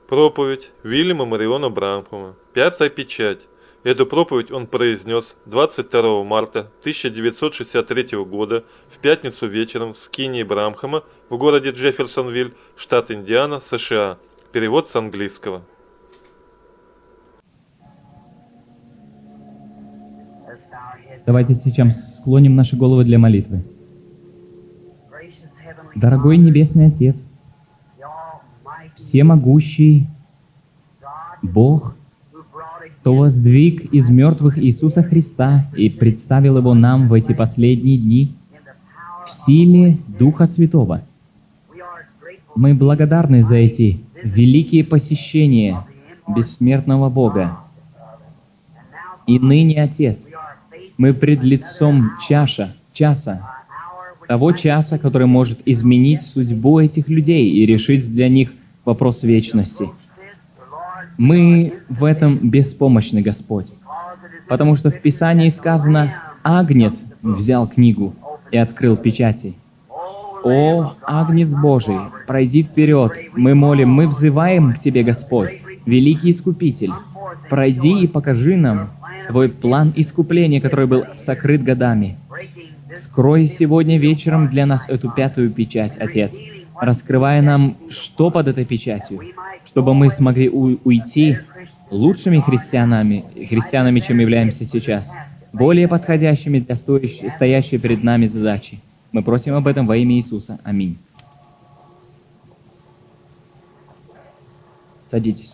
Проповедь Уильяма Мариона Бранхама. Пятая печать. Эту проповедь он произнес 22 марта 1963 года в пятницу вечером в скинии Бранхама в городе Джефферсонвиль, штат Индиана, США. Перевод с английского. Давайте сейчас склоним наши головы для молитвы. Дорогой Небесный Отец, всемогущий Бог, кто воздвиг из мертвых Иисуса Христа и представил Его нам в эти последние дни в силе Духа Святого. Мы благодарны за эти великие посещения бессмертного Бога. И ныне, Отец, мы пред лицом часа, того часа, который может изменить судьбу этих людей и решить для них вопрос вечности. Мы в этом беспомощны, Господь, потому что в Писании сказано, Агнец взял книгу и открыл печати. О, Агнец Божий, пройди вперед, мы молим, мы взываем к Тебе, Господь, великий Искупитель, пройди и покажи нам Твой план искупления, который был сокрыт годами. Скрой сегодня вечером для нас эту пятую печать, Отец, раскрывая нам, что под этой печатью, чтобы мы смогли уйти лучшими христианами, чем являемся сейчас, более подходящими для стоящей перед нами задачи. Мы просим об этом во имя Иисуса. Аминь. Садитесь.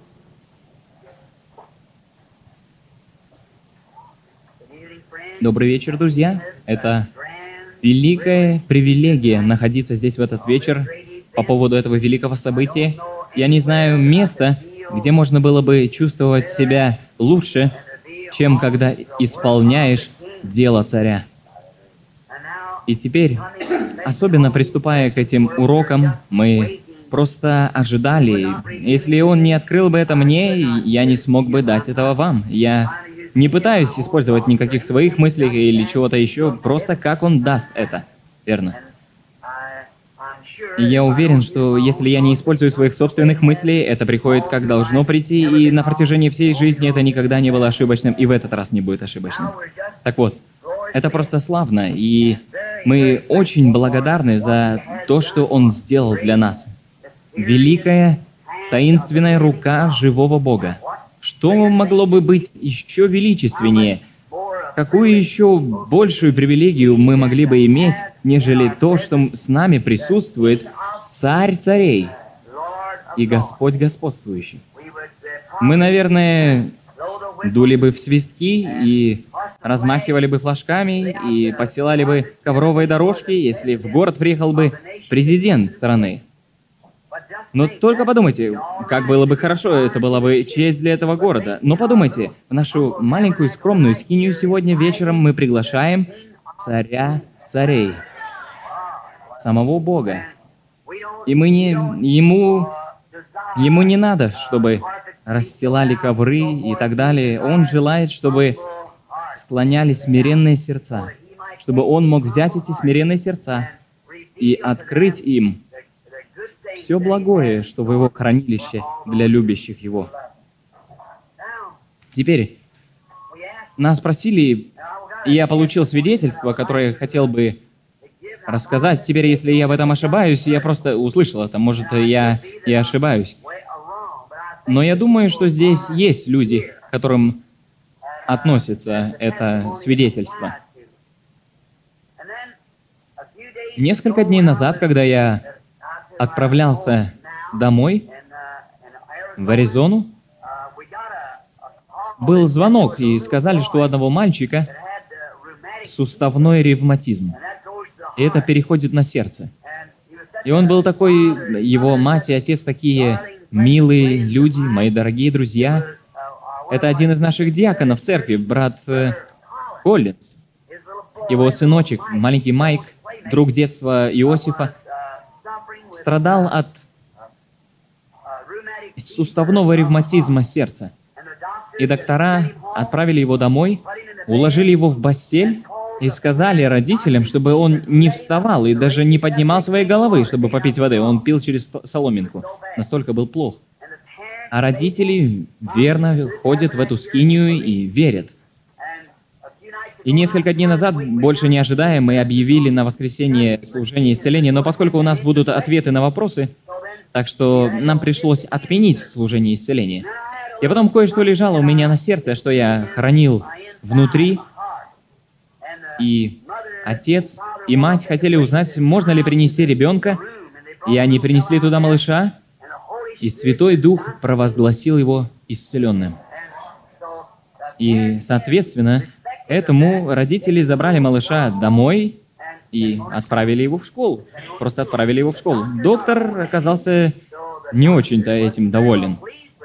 Добрый вечер, друзья. Это великая привилегия находиться здесь в этот вечер по поводу этого великого события. Я не знаю места, где можно было бы чувствовать себя лучше, чем когда исполняешь дело царя. И теперь, особенно приступая к этим урокам, мы просто ожидали. Если он не открыл бы это мне, я не смог бы дать этого вам. Я не пытаюсь использовать никаких своих мыслей или чего-то еще, просто как он даст это. Верно? И я уверен, что если я не использую своих собственных мыслей, это приходит как должно прийти, и на протяжении всей жизни это никогда не было ошибочным, и в этот раз не будет ошибочным. Так вот, это просто славно, и мы очень благодарны за то, что он сделал для нас. Великая, таинственная рука живого Бога. Что могло бы быть еще величественнее? Какую еще большую привилегию мы могли бы иметь, нежели то, что с нами присутствует Царь царей и Господь господствующий? Мы, наверное, дули бы в свистки и размахивали бы флажками и посылали бы ковровые дорожки, если в город приехал бы президент страны. Но только подумайте, как было бы хорошо, это была бы честь для этого города. Но подумайте, в нашу маленькую скромную скинию сегодня вечером мы приглашаем царя царей, самого Бога. И ему не надо, чтобы расстилали ковры и так далее. Он желает, чтобы склоняли смиренные сердца, чтобы он мог взять эти смиренные сердца и открыть им все благое, что в Его хранилище для любящих Его. Теперь, нас спросили, и я получил свидетельство, которое хотел бы рассказать. Теперь, если я в этом ошибаюсь, я просто услышал это, может, я ошибаюсь. Но я думаю, что здесь есть люди, к которым относится это свидетельство. Несколько дней назад, когда я отправлялся домой, в Аризону, был звонок, и сказали, что у одного мальчика суставной ревматизм. И это переходит на сердце. И он был такой, его мать и отец такие милые люди, мои дорогие друзья. Это один из наших диаконов в церкви, брат Коллинз. Его сыночек, маленький Майк, друг детства Иосифа, страдал от суставного ревматизма сердца. И доктора отправили его домой, уложили его в постель и сказали родителям, чтобы он не вставал и даже не поднимал своей головы, чтобы попить воды. Он пил через соломинку. Настолько был плох. А родители верно ходят в эту скинию и верят. И несколько дней назад, больше не ожидая, мы объявили на воскресенье служение исцеления, но поскольку у нас будут ответы на вопросы, так что нам пришлось отменить служение исцеления. И потом кое-что лежало у меня на сердце, что я хранил внутри, и отец и мать хотели узнать, можно ли принести ребенка, и они принесли туда малыша, и Святой Дух провозгласил его исцеленным. И, соответственно, этому родители забрали малыша домой и отправили его в школу. Просто отправили его в школу. Доктор оказался не очень-то этим доволен.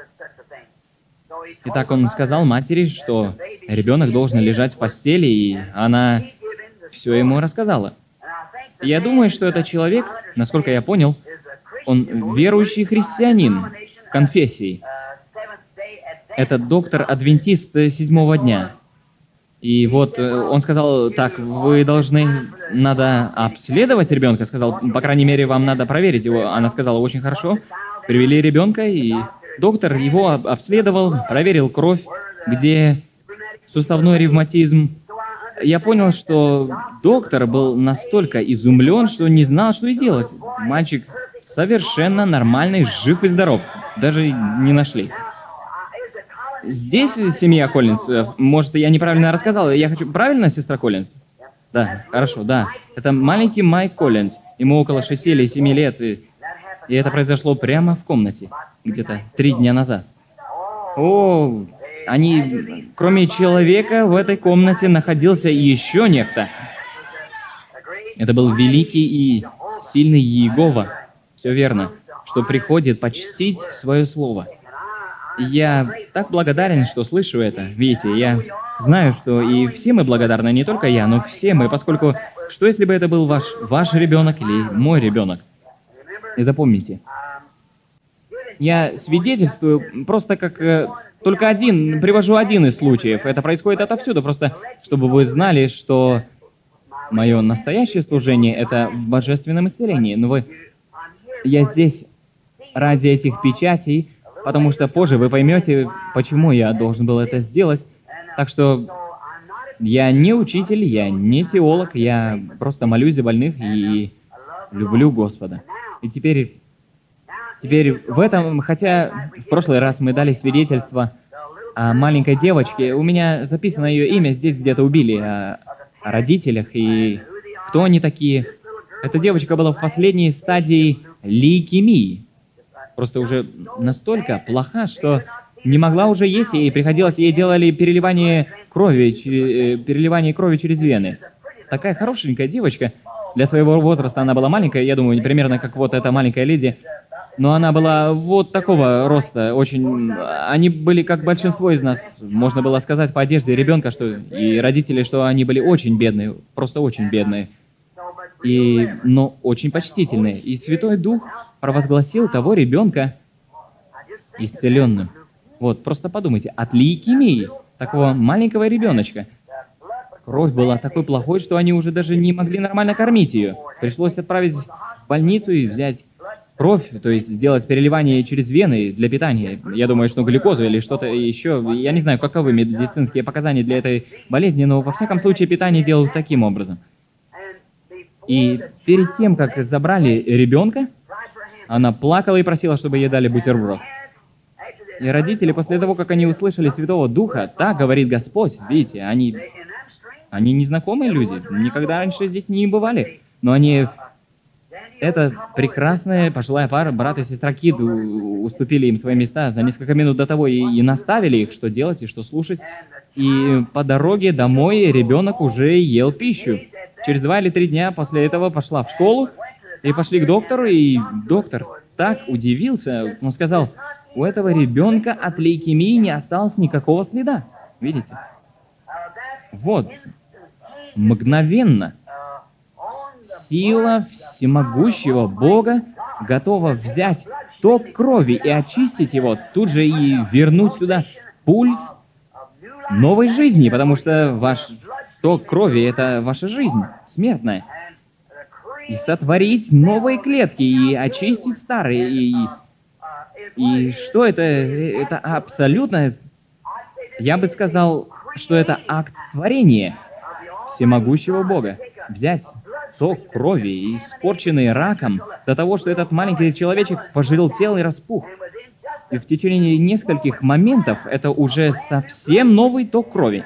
Итак, он сказал матери, что ребенок должен лежать в постели, и она все ему рассказала. Я думаю, что этот человек, насколько я понял, он верующий христианин в конфессии. Это доктор-адвентист 7-го дня. И вот он сказал, так, вы должны, надо обследовать ребенка, сказал, по крайней мере, вам надо проверить его. Она сказала, очень хорошо. Привели ребенка, и доктор его обследовал, проверил кровь, где суставной ревматизм. Я понял, что доктор был настолько изумлен, что не знал, что и делать. Мальчик совершенно нормальный, жив и здоров. Даже не нашли. Здесь семья Коллинз. Может, я неправильно рассказал. Я хочу... Правильно, сестра Коллинз? Да, хорошо, да. Это маленький Майк Коллинз. Ему около 6 или 7 лет. И это произошло прямо в комнате. Где-то 3 дня назад. О, они... Кроме человека в этой комнате находился еще некто. Это был великий и сильный Иегова. Все верно. Что приходит почтить свое слово. Я так благодарен, что слышу это. Видите, я знаю, что и все мы благодарны, не только я, но все мы, поскольку, что если бы это был ваш ребенок или мой ребенок? И запомните, я свидетельствую просто как только привожу один из случаев. Это происходит отовсюду, просто чтобы вы знали, что мое настоящее служение — это в божественном исцелении. Но я здесь ради этих печатей, потому что позже вы поймете, почему я должен был это сделать. Так что я не учитель, я не теолог, я просто молюсь за больных и люблю Господа. И теперь в этом, хотя в прошлый раз мы дали свидетельство о маленькой девочке, у меня записано ее имя, здесь где-то убили, о родителях и кто они такие. Эта девочка была в последней стадии лейкемии. Просто уже настолько плоха, что не могла уже есть, и приходилось, ей делали переливание крови через вены. Такая хорошенькая девочка. Для своего возраста она была маленькая, я думаю, примерно как вот эта маленькая леди. Но она была вот такого роста, очень... Они были как большинство из нас, можно было сказать по одежде ребенка, что и родители, что они были очень бедные, просто очень бедные. Но очень почтительные. И Святой Дух провозгласил того ребенка исцеленным. Вот, просто подумайте, от лейкемии, такого маленького ребеночка. Кровь была такой плохой, что они уже даже не могли нормально кормить ее. Пришлось отправить в больницу и взять кровь, то есть сделать переливание через вены для питания. Я думаю, что глюкозу или что-то еще. Я не знаю, каковы медицинские показания для этой болезни, но во всяком случае питание делают таким образом. И перед тем, как забрали ребенка, она плакала и просила, чтобы ей дали бутерброд. И родители, после того, как они услышали Святого Духа, так говорит Господь, видите, они незнакомые люди, никогда раньше здесь не бывали, но они... Это прекрасная пожилая пара, брат и сестра Кид, уступили им свои места за несколько минут до того и наставили их, что делать и что слушать. И по дороге домой ребенок уже ел пищу. Через 2 или 3 дня после этого пошла в школу, и пошли к доктору, и доктор так удивился, он сказал, у этого ребенка от лейкемии не осталось никакого следа. Видите? Вот. Мгновенно. Сила всемогущего Бога готова взять ток крови и очистить его, тут же и вернуть сюда пульс новой жизни, потому что ваш ток крови — это ваша жизнь, смертная. И сотворить новые клетки, и очистить старые, и И что это? Это абсолютно, я бы сказал, что это акт творения всемогущего Бога. Взять ток крови, испорченный раком, до того, что этот маленький человечек пожелтел и распух. И в течение нескольких моментов это уже совсем новый ток крови.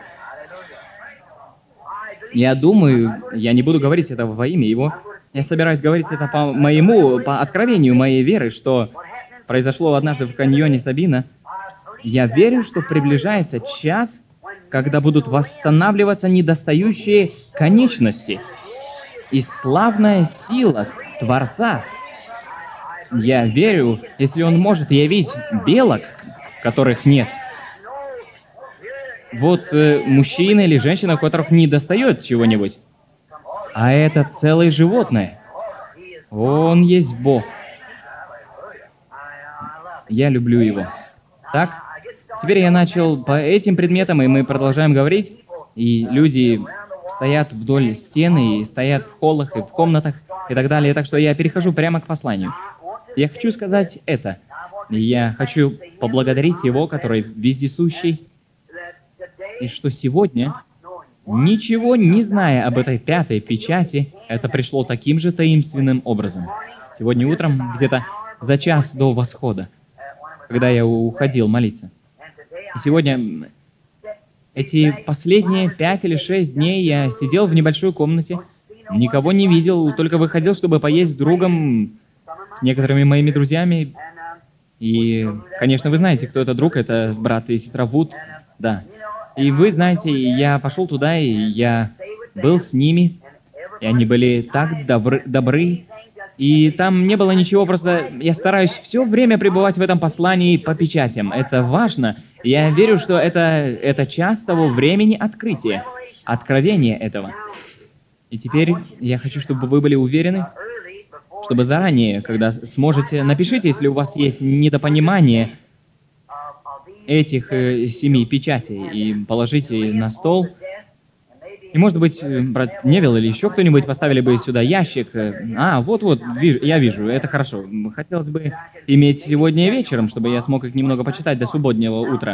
Я думаю, я не буду говорить это во имя его, я собираюсь говорить это по откровению моей веры, что произошло однажды в каньоне Сабина. Я верю, что приближается час, когда будут восстанавливаться недостающие конечности. И славная сила Творца, я верю, если Он может явить белок, которых нет, вот мужчина или женщина, у которых не достает чего-нибудь, а это целое животное. Он есть Бог. Я люблю Его. Так, теперь я начал по этим предметам, и мы продолжаем говорить, и люди стоят вдоль стены, и стоят в холлах, и в комнатах, и так далее, так что я перехожу прямо к посланию. Я хочу сказать это. Я хочу поблагодарить Его, который вездесущий, и что сегодня, ничего не зная об этой пятой печати, это пришло таким же таинственным образом. Сегодня утром, где-то за час до восхода, когда я уходил молиться. И сегодня, эти последние 5 или 6 дней я сидел в небольшой комнате, никого не видел, только выходил, чтобы поесть с другом, с некоторыми моими друзьями. И, конечно, вы знаете, кто это друг, это брат и сестра Вуд, да. И вы знаете, я пошел туда, и я был с ними, и они были так добры, и там не было ничего, просто я стараюсь все время пребывать в этом послании по печатям. Это важно. Я верю, что это часть того времени открытия, откровения этого. И теперь я хочу, чтобы вы были уверены, чтобы заранее, когда сможете, напишите, если у вас есть недопонимание этих 7 печатей, и положите на стол. И, может быть, брат Невилл или еще кто-нибудь поставили бы сюда ящик. Вот, я вижу, это хорошо. Хотелось бы иметь сегодня вечером, чтобы я смог их немного почитать до субботнего утра.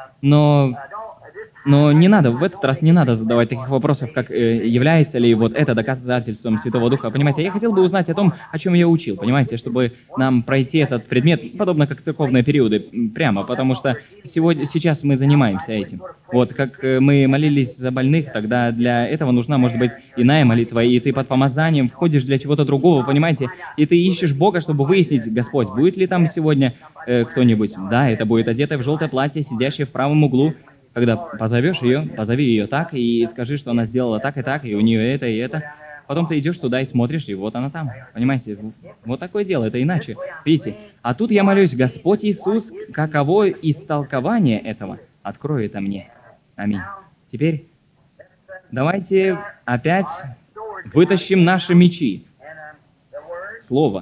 Но не надо, в этот раз не надо задавать таких вопросов, как является ли вот это доказательством Святого Духа. Понимаете, я хотел бы узнать о том, о чем я учил, понимаете, чтобы нам пройти этот предмет, подобно как церковные периоды, прямо, потому что сейчас мы занимаемся этим. Вот, как мы молились за больных, тогда для этого нужна, может быть, иная молитва, и ты под помазанием входишь для чего-то другого, понимаете, и ты ищешь Бога, чтобы выяснить, Господь, будет ли там сегодня кто-нибудь. Да, это будет одетая в желтое платье, сидящая в правом углу. Когда позовешь ее, позови ее так, и скажи, что она сделала так, и у нее это, и это. Потом ты идешь туда и смотришь, и вот она там. Понимаете, вот такое дело, это иначе. Видите? А тут я молюсь, Господь Иисус, каково истолкование этого, открой это мне. Аминь. Теперь давайте опять вытащим наши мечи. Слово.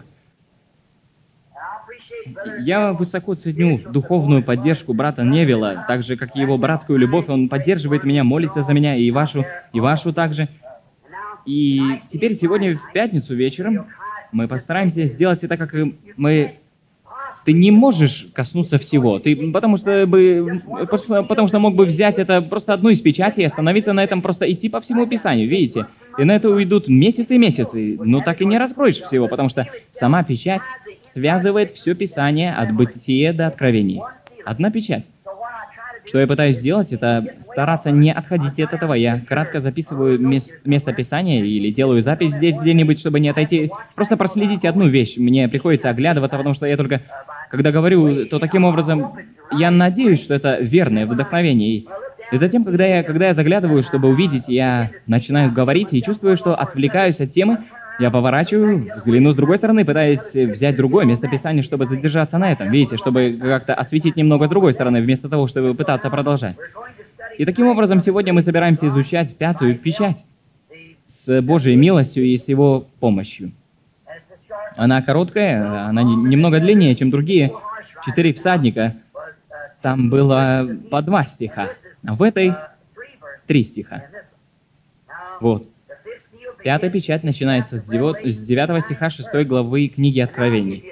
Я высоко ценю духовную поддержку брата Невилла, так же, как и его братскую любовь. Он поддерживает меня, молится за меня, и вашу также. И теперь сегодня в пятницу вечером мы постараемся сделать это, как мы... Ты не можешь коснуться всего, потому что мог бы взять это просто одну из печатей и остановиться на этом, просто идти по всему Писанию, видите? И на это уйдут месяцы и месяцы, но так и не раскроешь всего, потому что сама печать связывает все Писание от Бытия до Откровения. Одна печать. Что я пытаюсь сделать, это стараться не отходить от этого. Я кратко записываю место Писания или делаю запись здесь где-нибудь, чтобы не отойти. Просто проследите одну вещь. Мне приходится оглядываться, потому что я только, когда говорю, то таким образом я надеюсь, что это верное вдохновение. И затем, когда я заглядываю, чтобы увидеть, я начинаю говорить и чувствую, что отвлекаюсь от темы. Я поворачиваю, взгляну с другой стороны, пытаясь взять другое местописание, чтобы задержаться на этом. Видите, чтобы как-то осветить немного другой стороны, вместо того, чтобы пытаться продолжать. И таким образом, сегодня мы собираемся изучать пятую печать с Божьей милостью и с Его помощью. Она короткая, она немного длиннее, чем другие. 4 всадника. Там было по 2 стиха, а в этой 3 стиха. Вот. Пятая печать начинается с 9 стиха 6 главы книги Откровений.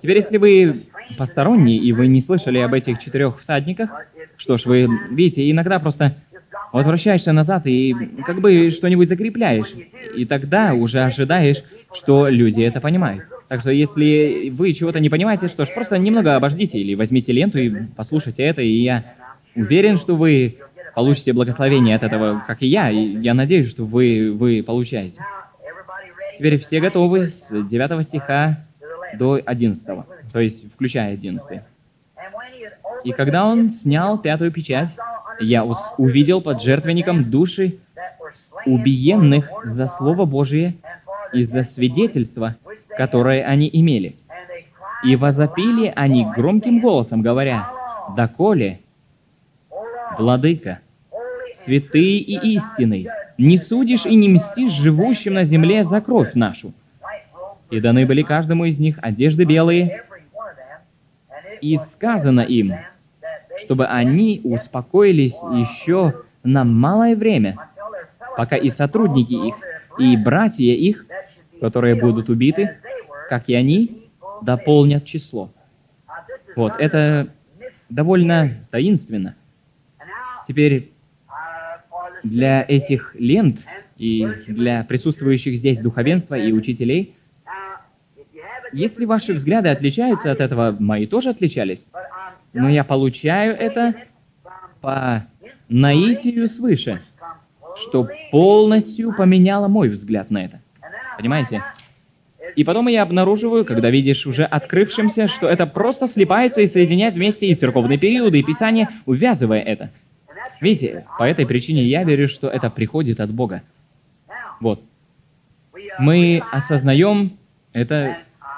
Теперь, если вы посторонний, и вы не слышали об этих 4 всадниках, что ж, вы видите, иногда просто возвращаешься назад и как бы что-нибудь закрепляешь. И тогда уже ожидаешь, что люди это понимают. Так что если вы чего-то не понимаете, что ж, просто немного обождите или возьмите ленту и послушайте это, и я уверен, что вы получите благословение от этого, как и я надеюсь, что вы получаете. Теперь все готовы с 9 стиха до 11, то есть включая 11. «И когда он снял 5-ю печать, я увидел под жертвенником души убиенных за Слово Божие и за свидетельство, которое они имели. И возопили они громким голосом, говоря: «Доколе, Владыка, святый и истинный, не судишь и не мстишь живущим на земле за кровь нашу». И даны были каждому из них одежды белые, и сказано им, чтобы они успокоились еще на малое время, пока и сотрудники их, и братья их, которые будут убиты, как и они, дополнят число. Вот, это довольно таинственно. Теперь для этих лент и для присутствующих здесь духовенства и учителей, если ваши взгляды отличаются от этого, мои тоже отличались, но я получаю это по наитию свыше, что полностью поменяло мой взгляд на это. Понимаете? И потом я обнаруживаю, когда видишь уже открывшимся, что это просто слипается и соединяет вместе и церковные периоды, и Писание, увязывая это. Видите, по этой причине я верю, что это приходит от Бога. Вот. Мы осознаем это.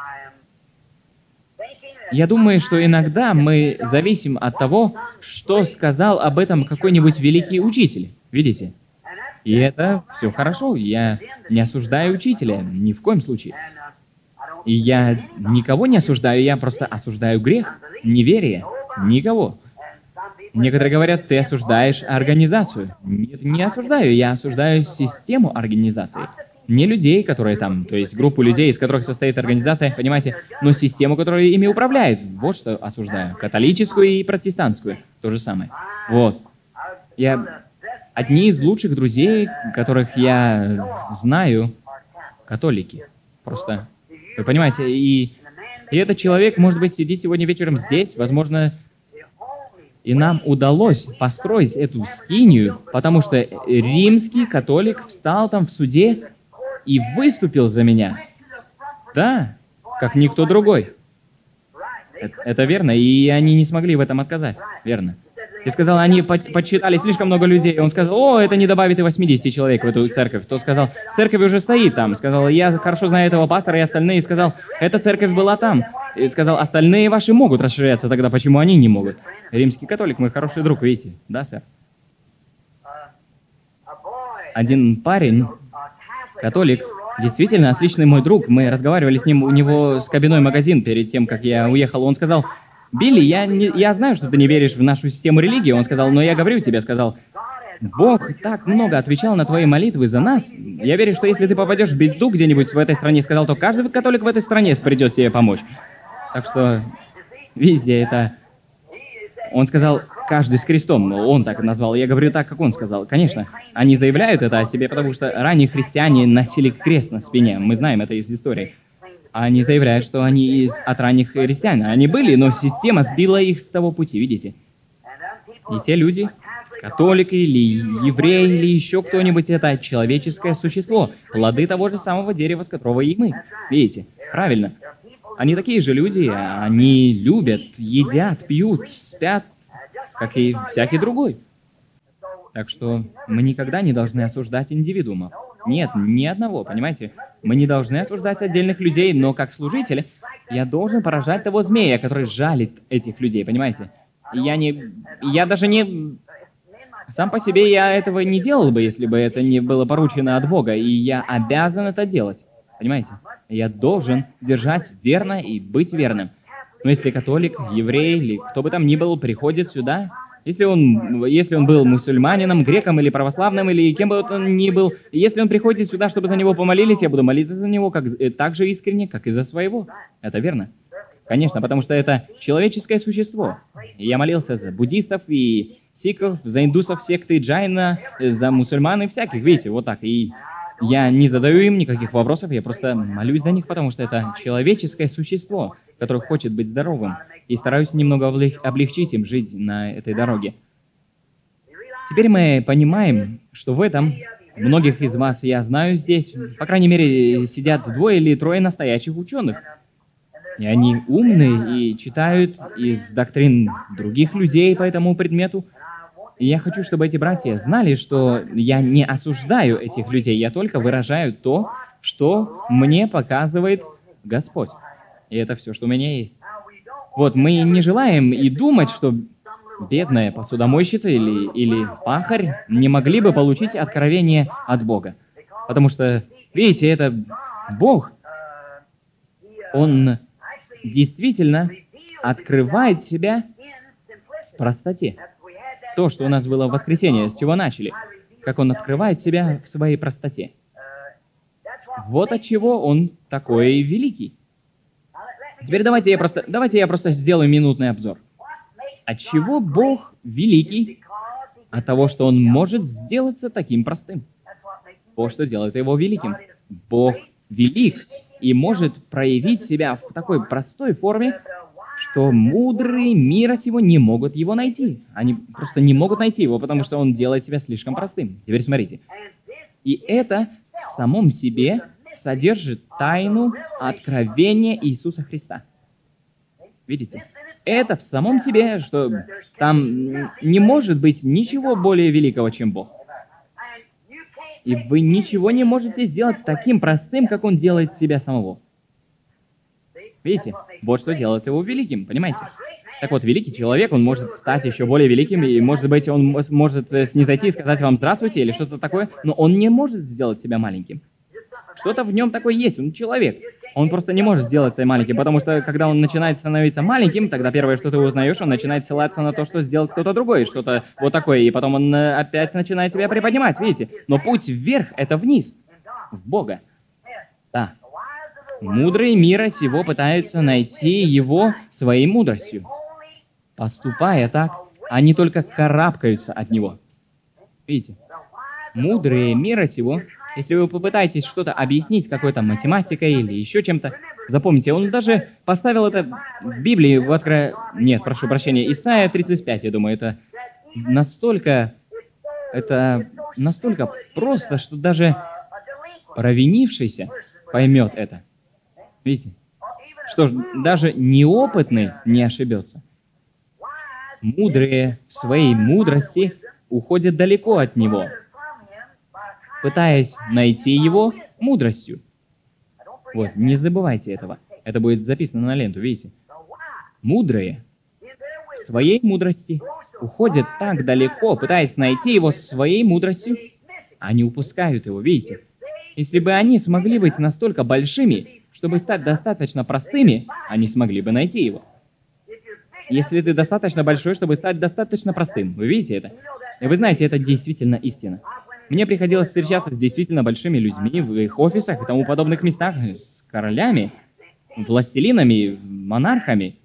Я думаю, что иногда мы зависим от того, что сказал об этом какой-нибудь великий учитель. Видите? И это все хорошо. Я не осуждаю учителя, ни в коем случае. И я никого не осуждаю, я просто осуждаю грех, неверие, никого. Некоторые говорят, ты осуждаешь организацию. Нет, не осуждаю, я осуждаю систему организации. Не людей, которые там, то есть группу людей, из которых состоит организация, понимаете, но систему, которая ими управляет. Вот что осуждаю. Католическую и протестантскую. То же самое. Вот. Одни из лучших друзей, которых я знаю, католики. Просто, вы понимаете, и этот человек, может быть, сидит сегодня вечером здесь, возможно, и нам удалось построить эту скинию, потому что римский католик встал там в суде и выступил за меня. Да, как никто другой. Это верно, и они не смогли в этом отказать. Верно. И сказал, они подсчитали слишком много людей. Он сказал, о, это не добавит и 80 человек в эту церковь. Тот сказал, церковь уже стоит там. Сказал, я хорошо знаю этого пастора и остальные. Сказал, эта церковь была там. И сказал, остальные ваши могут расширяться, тогда почему они не могут? Римский католик, мой хороший друг, видите? Да, сэр? Один парень, католик, действительно отличный мой друг. Мы разговаривали с ним, у него скобяной магазин перед тем, как я уехал. Он сказал, Билли, я знаю, что ты не веришь в нашу систему религии. Он сказал, но я говорю тебе, сказал, Бог так много отвечал на твои молитвы за нас. Я верю, что если ты попадешь в беду где-нибудь в этой стране, сказал, то каждый католик в этой стране придет тебе помочь. Так что, видите, это... Он сказал, каждый с крестом, но он так назвал. Я говорю так, как он сказал. Конечно, они заявляют это о себе, потому что ранние христиане носили крест на спине. Мы знаем это из истории. Они заявляют, что они от ранних христиан. Они были, но система сбила их с того пути, видите? И те люди, католик или еврей, или еще кто-нибудь, это человеческое существо, плоды того же самого дерева, с которого и мы. Видите? Правильно. Они такие же люди, они любят, едят, пьют, спят, как и всякий другой. Так что мы никогда не должны осуждать индивидуумов. Нет, ни одного, понимаете? Мы не должны осуждать отдельных людей, но как служитель я должен поражать того змея, который жалит этих людей, понимаете? Я даже не... Сам по себе я этого не делал бы, если бы это не было поручено от Бога, и я обязан это делать, понимаете? Я должен держать верно и быть верным. Но если католик, еврей или кто бы там ни был приходит сюда, если он был мусульманином, греком или православным, или кем бы он ни был, если он приходит сюда, чтобы за него помолились, я буду молиться за него так же искренне, как и за своего. Это верно. Конечно, потому что это человеческое существо. И я молился за буддистов и сикхов, за индусов секты Джайна, за мусульман и всяких, видите, вот так. И я не задаю им никаких вопросов, я просто молюсь за них, потому что это человеческое существо, которое хочет быть здоровым. И стараюсь немного облегчить им жить на этой дороге. Теперь мы понимаем, что в этом многих из вас, я знаю здесь, по крайней мере, сидят 2 или 3 настоящих ученых. И они умные и читают из доктрин других людей по этому предмету. И я хочу, чтобы эти братья знали, что я не осуждаю этих людей, я только выражаю то, что мне показывает Господь. И это все, что у меня есть. Вот, мы не желаем и думать, что бедная посудомойщица или пахарь не могли бы получить откровение от Бога. Потому что, видите, это Бог, Он действительно открывает себя в простоте. То, что у нас было в воскресенье, с чего начали, как Он открывает себя в своей простоте. Вот от чего Он такой великий. Теперь давайте я просто сделаю минутный обзор. От чего Бог великий? От того, что Он может сделаться таким простым. Вот что делает Его великим. Бог велик и может проявить себя в такой простой форме, что мудрые мира сего не могут Его найти. Они просто не могут найти Его, потому что Он делает себя слишком простым. Теперь смотрите. И это в самом себе содержит тайну откровения Иисуса Христа. Видите? Это в самом себе, что там не может быть ничего более великого, чем Бог. И вы ничего не можете сделать таким простым, как Он делает себя самого. Видите? Вот что делает Его великим, понимаете? Так вот, великий человек, он может стать еще более великим, и, может быть, он может снизойти и сказать вам «здравствуйте» или что-то такое, но он не может сделать себя маленьким. Что-то в нем такое есть, он человек. Он просто не может сделать себя маленьким, потому что, когда он начинает становиться маленьким, тогда первое, что ты узнаешь, он начинает ссылаться на то, что сделал кто-то другой, что-то вот такое, и потом он опять начинает себя приподнимать, видите? Но путь вверх — это вниз, в Бога. Да. Мудрые мира сего пытаются найти Его своей мудростью. Поступая так, они только карабкаются от Него. Видите? Мудрые мира сего, если вы попытаетесь что-то объяснить какой-то математикой или еще чем-то, запомните, он даже поставил это в Библии, Нет, прошу прощения, Исайя 35, я думаю, это настолько просто, что даже провинившийся поймет это. Видите? Что ж, даже неопытный не ошибется. Мудрые в своей мудрости уходят далеко от Него, пытаясь найти Его мудростью. Вот, не забывайте этого. Это будет записано на ленту, видите? Мудрые в своей мудрости уходят так далеко, пытаясь найти Его своей мудростью, они упускают Его, видите? Если бы они смогли быть настолько большими, чтобы стать достаточно простыми, они смогли бы найти Его. Если ты достаточно большой, чтобы стать достаточно простым, вы видите это? И вы знаете, это действительно истина. Мне приходилось встречаться с действительно большими людьми в их офисах и тому подобных местах, с королями, властелинами, монархами.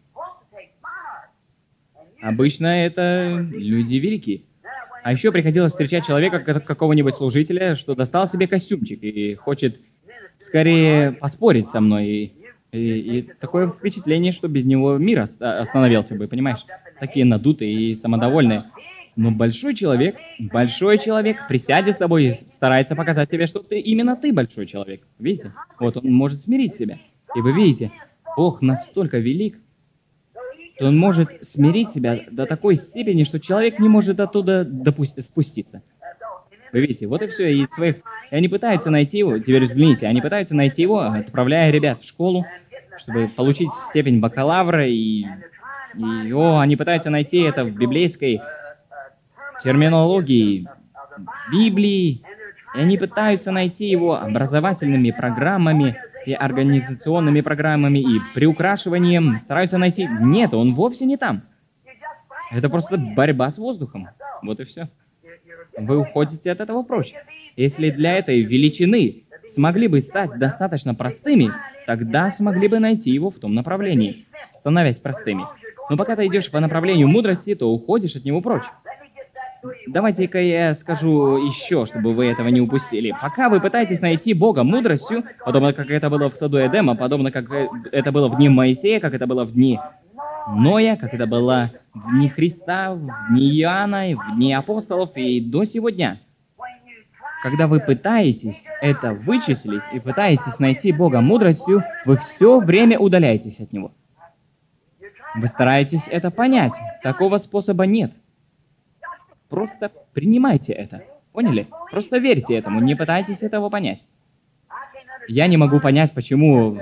Обычно это люди великие. А еще приходилось встречать человека, какого-нибудь служителя, что достал себе костюмчик и хочет скорее поспорить со мной. И такое впечатление, что без него мир остановился бы, понимаешь? Такие надутые и самодовольные. Но большой человек, присядет с тобой и старается показать тебе, что именно ты большой человек. Видите? Вот он может смирить себя. И вы видите, Бог настолько велик, что Он может смирить себя до такой степени, что человек не может оттуда спуститься. Вы видите, вот и все. И они пытаются найти Его, теперь взгляните, они пытаются найти Его, отправляя ребят в школу, чтобы получить степень бакалавра, они пытаются найти это в библейской терминологии Библии, и они пытаются найти Его образовательными программами и организационными программами и приукрашиванием, стараются найти. Нет, Он вовсе не там. Это просто борьба с воздухом. Вот и все. Вы уходите от этого прочь. Если для этой величины смогли бы стать достаточно простыми, тогда смогли бы найти Его в том направлении. становясь простыми. Но пока ты идешь по направлению мудрости, то уходишь от него прочь. Давайте-ка я скажу еще, чтобы вы этого не упустили. Пока вы пытаетесь найти Бога мудростью, подобно как это было в саду Эдема, подобно как это было в дни Моисея, как это было в дни Ноя, как это было в дни Христа, в дни Иоанна, в дни апостолов и до сего дня. Когда вы пытаетесь это вычислить и пытаетесь найти Бога мудростью, вы все время удаляетесь от Него. Вы стараетесь это понять. Такого способа нет. Просто принимайте это. Поняли? Просто верьте этому, не пытайтесь этого понять. Я не могу понять, почему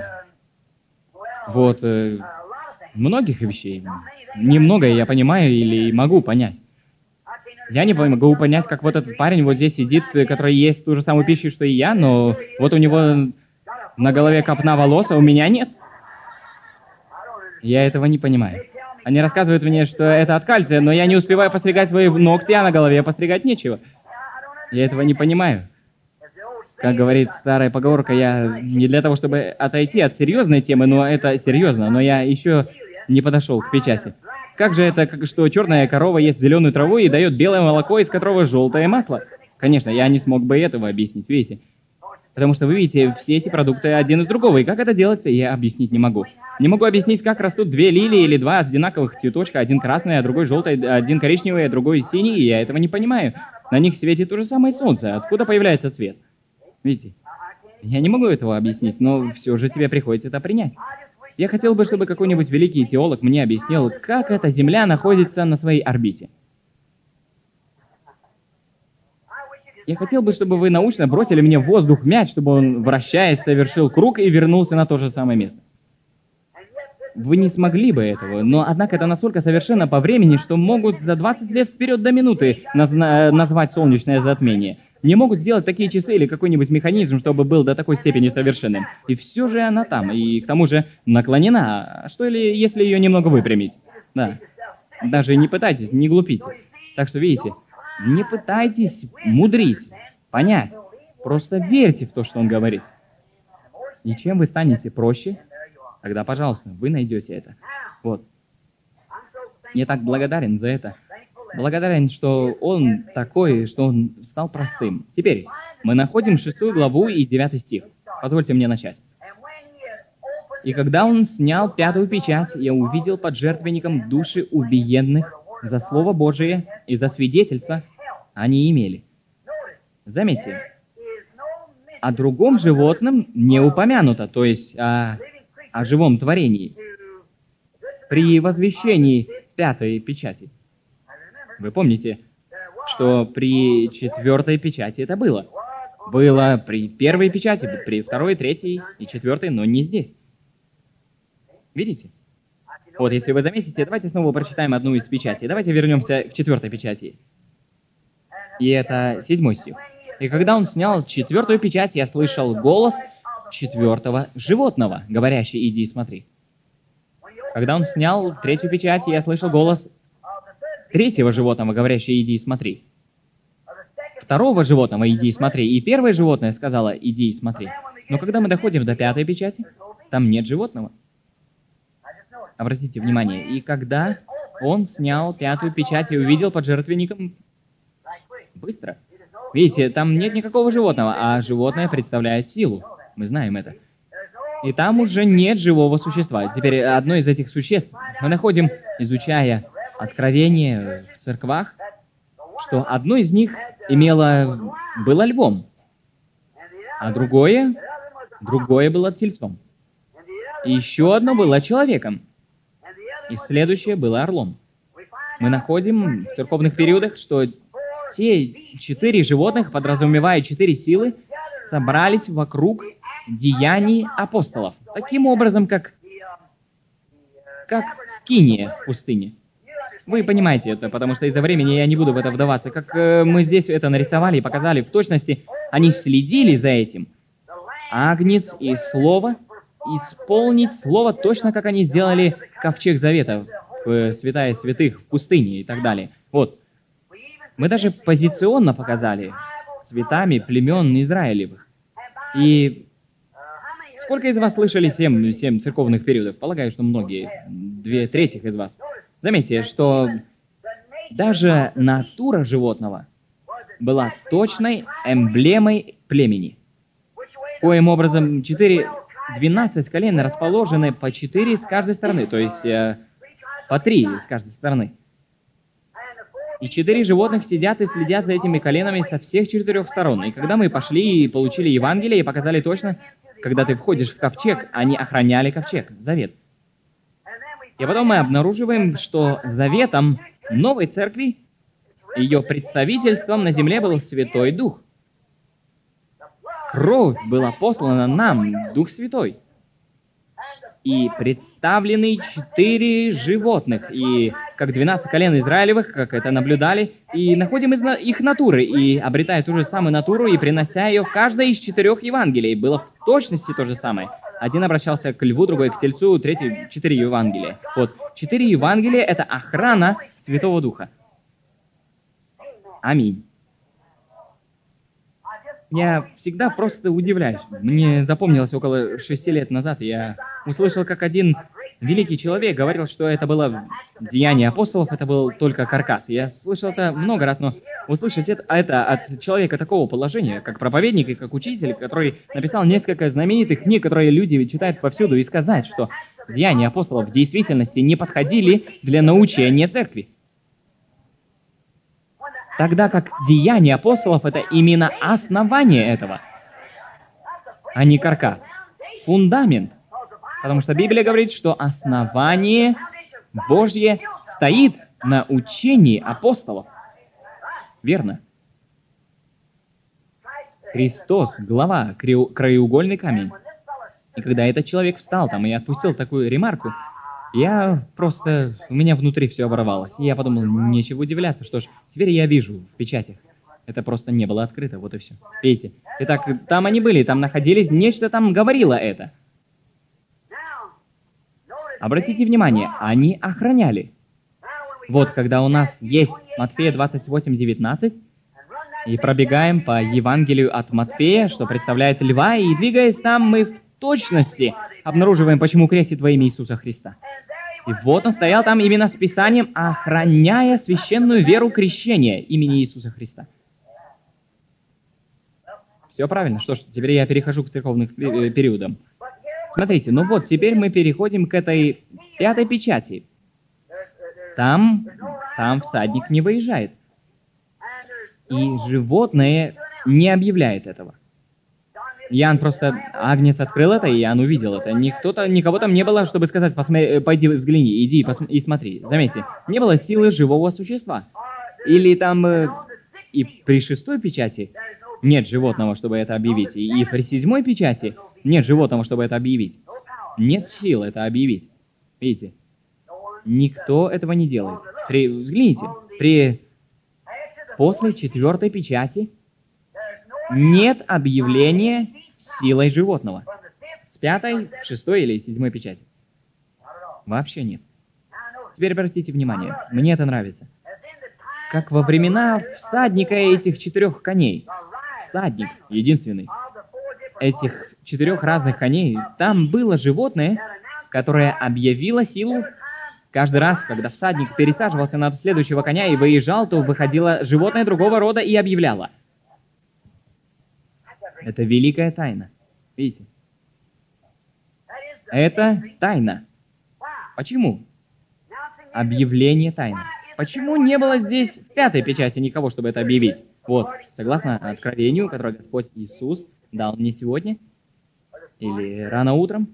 многих вещей. Немногое я понимаю или могу понять. Я не могу понять, как вот этот парень вот здесь сидит, который ест ту же самую пищу, что и я, но вот у него на голове копна волос, а у меня нет. Я этого не понимаю. Они рассказывают мне, что это от кальция, но я не успеваю постригать свои ногти, а на голове постригать нечего. Я этого не понимаю. Как говорит старая поговорка, я не для того, чтобы отойти от серьезной темы, но это серьезно, но я еще не подошел к печати. Как же это, что черная корова ест зеленую траву и дает белое молоко, из которого желтое масло? Конечно, я не смог бы этого объяснить, видите? Потому что вы видите, все эти продукты один из другого, и как это делается, я объяснить не могу. Не могу объяснить, как растут две лилии или два одинаковых цветочка, один красный, а другой желтый, один коричневый, а другой синий, и я этого не понимаю. На них светит то же самое солнце. Откуда появляется цвет? Видите? Я не могу этого объяснить, но все же тебе приходится это принять. Я хотел бы, чтобы какой-нибудь великий теолог мне объяснил, как эта Земля находится на своей орбите. Я хотел бы, чтобы вы научно бросили мне в воздух мяч, чтобы он, вращаясь, совершил круг и вернулся на то же самое место. Вы не смогли бы этого, но однако это настолько совершенно по времени, что могут за 20 лет вперед до минуты назвать солнечное затмение. Не могут сделать такие часы или какой-нибудь механизм, чтобы был до такой степени совершенным. И все же она там, и к тому же наклонена. Что если ее немного выпрямить? Да. Даже не пытайтесь, не глупите. Так что, видите, не пытайтесь мудрить, понять. Просто верьте в то, что он говорит. И чем вы станете проще, тогда, пожалуйста, вы найдете это. Вот. Я так благодарен за это. Благодарен, что он такой, что он стал простым. Теперь мы находим 6 главу и 9 стих. Позвольте мне начать. «И когда он снял 5-ю печать, я увидел под жертвенником души убиенных за Слово Божие и за свидетельство они имели». Заметьте, о другом животном не упомянуто, то есть о живом творении. При возвещении 5-й печати. Вы помните, что при 4-й печати это было. Было при 1-й печати, при 2-й, 3-й и 4-й, но не здесь. Видите? Вот, если вы заметите, давайте снова прочитаем одну из печатей. Давайте вернемся к 4-й печати. И это 7 стих. «И когда он снял 4-ю печать, я слышал голос 4-го животного, говорящий: иди и смотри». Когда он снял 3-ю печать, я слышал голос 3-го животного, говорящего: иди и смотри. 2-го животного: иди и смотри. И 1-е животное сказала: иди и смотри. Но когда мы доходим до 5-й печати, там нет животного. Обратите внимание. И когда он снял 5-ю печать и увидел под жертвенником... Быстро. Видите, там нет никакого животного, а животное представляет силу. Мы знаем это. И там уже нет живого существа. Теперь одно из этих существ мы находим, изучая Откровение в церквах, что одно из них было львом, а другое было тельцом. И еще одно было человеком, и следующее было орлом. Мы находим в церковных периодах, что те 4 животных, подразумевая 4 силы, собрались вокруг деяний апостолов. Таким образом, как скиния в пустыне. Вы понимаете это, потому что из-за времени я не буду в это вдаваться. Как мы здесь это нарисовали и показали в точности, они следили за этим. Агнец и Слово, исполнить Слово точно, как они сделали ковчег Завета в Святая Святых, в пустыне и так далее. Вот. Мы даже позиционно показали цветами племен Израилевых. И Сколько из вас слышали 7 церковных периодов? Полагаю, что многие, 2/3 из вас. Заметьте, что даже натура животного была точной эмблемой племени. Коим образом 12 колен расположены по 4 с каждой стороны, то есть по 3 с каждой стороны. И 4 животных сидят и следят за этими коленами со всех 4 сторон. И когда мы пошли и получили Евангелие и показали точно, когда ты входишь в ковчег, они охраняли ковчег, завет. И потом мы обнаруживаем, что заветом новой церкви, ее представительством на земле был Святой Дух. Кровь была послана нам, Дух Святой. И представлены 4 животных, и как 12 колен Израилевых, как это наблюдали, и находим их натуры, и обретая ту же самую натуру, и принося ее в каждое из 4 Евангелий. Было в точности то же самое. Один обращался к льву, другой к тельцу, третий 4 Евангелия. Вот, 4 Евангелия — это охрана Святого Духа. Аминь. Я всегда просто удивляюсь. Мне запомнилось около 6 лет назад, я услышал, как один великий человек говорил, что это было деяние апостолов, это был только каркас. Я слышал это много раз, но услышать это от человека такого положения, как проповедник и как учитель, который написал несколько знаменитых книг, которые люди читают повсюду, и сказать, что деяния апостолов в действительности не подходили для научения церкви. Тогда как деяния апостолов — это именно основание этого, а не каркас. Фундамент. Потому что Библия говорит, что основание Божье стоит на учении апостолов. Верно? Христос, глава, краеугольный камень. И когда этот человек встал там и отпустил такую ремарку, у меня внутри все оборвалось. И я подумал, нечего удивляться, что ж, теперь я вижу в печатях. Это просто не было открыто, вот и все. Видите? Итак, там они были, там находились, нечто там говорило это. Обратите внимание, они охраняли. Вот, когда у нас есть Матфея 28:19, и пробегаем по Евангелию от Матфея, что представляет льва, и двигаясь там, мы в точности обнаруживаем, почему крестит во имя Иисуса Христа. И вот он стоял там именно с Писанием, охраняя священную веру крещения имени Иисуса Христа. Все правильно. Что ж, теперь я перехожу к церковным периодам. Смотрите, ну вот, теперь мы переходим к этой 5-й печати. Там всадник не выезжает. И животное не объявляет этого. Агнец открыл это, и Иоанн увидел это. Никого там не было, чтобы сказать, пойди взгляни, иди и смотри. Заметьте, не было силы живого существа. Или там и при 6-й печати нет животного, чтобы это объявить. И при 7-й печати нет животного, чтобы это объявить. Нет сил это объявить. Видите? Никто этого не делает. Взгляните, после 4-й печати нет объявления силой животного. С 5-й, 6-й или 7-й печати. Вообще нет. Теперь обратите внимание, мне это нравится. Как во времена всадника этих 4 коней. Всадник, единственный. Этих 4 разных коней, там было животное, которое объявило силу. Каждый раз, когда всадник пересаживался на следующего коня и выезжал, то выходило животное другого рода и объявляло. Это великая тайна. Видите? Это тайна. Почему? Объявление тайны. Почему не было здесь в 5-й печати никого, чтобы это объявить? Вот, согласно откровению, которое Господь Иисус дал мне сегодня, или рано утром,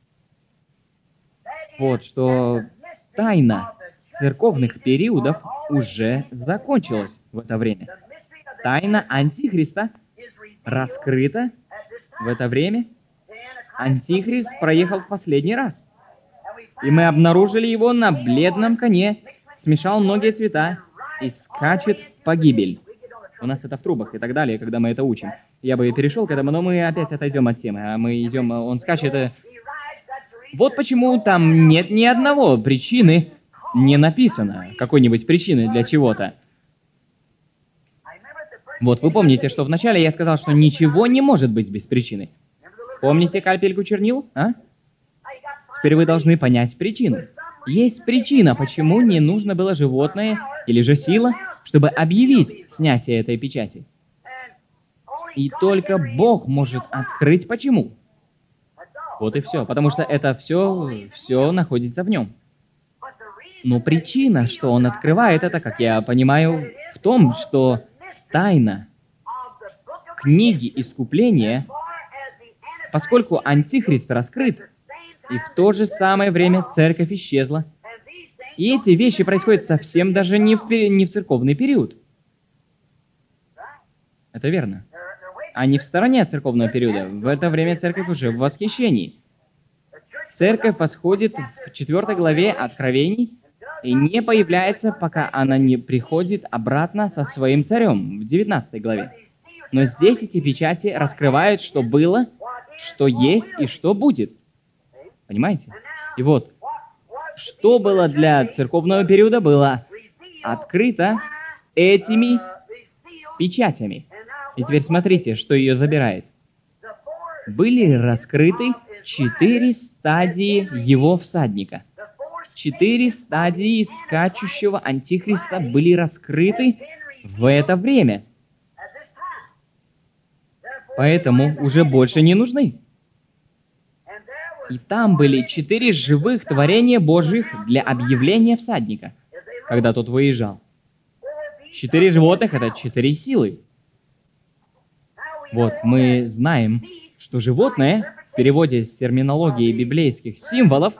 вот, что тайна церковных периодов уже закончилась в это время. Тайна Антихриста раскрыта в это время. Антихрист проехал в последний раз. И мы обнаружили его на бледном коне, смешал многие цвета и скачет в погибель. У нас это в трубах и так далее, когда мы это учим. Я бы перешел к этому, но мы опять отойдем от темы. А мы идем, он скачет. Вот почему там нет ни одного причины, не написано какой-нибудь причины для чего-то. Вот вы помните, что вначале я сказал, что ничего не может быть без причины. Помните капельку чернил, а? Теперь вы должны понять причину. Есть причина, почему не нужно было животное или же сила, чтобы объявить снятие этой печати. И только Бог может открыть почему. Вот и все, потому что это все находится в нем. Но причина, что он открывает это, как я понимаю, в том, что тайна книги искупления, поскольку Антихрист раскрыт, и в то же самое время церковь исчезла. И эти вещи происходят совсем даже не в церковный период. Это верно. Они в стороне от церковного периода. В это время церковь уже в восхищении. Церковь восходит в 4 главе Откровений и не появляется, пока она не приходит обратно со своим царем в 19 главе. Но здесь эти печати раскрывают, что было, что есть и что будет. Понимаете? И вот, что было для церковного периода, было открыто этими печатями. И теперь смотрите, что ее забирает. Были раскрыты 4 стадии его всадника. 4 стадии скачущего Антихриста были раскрыты в это время. Поэтому уже больше не нужны. И там были 4 живых творения Божьих для объявления всадника, когда тот выезжал. 4 животных — это 4 силы. Вот, мы знаем, что животное, в переводе с терминологии библейских символов,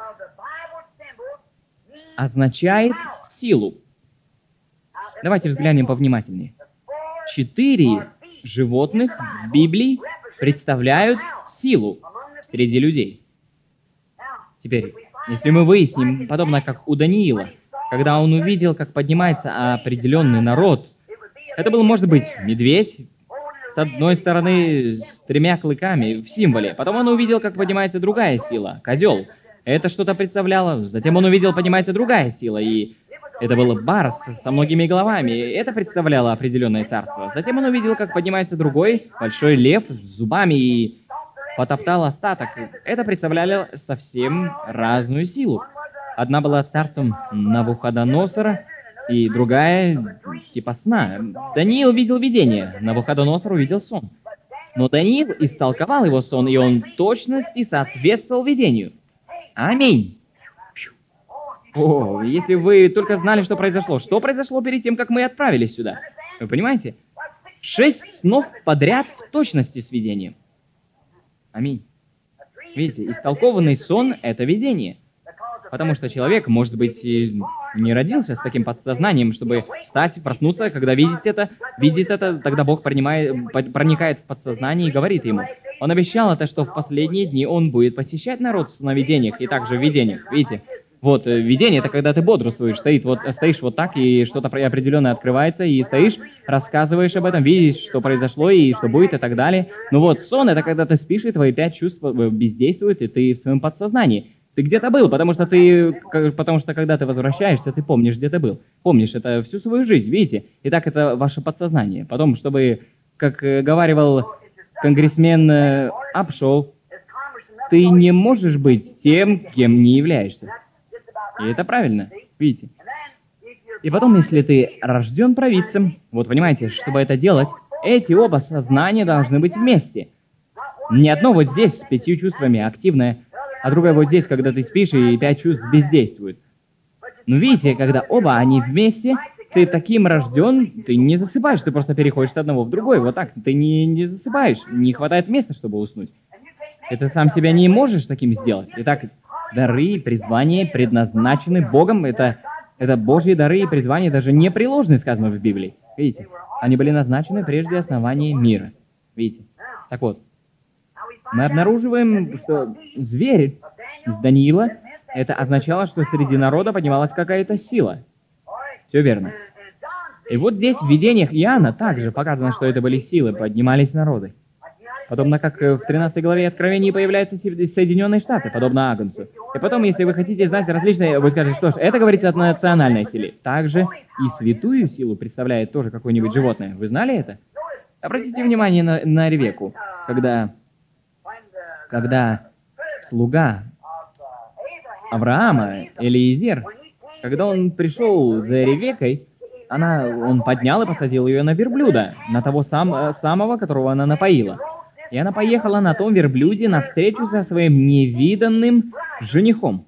означает силу. Давайте взглянем повнимательнее. 4 животных в Библии представляют силу среди людей. Теперь, если мы выясним, подобно как у Даниила, когда он увидел, как поднимается определенный народ, это был, может быть, медведь, с одной стороны, с 3 клыками в символе. Потом он увидел, как поднимается другая сила, козел. Это что-то представляло. Затем он увидел, поднимается другая сила, и это был барс со многими головами. Это представляло определенное царство. Затем он увидел, как поднимается другой, большой лев с зубами и потоптал остаток. Это представляло совсем разную силу. Одна была царством Навуходоносора, и другая типа сна. Даниил видел видение, Навуходоносор увидел сон. Но Даниил истолковал его сон, и он в точности соответствовал видению. Аминь. О, если вы только знали, что произошло перед тем, как мы отправились сюда. Вы понимаете? 6 снов подряд в точности с видением. Аминь. Видите, истолкованный сон — это видение. Потому что человек, может быть, и не родился с таким подсознанием, чтобы встать, проснуться, когда видит это, тогда Бог проникает в подсознание и говорит ему. Он обещал это, что в последние дни он будет посещать народ в сновидениях и также в видениях. Видите? Вот, видение — это когда ты бодрствуешь, стоишь вот так, и что-то определенное открывается, и стоишь, рассказываешь об этом, видишь, что произошло, и что будет, и так далее. Ну вот, сон — это когда ты спишь, и твои 5 чувств бездействуют, и ты в своем подсознании. Ты где-то был, потому что когда ты возвращаешься, ты помнишь, где ты был. Помнишь это всю свою жизнь, видите? Итак, это ваше подсознание. Потом, чтобы, как говаривал конгрессмен Апшоу, ты не можешь быть тем, кем не являешься. И это правильно, видите? И потом, если ты рожден провидцем, вот понимаете, чтобы это делать, эти оба сознания должны быть вместе. Не одно вот здесь с 5 чувствами активное, а другое вот здесь, когда ты спишь, и 5 чувств бездействуют. Но видите, когда оба они вместе, ты таким рожден, ты не засыпаешь, ты просто переходишь с одного в другой. Вот так, ты не засыпаешь, не хватает места, чтобы уснуть. И ты сам себя не можешь таким сделать. Итак, дары и призвания предназначены Богом. Это Божьи дары и призвания, даже непреложные, сказано в Библии. Видите? Они были назначены прежде основания мира. Видите? Так вот, мы обнаруживаем, что зверь из Даниила, это означало, что среди народа поднималась какая-то сила. Все верно. И вот здесь в видениях Иоанна также показано, что это были силы, поднимались народы. Подобно как в 13 главе Откровений появляются Соединенные Штаты, подобно Агнцу. И потом, если вы хотите знать различные, вы скажете, что ж, это говорится о национальной силе. Также и святую силу представляет тоже какое-нибудь животное. Вы знали это? Обратите внимание на Ревекку, когда когда слуга Авраама, Элиезер, когда он пришел за Ревеккой, он поднял и посадил ее на верблюда, на того самого, которого она напоила. И она поехала на том верблюде навстречу со своим невиданным женихом.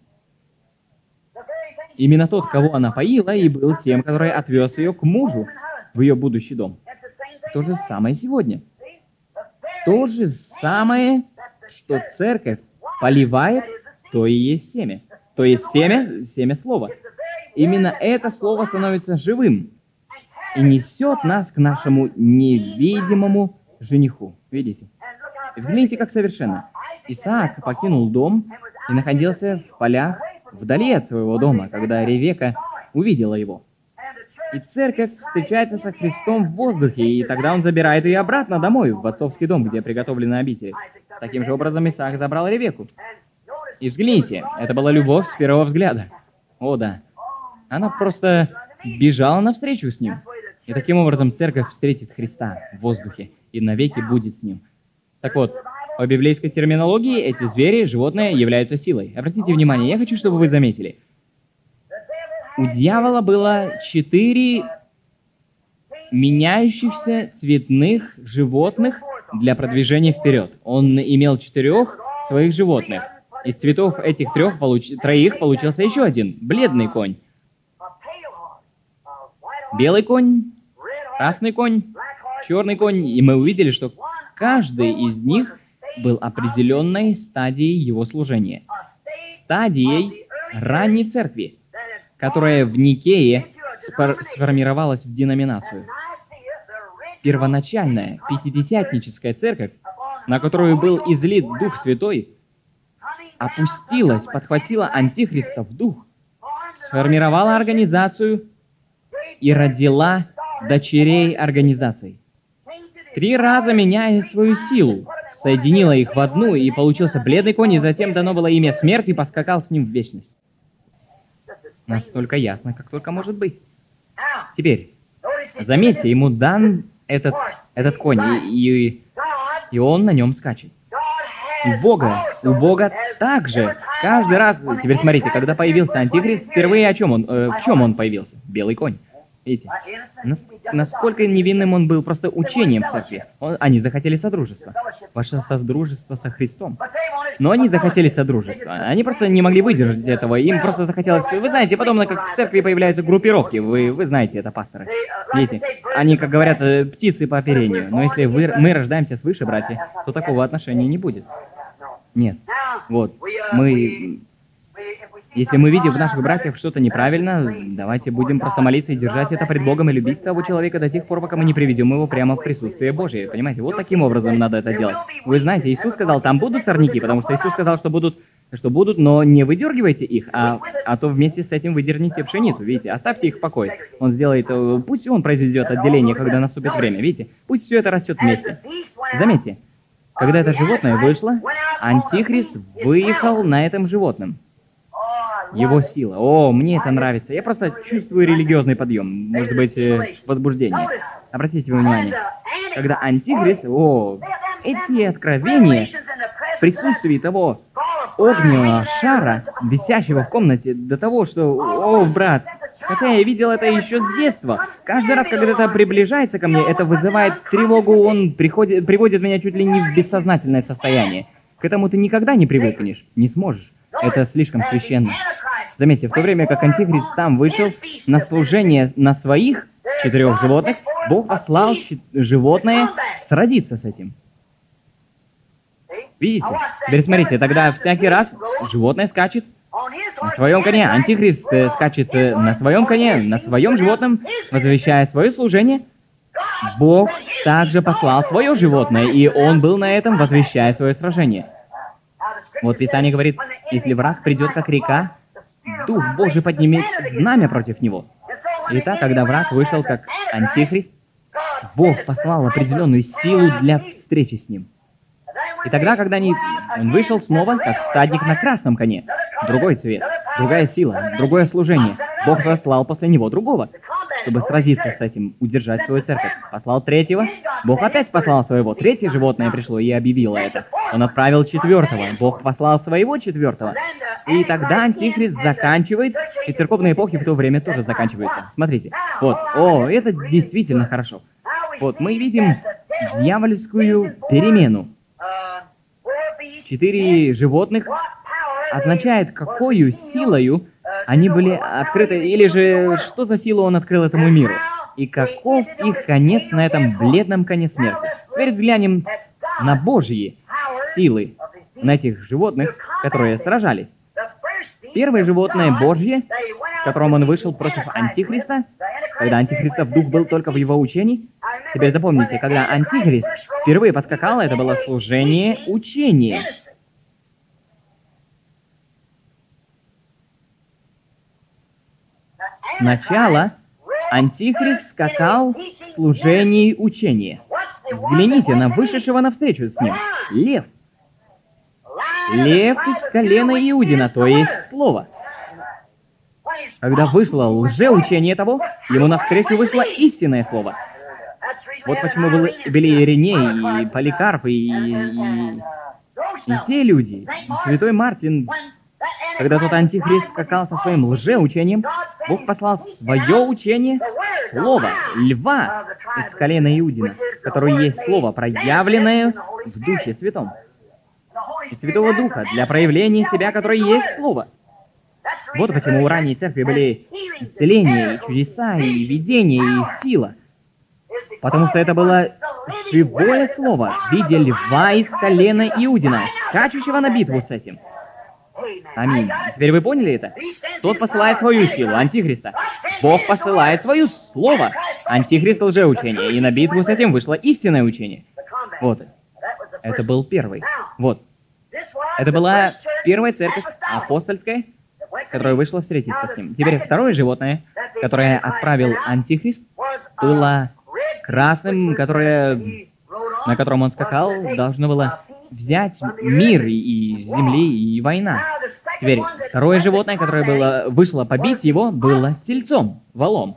Именно тот, кого она поила, и был тем, который отвез ее к мужу в ее будущий дом. То же самое сегодня. То же самое, что церковь поливает, то и есть семя. То есть семя слова. Именно это слово становится живым и несет нас к нашему невидимому жениху. Видите? Взгляните, как совершенно. Исаак покинул дом и находился в полях вдали от своего дома, когда Ревекка увидела его. И церковь встречается со Христом в воздухе, и тогда он забирает ее обратно домой, в отцовский дом, где приготовлены обители. Таким же образом Исаак забрал Ревекку. И взгляните, это была любовь с первого взгляда. О да. Она просто бежала навстречу с ним. И таким образом церковь встретит Христа в воздухе и навеки будет с ним. Так вот, по библейской терминологии эти звери, животные, являются силой. Обратите внимание, я хочу, чтобы вы заметили. У дьявола было 4 меняющихся цветных животных для продвижения вперед. Он имел 4 своих животных. Из цветов этих 3 получился еще один, бледный конь. Белый конь, красный конь, черный конь. И мы увидели, что каждый из них был определенной стадией его служения. Стадией ранней церкви, которая в Никее сформировалась в деноминацию. Первоначальная пятидесятническая церковь, на которую был излит Дух Святой, опустилась, подхватила Антихриста в дух, сформировала организацию и родила дочерей организаций. 3 раза меняя свою силу, соединила их в одну, и получился бледный конь, и затем дано было имя смерть, и поскакал с ним в вечность. Настолько ясно, как только может быть. Теперь, заметьте, ему дан этот конь, и он на нем скачет. У Бога также каждый раз... Теперь смотрите, когда появился Антихрист, впервые в чем он появился? Белый конь. Видите? Насколько невинным он был просто учением в церкви. Они захотели содружества. Ваше содружество со Христом. Но они захотели содружества. Они просто не могли выдержать этого. Им просто захотелось... Вы знаете, подобно как в церкви появляются группировки. Вы знаете это, пасторы. Видите? Они, как говорят, птицы по оперению. Но если мы рождаемся свыше, братья, то такого отношения не будет. Нет. Вот. Если мы видим в наших братьях что-то неправильно, давайте будем просто молиться и держать это пред Богом и любить того человека до тех пор, пока мы не приведем его прямо в присутствие Божие. Понимаете, вот таким образом надо это делать. Вы знаете, Иисус сказал, там будут сорняки, потому что Иисус сказал, что будут, но не выдергивайте их, а то вместе с этим выдерните пшеницу. Видите, оставьте их в покое. Он сделает, пусть он произведет отделение, когда наступит время. Видите, пусть все это растет вместе. Заметьте, когда это животное вышло, Антихрист выехал на этом животном. Его сила. О, мне это нравится. Я просто чувствую религиозный подъем. Может быть, возбуждение. Обратите внимание. Когда Антихрист... эти откровения в присутствии того огненного шара, висящего в комнате, до того, что... брат, хотя я видел это еще с детства. Каждый раз, когда это приближается ко мне, это вызывает тревогу, он приводит меня чуть ли не в бессознательное состояние. К этому ты никогда не привыкнешь, не сможешь. Это слишком священно. Заметьте, в то время как Антихрист там вышел на служение на своих 4 животных, Бог послал животное сразиться с этим. Видите? Теперь смотрите, тогда всякий раз животное скачет на своем коне, Антихрист скачет на своем коне, на своем животном, возвещая свое служение. Бог также послал свое животное, и он был на этом, возвещая свое сражение. Вот Писание говорит, если враг придет как река, Дух Божий поднимет знамя против него. Итак, когда враг вышел как Антихрист, Бог послал определенную силу для встречи с ним. И тогда, когда он вышел снова, как всадник на красном коне, другой цвет, другая сила, другое служение, Бог послал после него другого, чтобы сразиться с этим, удержать свою церковь. Послал третьего, Бог опять послал своего. Третье животное пришло и объявило это. Он отправил четвертого, Бог послал своего четвертого. И тогда Антихрист заканчивает, и церковные эпохи в то время тоже заканчиваются. Смотрите, вот, это действительно хорошо. Вот, мы видим дьявольскую перемену. 4 животных означает, какою силою они были открыты, или же что за силу он открыл этому миру, и каков их конец на этом бледном коне смерти. Теперь взглянем на Божьи силы, на этих животных, которые сражались. Первое животное Божье, с которым он вышел против Антихриста, когда Антихристов дух был только в его учении. Теперь запомните, когда Антихрист впервые поскакал, это было служение учения. Сначала Антихрист скакал в служении учения. Взгляните на вышедшего навстречу с ним. Лев. Лев из колена Иудина, то есть слово. Когда вышло лжеучение того, ему навстречу вышло истинное слово. Вот почему были Ириней, и Поликарп, и те люди, и святой Мартин. Когда тот Антихрист скакал со своим лжеучением, Бог послал свое учение, слово, льва из колена Иудина, которое есть слово, проявленное в Духе Святом. И Святого Духа для проявления себя, которое есть слово. Вот почему у ранней церкви были исцеления, и чудеса, и видения, и сила. Потому что это было живое слово в виде льва из колена Иудина, скачущего на битву с этим. Аминь. Теперь вы поняли это? Тот посылает свою силу, Антихриста. Бог посылает свое слово, Антихрист лжеучение, и на битву с этим вышло истинное учение. Вот. Это был первый. Вот. Это была первая церковь апостольская, которая вышла встретиться с ним. Теперь второе животное, которое отправил Антихрист, было красным, на котором он скакал, должно было взять мир и земли, и война. Теперь, второе животное, которое вышло побить его, было тельцом, волом.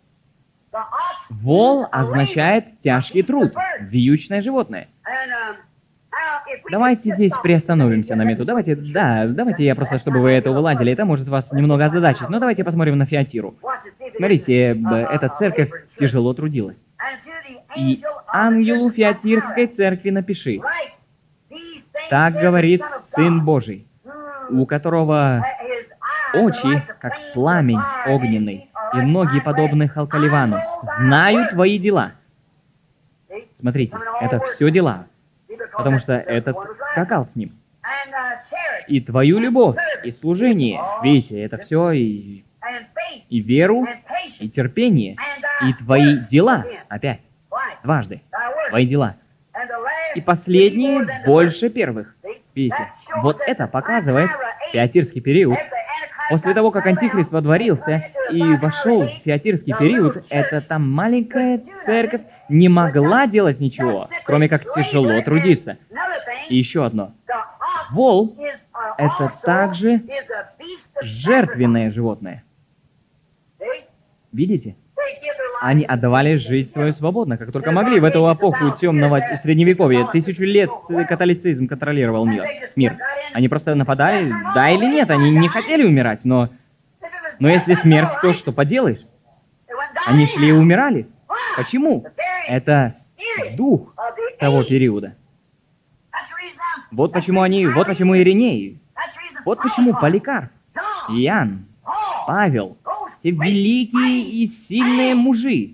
Вол означает тяжкий труд, вьючное животное. Давайте здесь приостановимся на минуту. Давайте я просто, чтобы вы это уладили, это может вас немного озадачить, но давайте посмотрим на Фиатиру. Смотрите, эта церковь тяжело трудилась. И ангелу Фиатирской церкви напиши: так говорит Сын Божий, у которого очи, как пламень огненный, и ноги, подобны халкаливану, знают твои дела. Смотрите, это все дела, потому что этот скакал с ним. И твою любовь, и служение, видите, это все и веру, и терпение, и твои дела, опять, дважды, твои дела. И последние больше первых. Видите, вот это показывает Фиатирский период. После того, как Антихрист водворился и вошел в Фиатирский период, эта там маленькая церковь не могла делать ничего, кроме как тяжело трудиться. И еще одно. Вол — это также жертвенное животное. Видите? Они отдавали жизнь свою свободно, как только могли в эту эпоху темного средневековья. 1000 лет католицизм контролировал мир. Они просто нападали, да или нет, они не хотели умирать, но если смерть, то что поделаешь? Они шли и умирали. Почему? Это дух того периода. Вот почему Ириней, вот почему Поликарп, Иоанн, Павел, те великие и сильные мужи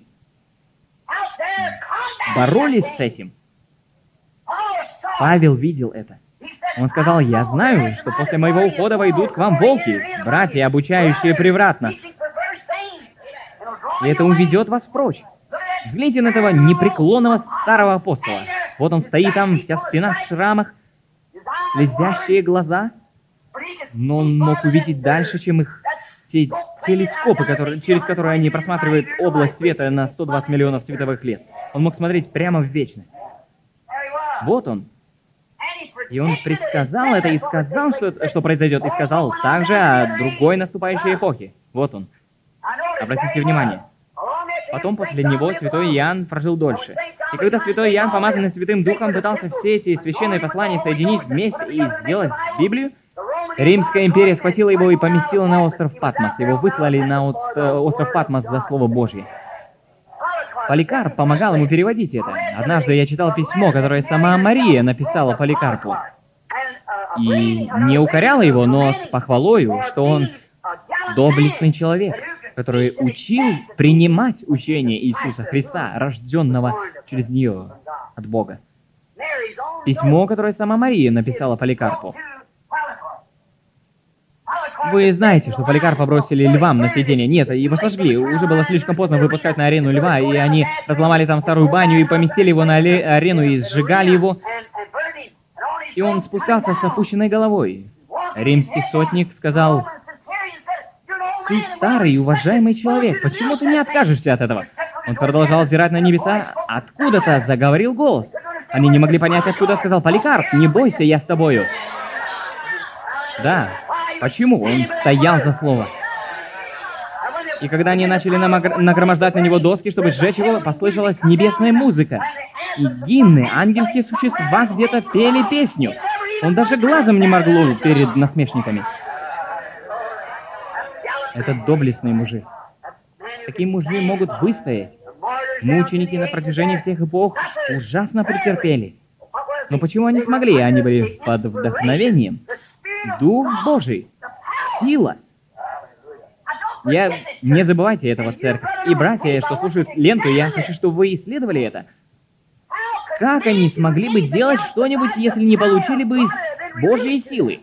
боролись с этим. Павел видел это. Он сказал: я знаю, что после моего ухода войдут к вам волки, братья, обучающие превратно. И это уведет вас прочь. Взгляните на этого непреклонного старого апостола. Вот он стоит там, вся спина в шрамах, слезящие глаза. Но он мог увидеть дальше, чем их те телескопы, через которые они просматривают область света на 120 миллионов световых лет. Он мог смотреть прямо в вечность. Вот он. И он предсказал это и сказал, что произойдет, и сказал также о другой наступающей эпохе. Вот он. Обратите внимание. Потом после него святой Иоанн прожил дольше. И когда святой Иоанн, помазанный Святым Духом, пытался все эти священные послания соединить вместе и сделать Библию, Римская империя схватила его и поместила на остров Патмос. Его выслали на остров Патмос за Слово Божье. Поликарп помогал ему переводить это. Однажды я читал письмо, которое сама Мария написала Поликарпу. И не укоряла его, но с похвалою, что он доблестный человек, который учил принимать учение Иисуса Христа, рожденного через нее от Бога. Письмо, которое сама Мария написала Поликарпу. Вы знаете, что Поликарпа бросили львам на съедение. Нет, его сожгли. Уже было слишком поздно выпускать на арену льва, и они разломали там старую баню и поместили его на арену и сжигали его. И он спускался с опущенной головой. Римский сотник сказал: «Ты старый и уважаемый человек, почему ты не откажешься от этого?» Он продолжал взирать на небеса. Откуда-то заговорил голос. Они не могли понять, откуда. Сказал: «Поликарп, не бойся, я с тобою». Да. Почему? Он стоял за слово. И когда они начали нагромождать на него доски, чтобы сжечь его, послышалась небесная музыка. И гимны, ангельские существа где-то пели песню. Он даже глазом не моргнул перед насмешниками. Это доблестные мужи. Такие мужи могут выстоять. Мученики на протяжении всех эпох ужасно претерпели. Но почему они смогли? Они были под вдохновением. Дух Божий. Сила. Не забывайте этого, церковь. И братья, что слушают ленту, я хочу, чтобы вы исследовали это. Как они смогли бы делать что-нибудь, если не получили бы Божьей силы?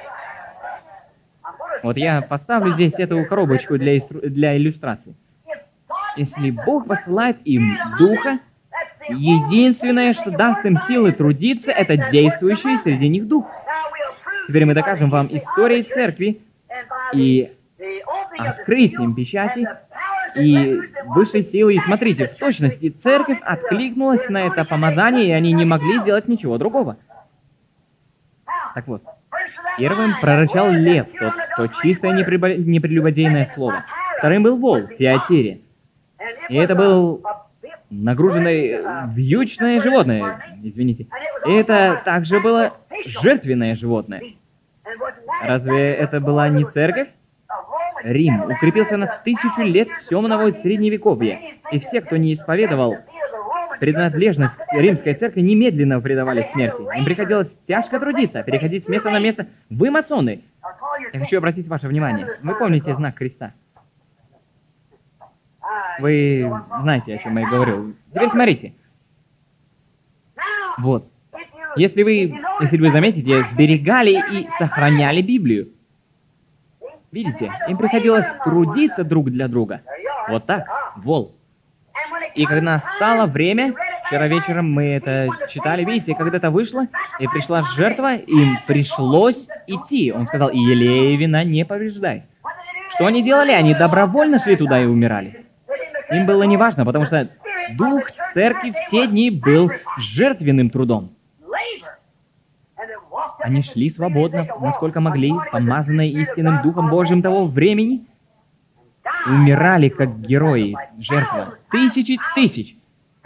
Вот я поставлю здесь эту коробочку для иллюстрации. Если Бог посылает им Духа, единственное, что даст им силы трудиться, это действующий среди них Дух. Теперь мы докажем вам историей церкви и открытием печати и высшей силы. И смотрите, в точности церковь откликнулась на это помазание, и они не могли сделать ничего другого. Так вот, первым прорычал лев, то чистое непрелюбодейное слово. Вторым был вол в Фиатире. И это был нагруженное вьючное животное, извините. И это также было жертвенное животное. Разве это была не церковь? Рим укрепился на 1000 лет темного средневековья, и все, кто не исповедовал принадлежность к римской церкви, немедленно предавались смерти. Им приходилось тяжко трудиться, переходить с места на место. Вы масоны! Я хочу обратить ваше внимание. Вы помните знак креста? Вы знаете, о чем я говорю. Теперь смотрите. Вот. Если вы заметите, сберегали и сохраняли Библию. Видите, им приходилось трудиться друг для друга. Вот так, вол. И когда настало время, вчера вечером мы это читали, видите, когда это вышло, и пришла жертва, им пришлось идти. Он сказал: «И елея и вина не повреждай». Что они делали? Они добровольно шли туда и умирали. Им было неважно, потому что дух церкви в те дни был жертвенным трудом. Они шли свободно, насколько могли, помазанные истинным Духом Божьим того времени, умирали как герои, жертва. Тысячи тысяч.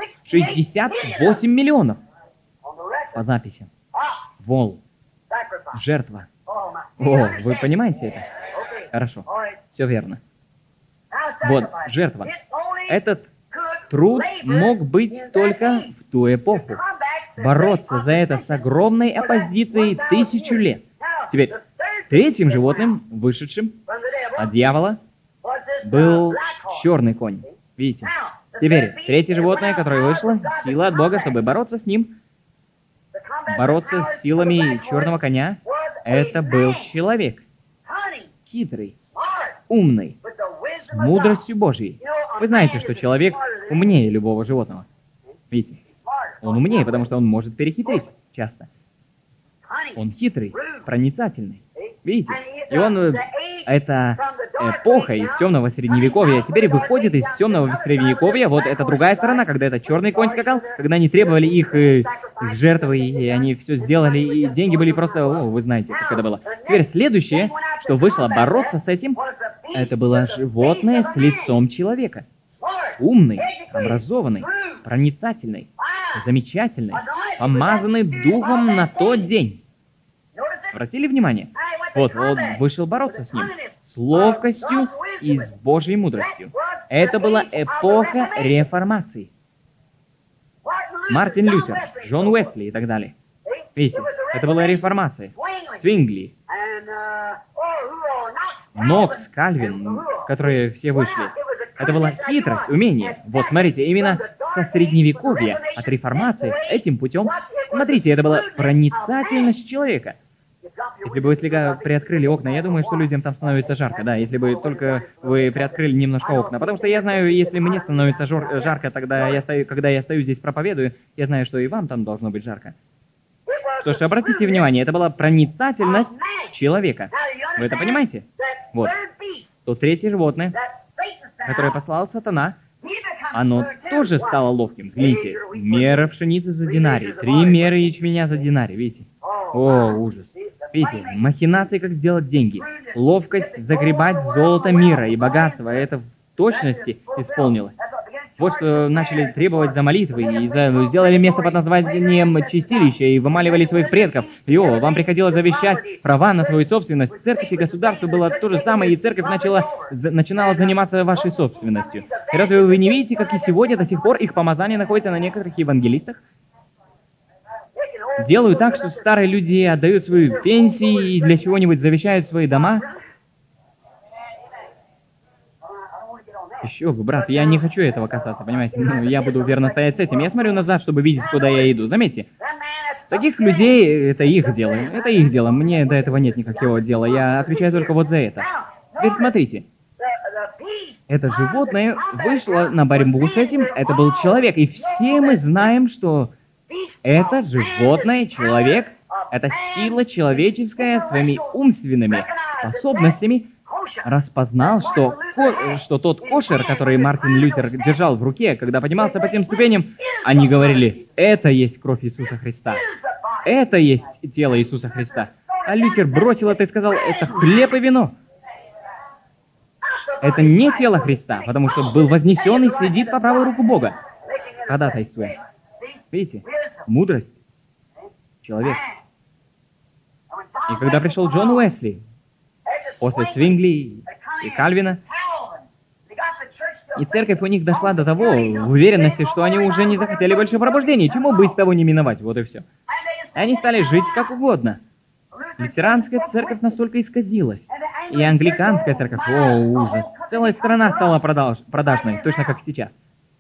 68 миллионов. По записям. Вол. Жертва. О, вы понимаете это? Хорошо. Все верно. Вот, жертва. Этот труд мог быть только в ту эпоху. Бороться за это с огромной оппозицией 1000 лет. Теперь, третьим животным, вышедшим от дьявола, был черный конь. Видите? Теперь, третье животное, которое вышло, сила от Бога, чтобы бороться с ним, бороться с силами черного коня, это был человек. Хитрый, умный, с мудростью Божьей. Вы знаете, что человек умнее любого животного. Видите? Он умнее, потому что он может перехитрить часто. Он хитрый, проницательный. Видите? И он, эта эпоха из темного средневековья теперь выходит из темного средневековья. Вот это другая сторона, когда это черный конь скакал, когда они требовали их жертвы, и они все сделали, и деньги были просто... О, вы знаете, как это было. Теперь следующее, что вышло бороться с этим, это было животное с лицом человека. умный, образованный, проницательный, замечательный, помазанный Духом на тот день. Обратили внимание? Вот, он вышел бороться с ним с ловкостью и с Божьей мудростью. Это была эпоха реформации. Мартин Лютер, Джон Уэсли и так далее. Видите, это была реформация. Свингли, Нокс, Кальвин, которые все вышли. Это была хитрость, умение. Вот, смотрите, именно со Средневековья, от реформации, этим путем. Смотрите, это была проницательность человека. Если бы вы слегка приоткрыли окна, я думаю, что людям там становится жарко, да, если бы только вы приоткрыли немножко окна. Потому что я знаю, если мне становится жарко, тогда когда я стою здесь проповедую, я знаю, что и вам там должно быть жарко. Что ж, обратите внимание, это была проницательность человека. Вы это понимаете? Вот. То третье животное, которое послал сатана, оно тоже стало ловким. Взгляните, мера пшеницы за динарий, 3 меры ячменя за динарий, видите? О, ужас. Видите, махинации, как сделать деньги. Ловкость загребать золото мира и богатство. Это в точности исполнилось. Вот что начали требовать за молитвы, и сделали место под названием чистилища, и вымаливали своих предков. Вам приходилось завещать права на свою собственность. Церковь и государство было то же самое, и церковь начинала заниматься вашей собственностью. И разве вы не видите, как и сегодня до сих пор их помазание находится на некоторых евангелистах? Делают так, что старые люди отдают свои пенсии и для чего-нибудь завещают свои дома. Еще бы, брат, я не хочу этого касаться, понимаете? Я буду верно стоять с этим. Я смотрю назад, чтобы видеть, куда я иду. Заметьте, таких людей, это их дело. Это их дело. Мне до этого нет никакого дела. Я отвечаю только вот за это. Теперь смотрите. Это животное вышло на борьбу с этим. Это был человек. И все мы знаем, что это животное, человек, это сила человеческая своими умственными способностями распознал, что тот кошер, который Мартин Лютер держал в руке, когда поднимался по тем ступеням, они говорили, это есть кровь Иисуса Христа, это есть тело Иисуса Христа. А Лютер бросил это и сказал, это хлеб и вино. Это не тело Христа, потому что был вознесен и сидит по правую руку Бога, ходатайствуя. Видите? Мудрость. Человек. И когда пришел Джон Уэсли, после Свингли и Кальвина, и церковь у них дошла до того, в уверенности, что они уже не захотели больше пробуждения. Чему быть, того не миновать. Вот и все. И они стали жить как угодно. Лютеранская церковь настолько исказилась. И англиканская церковь, о, ужас. Целая страна стала продажной, точно как сейчас.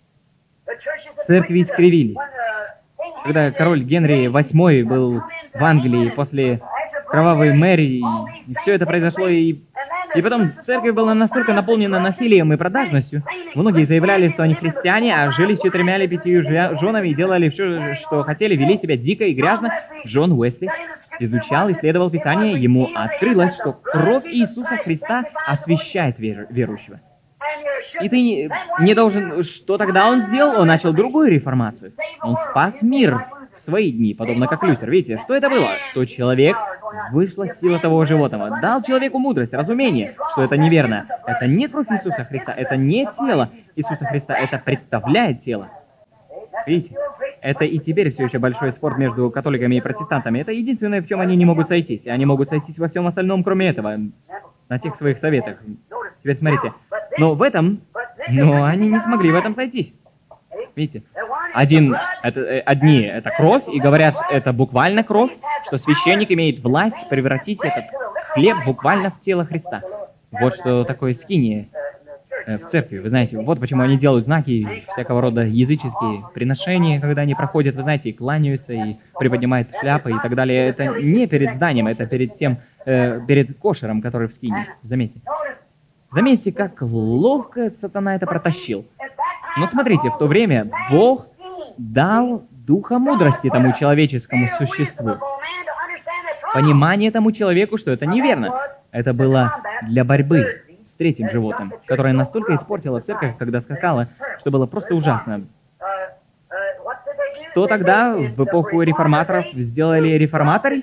Церкви искривились. Когда король Генри VIII был в Англии после кровавой Мэри, и все это произошло, и потом церковь была настолько наполнена насилием и продажностью. Многие заявляли, что они христиане, а жили с 4 или 5 женами и делали все, что хотели, вели себя дико и грязно. Джон Уэсли изучал, исследовал Писание, ему открылось, что кровь Иисуса Христа освящает верующего. И ты не должен... Что тогда он сделал? Он начал другую реформацию. Он спас мир в свои дни, подобно как Лютер. Видите, что это было? Что человек, вышла сила того животного, дал человеку мудрость, разумение, что это неверно. Это не кровь Иисуса Христа, это не тело Иисуса Христа, это представляет тело. Видите? Это и теперь все еще большой спор между католиками и протестантами. Это единственное, в чем они не могут сойтись. И они могут сойтись во всем остальном, кроме этого. На тех своих советах. Теперь смотрите. Но они не смогли в этом сойтись. Видите? Одни это кровь, и говорят, это буквально кровь, что священник имеет власть превратить этот хлеб буквально в тело Христа. Вот что такое скиния в церкви. Вы знаете, вот почему они делают знаки, всякого рода языческие приношения, когда они проходят, вы знаете, и кланяются, и приподнимают шляпы и так далее. Это не перед зданием, это перед кошером, который в скинии. Заметьте. Заметьте, как ловко сатана это протащил. Но смотрите, в то время Бог дал духа мудрости тому человеческому существу. Понимание тому человеку, что это неверно. Это было для борьбы с третьим животным, которое настолько испортило церковь, когда скакало, что было просто ужасно. Что тогда в эпоху реформаторов сделали реформаторы?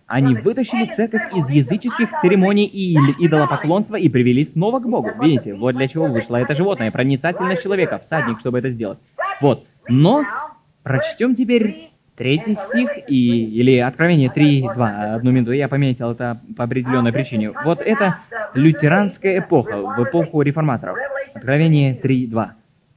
Они вытащили церковь из языческих церемоний и идолопоклонства и привели снова к Богу. Видите, вот для чего вышло это животное. Проницательность человека, всадник, чтобы это сделать. Вот. Но прочтем теперь 3 стих или Откровение 3:2. Одну минуту, я пометил это по определенной причине. Вот это лютеранская эпоха, в эпоху реформаторов. Откровение 3:2.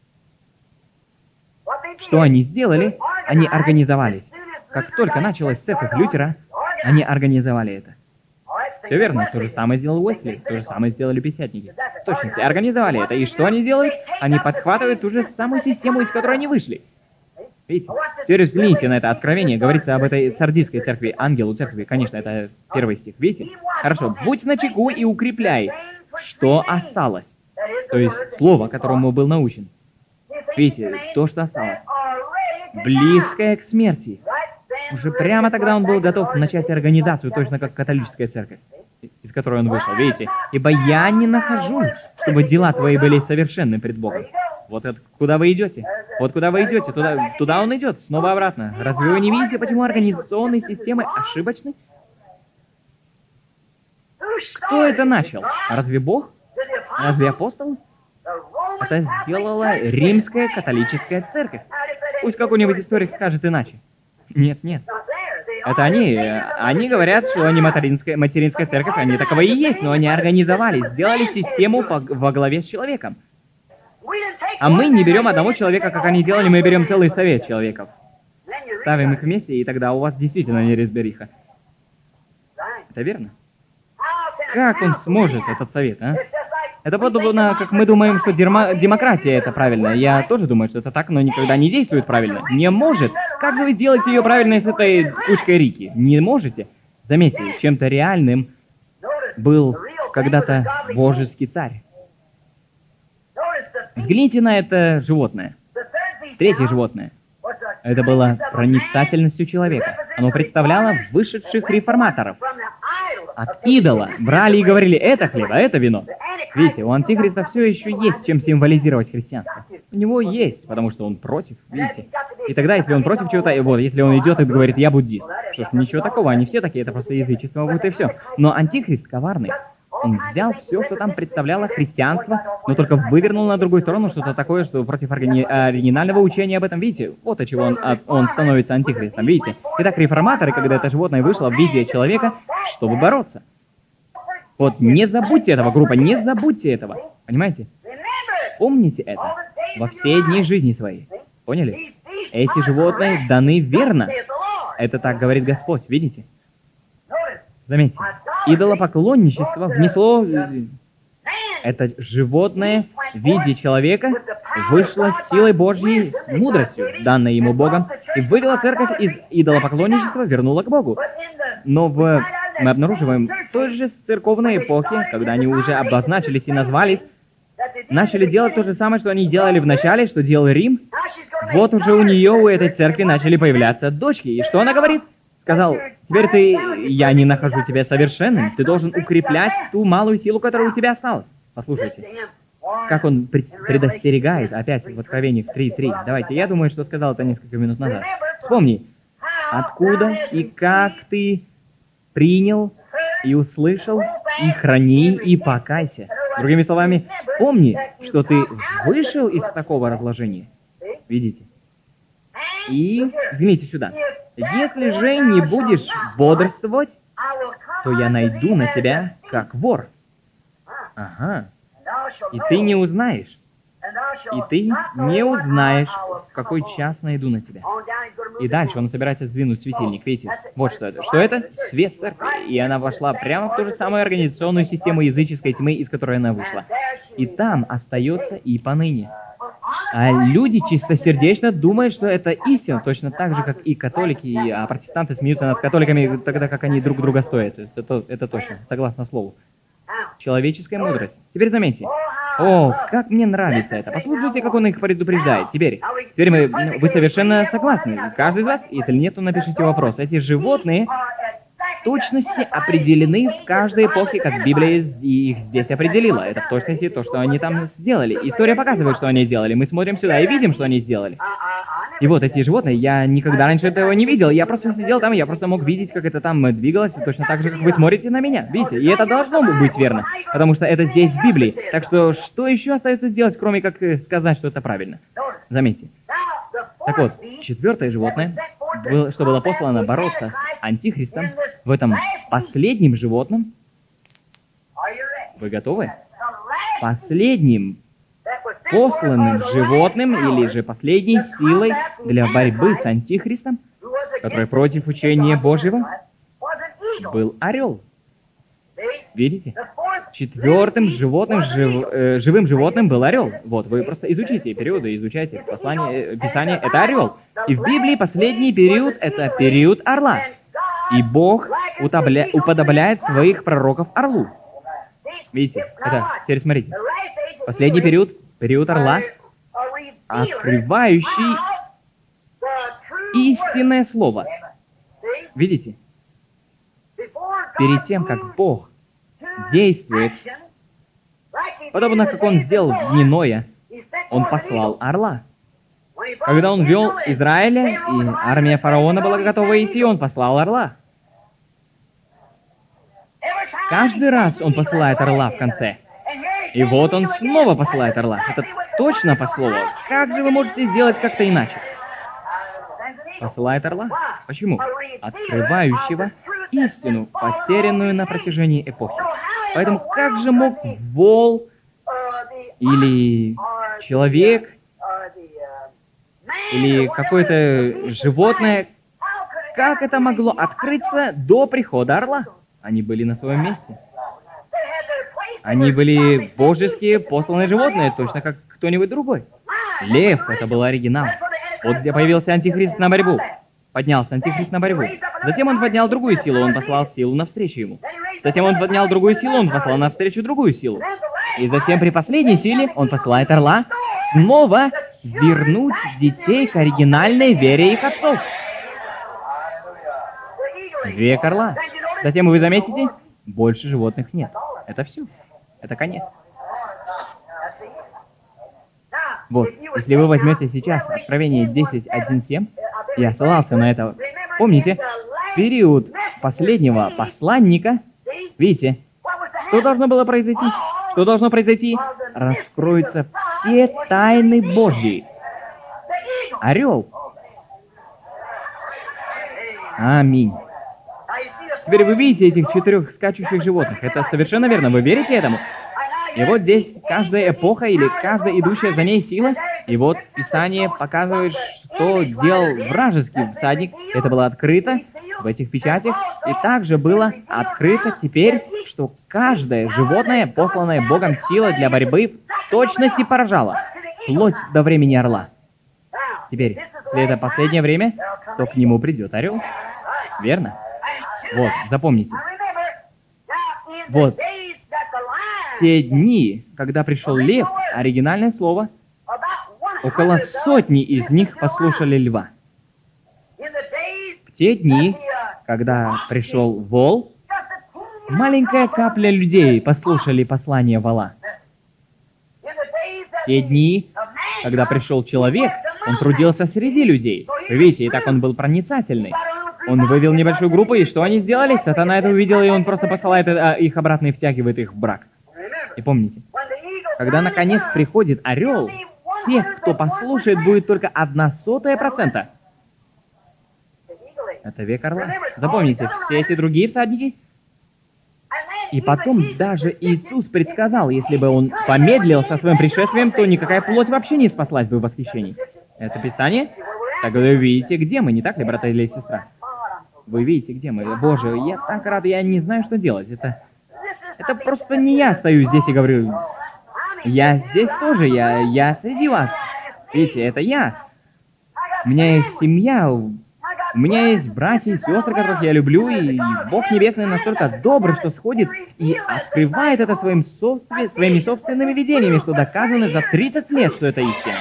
Что они сделали? Они организовались. Как только началась церковь Лютера, они организовали это. Все верно, то же самое сделал Уэсли, то же самое сделали пятидесятники. В точности, организовали это. И что они делают? Они подхватывают ту же самую систему, из которой они вышли. Видите? Теперь взгляните на это откровение. Говорится об этой сардийской церкви, ангелу церкви. Конечно, это 1 стих. Видите? Хорошо. «Будь начеку и укрепляй, что осталось». То есть слово, которому был научен. Видите, то, что осталось. Близкое к смерти. Уже прямо тогда он был готов начать организацию, точно как католическая церковь, из которой он вышел. Видите? «Ибо я не нахожу, чтобы дела твои были совершенны пред Богом». Вот это, куда вы идете? Вот куда вы идете, туда он идет, снова обратно. Разве вы не видите, почему организационные системы ошибочны? Кто это начал? Разве Бог? Разве апостолы? Это сделала римская католическая церковь. Пусть какой-нибудь историк скажет иначе. Нет, нет. Это они говорят, что они материнская церковь, они таковы и есть, но они организовали, сделали систему во главе с человеком. А мы не берем одного человека, как они делали, мы берем целый совет человеков. Ставим их вместе, и тогда у вас действительно неразбериха. Это верно? Как он сможет, этот совет, а? Это подобно, как мы думаем, что демократия это правильно. Я тоже думаю, что это так, но никогда не действует правильно. Не может. Как же вы сделаете ее правильной с этой кучкой Рики? Не можете. Заметьте, чем-то реальным был когда-то божеский царь. Взгляните на это животное. 3-е животное. Это было проницательностью человека. Оно представляло вышедших реформаторов. От идола брали и говорили: это хлеб, а это вино. Видите, у Антихриста все еще есть, чем символизировать христианство. У него есть, потому что он против, видите. И тогда, если он против чего-то, вот, если он идет и говорит: я буддист. Что ж, ничего такого, они все такие, это просто язычество, вот и все. Но Антихрист коварный. Он взял все, что там представляло христианство, но только вывернул на другую сторону что-то такое, что против оригинального учения об этом. Видите, вот от чего он становится антихристом, видите. Итак, реформаторы, когда это животное вышло в виде человека, чтобы бороться. Вот, не забудьте этого, группа, не забудьте этого. Понимаете? Помните это во все дни жизни своей. Поняли? Эти животные даны верно. Это так говорит Господь, видите? Заметьте, идолопоклонничество внесло... Это животное в виде человека вышло с силой Божьей, с мудростью, данной ему Богом, и вывела церковь из идолопоклонничества, вернула к Богу. Но мы обнаруживаем в той же церковной эпохе, когда они уже обозначились и назвались, начали делать то же самое, что они делали в начале, что делал Рим. Вот уже у нее, у этой церкви, начали появляться дочки. И что она говорит? Сказал: теперь я не нахожу тебя совершенным, ты должен укреплять ту малую силу, которая у тебя осталась. Послушайте, как он предостерегает, опять в Откровениях 3:3. Давайте, я думаю, что сказал это несколько минут назад. Вспомни, откуда и как ты принял и услышал, и храни, и покайся. Другими словами, помни, что ты вышел из такого разложения. Видите? И взгляните сюда. Если же не будешь бодрствовать, то я найду на тебя как вор. Ага. И ты не узнаешь. И ты не узнаешь, в какой час найду на тебя. И дальше он собирается сдвинуть светильник. Видите? Вот что это. Что это? Свет церкви. И она вошла прямо в ту же самую организационную систему языческой тьмы, из которой она вышла. И там остается и поныне. А люди чистосердечно думают, что это истина, точно так же, как и католики, а протестанты смеются над католиками, тогда как они друг друга стоят. Это точно, согласно слову. Человеческая мудрость. Теперь заметьте. О, как мне нравится это. Послушайте, как он их предупреждает. Теперь вы совершенно согласны. Каждый из вас, если нет, то напишите вопрос. Эти животные в точности определены в каждой эпохе, как Библия их здесь определила. Это в точности то, что они там сделали. История показывает, что они сделали. Мы смотрим сюда и видим, что они сделали. И вот эти животные, я никогда раньше этого не видел. Я просто сидел там, я просто мог видеть, как это там двигалось, точно так же, как вы смотрите на меня. Видите? И это должно быть верно, потому что это здесь в Библии. Так что еще остается сделать, кроме как сказать, что это правильно? Заметьте. Так вот, четвертое животное, что было послано бороться с Антихристом, в этом последнем животном. Вы готовы? Последним посланным животным, или же последней силой для борьбы с Антихристом, который против учения Божьего, был орел. Видите? Четвертым животным, живым животным был орел. Вот, вы просто изучите периоды, изучайте послание, Писание, это орел. И в Библии последний период — это период орла. И Бог уподобляет своих пророков орлу. Видите? Это, теперь смотрите. Последний период, период орла, открывающий истинное слово. Видите? Перед тем, как Бог действует, подобно как Он сделал в дни Ноя, Он послал орла. Когда Он вел Израиля, и армия фараона была готова идти, Он послал орла. Каждый раз Он посылает орла в конце. И вот Он снова посылает орла. Это точно по слову. Как же вы можете сделать как-то иначе? Посылает орла. Почему? Открывающего истину, потерянную на протяжении эпохи. Поэтому как же мог вол или человек или какое-то животное, как это могло открыться до прихода орла? Они были на своем месте. Они были божеские посланные животные, точно как кто-нибудь другой. Лев — это был оригинал. Вот где появился Антихрист на борьбу. Поднялся Антихрист на борьбу. Затем он поднял другую силу, он послал силу навстречу ему. Затем он поднял другую силу, он послал навстречу другую силу. И затем при последней силе он посылает орла снова вернуть детей к оригинальной вере их отцов. Век орла. Затем вы заметите, больше животных нет. Это все. Это конец. Вот, если вы возьмете сейчас Откровение 10:1-7, я ссылался на это. Помните, период последнего посланника, видите, что должно было произойти? Что должно произойти? Раскроются все тайны Божьи. Орел. Аминь. Теперь вы видите этих 4 скачущих животных. Это совершенно верно. Вы верите этому? И вот здесь каждая эпоха или каждая идущая за ней сила, и вот Писание показывает, что делал вражеский всадник. Это было открыто в этих печатях, и также было открыто теперь, что каждое животное, посланное Богом сила для борьбы, в точности поражало, вплоть до времени орла. Теперь, если это последнее время, то к нему придет орел. Верно? Вот, запомните. Вот. Те дни, когда пришел лев, оригинальное слово, около 100 из них послушали льва. В те дни, когда пришел вол, маленькая капля людей послушали послание вола. В те дни, когда пришел человек, он трудился среди людей. Вы видите, и так он был проницательный. Он вывел небольшую группу, и что они сделали? Сатана это увидел, и он просто посылает их обратно и втягивает их в брак. И помните, когда наконец приходит орел, тех, кто послушает, будет только 0,01%. Это век орла. Запомните, все эти другие всадники. И потом даже Иисус предсказал, если бы он помедлил со своим пришествием, то никакая плоть вообще не спаслась бы в восхищении. Это Писание? Так вы видите, где мы, не так ли, брат или сестра? Вы видите, где мы. Боже, я так рад, я не знаю, что делать. Это просто не я стою здесь и говорю. Я здесь тоже, я среди вас. Видите, это я. У меня есть семья, у меня есть братья и сестры, которых я люблю, и Бог Небесный настолько добр, что сходит и открывает это своими собственными видениями, что доказано за 30 лет, что это истина.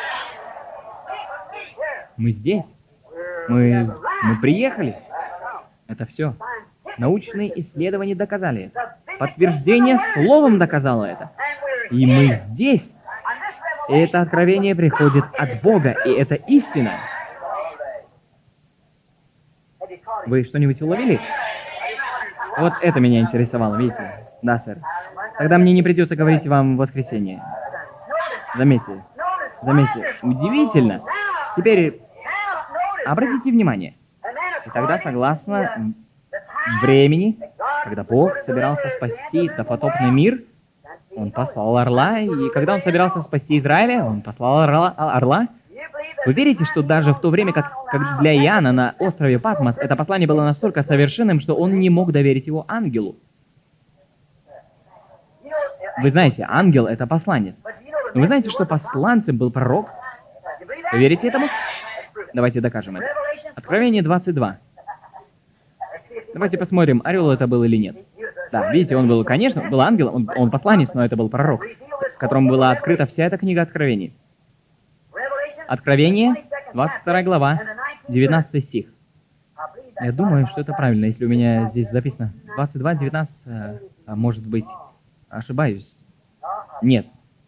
Мы здесь. Мы приехали. Это все. Научные исследования доказали это. Подтверждение словом доказало это. И мы здесь. И это откровение приходит от Бога, и это истина. Вы что-нибудь уловили? Вот это меня интересовало, видите? Да, сэр. Тогда мне не придется говорить вам в воскресенье. Заметьте. Заметьте. Удивительно. Теперь обратите внимание. И тогда, согласно времени, когда Бог собирался спасти допотопный мир, Он послал орла, и когда Он собирался спасти Израиля, Он послал орла. Вы верите, что даже в то время, как для Иоанна на острове Патмос, это послание было настолько совершенным, что он не мог доверить его ангелу? Вы знаете, ангел — это посланец. Но вы знаете, что посланцем был пророк? Вы верите этому? Давайте докажем это. Откровение 22. Давайте посмотрим, орел это был или нет. Да, видите, он был, конечно, был ангел, он посланец, но это был пророк, которому была открыта вся эта книга Откровений. Откровение, 22 глава, 19 стих. Я думаю, что это правильно, если у меня здесь записано 22, 19, может быть, ошибаюсь. Нет.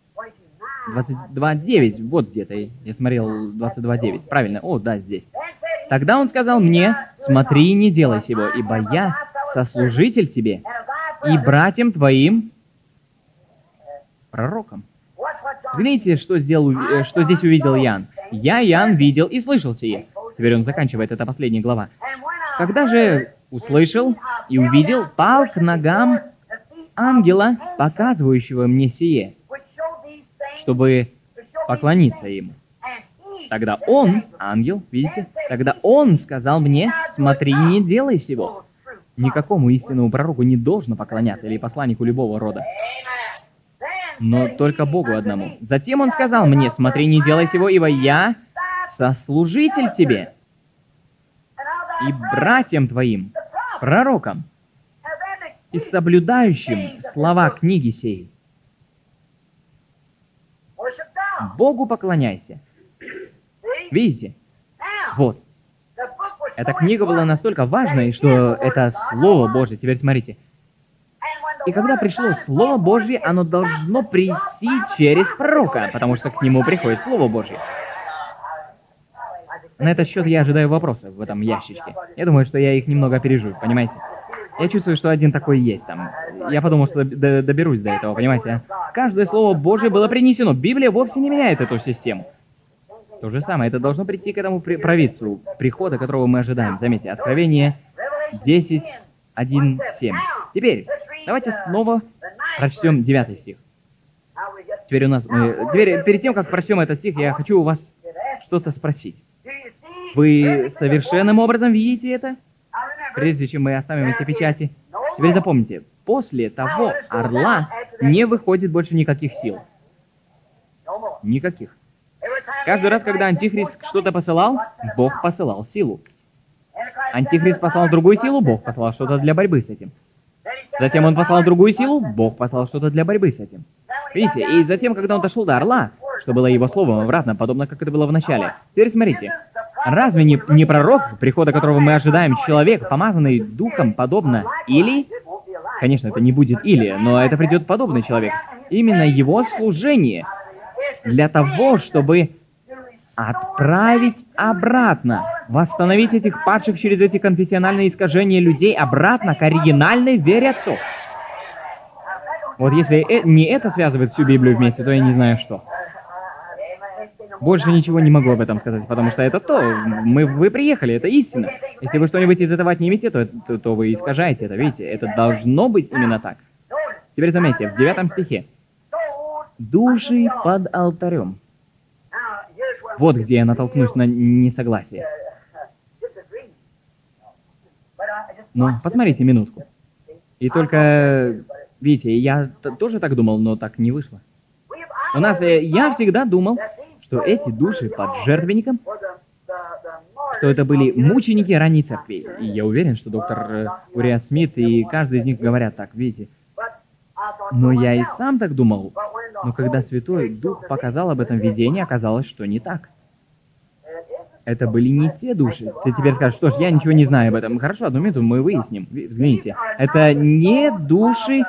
22.9, вот где-то, я смотрел 22.9, правильно, о, да, здесь. Тогда он сказал мне, смотри, не делай сего, ибо я сослужитель тебе и братьям твоим пророкам. Взгляните, что здесь увидел Иоанн. Я, Иоанн, видел и слышал сие. Теперь он заканчивает, это последняя глава. Когда же услышал и увидел, пал к ногам ангела, показывающего мне сие, чтобы поклониться ему. Тогда он, ангел, видите, тогда он сказал мне, смотри, не делай сего. Никакому истинному пророку не должно поклоняться, или посланнику любого рода, но только Богу одному. Затем он сказал мне, смотри, не делай сего, ибо я сослужитель тебе и братьям твоим, пророкам, и соблюдающим слова книги сей. Богу поклоняйся. Видите? Вот. Эта книга была настолько важной, что это Слово Божье. Теперь смотрите. И когда пришло Слово Божье, оно должно прийти через пророка, потому что к нему приходит Слово Божье. На этот счет я ожидаю вопросов в этом ящичке. Я думаю, что я их немного опережу, понимаете? Я чувствую, что один такой есть там. Я подумал, что доберусь до этого, понимаете? Каждое Слово Божье было принесено. Библия вовсе не меняет эту систему. То же самое, это должно прийти к этому провидцу, прихода, которого мы ожидаем. Заметьте, Откровение 10, 1, 7. Теперь, давайте снова прочтем 9 стих. Теперь перед тем, как прочтем этот стих, я хочу у вас что-то спросить. Вы совершенным образом видите это? Прежде чем мы оставим эти печати. Теперь запомните, после того орла не выходит больше никаких сил. Никаких. Каждый раз, когда Антихрист что-то посылал, Бог посылал силу. Антихрист послал другую силу, Бог послал что-то для борьбы с этим. Затем он послал другую силу, Бог послал что-то для борьбы с этим. Видите, и затем, когда он дошел до орла, что было его словом обратно, подобно как это было в начале. Теперь смотрите, разве не пророк, прихода которого мы ожидаем, человек, помазанный духом, подобно Илии? Конечно, это не будет Илия, но это придет подобный человек. Именно его служение для того, чтобы отправить обратно, восстановить этих падших через эти конфессиональные искажения людей обратно к оригинальной вере отцов. Вот если не это связывает всю Библию вместе, то я не знаю что. Больше ничего не могу об этом сказать, потому что это то. Вы приехали, это истина. Если вы что-нибудь из этого отнимете, то вы искажаете это, видите? Это должно быть именно так. Теперь заметьте, в 9 стихе. «Души под алтарем». Вот где я натолкнусь на несогласие. Но посмотрите минутку. И только, видите, я тоже так думал, но так не вышло. Я всегда думал, что эти души под жертвенником, что это были мученики ранней церкви. И я уверен, что доктор Уриас Смит и каждый из них говорят так, видите. Но я и сам так думал. Но когда Святой Дух показал об этом видении, оказалось, что не так. Это были не те души. Ты теперь скажешь, что ж, я ничего не знаю об этом. Хорошо, одну минуту, мы выясним. Взгляните. Это не души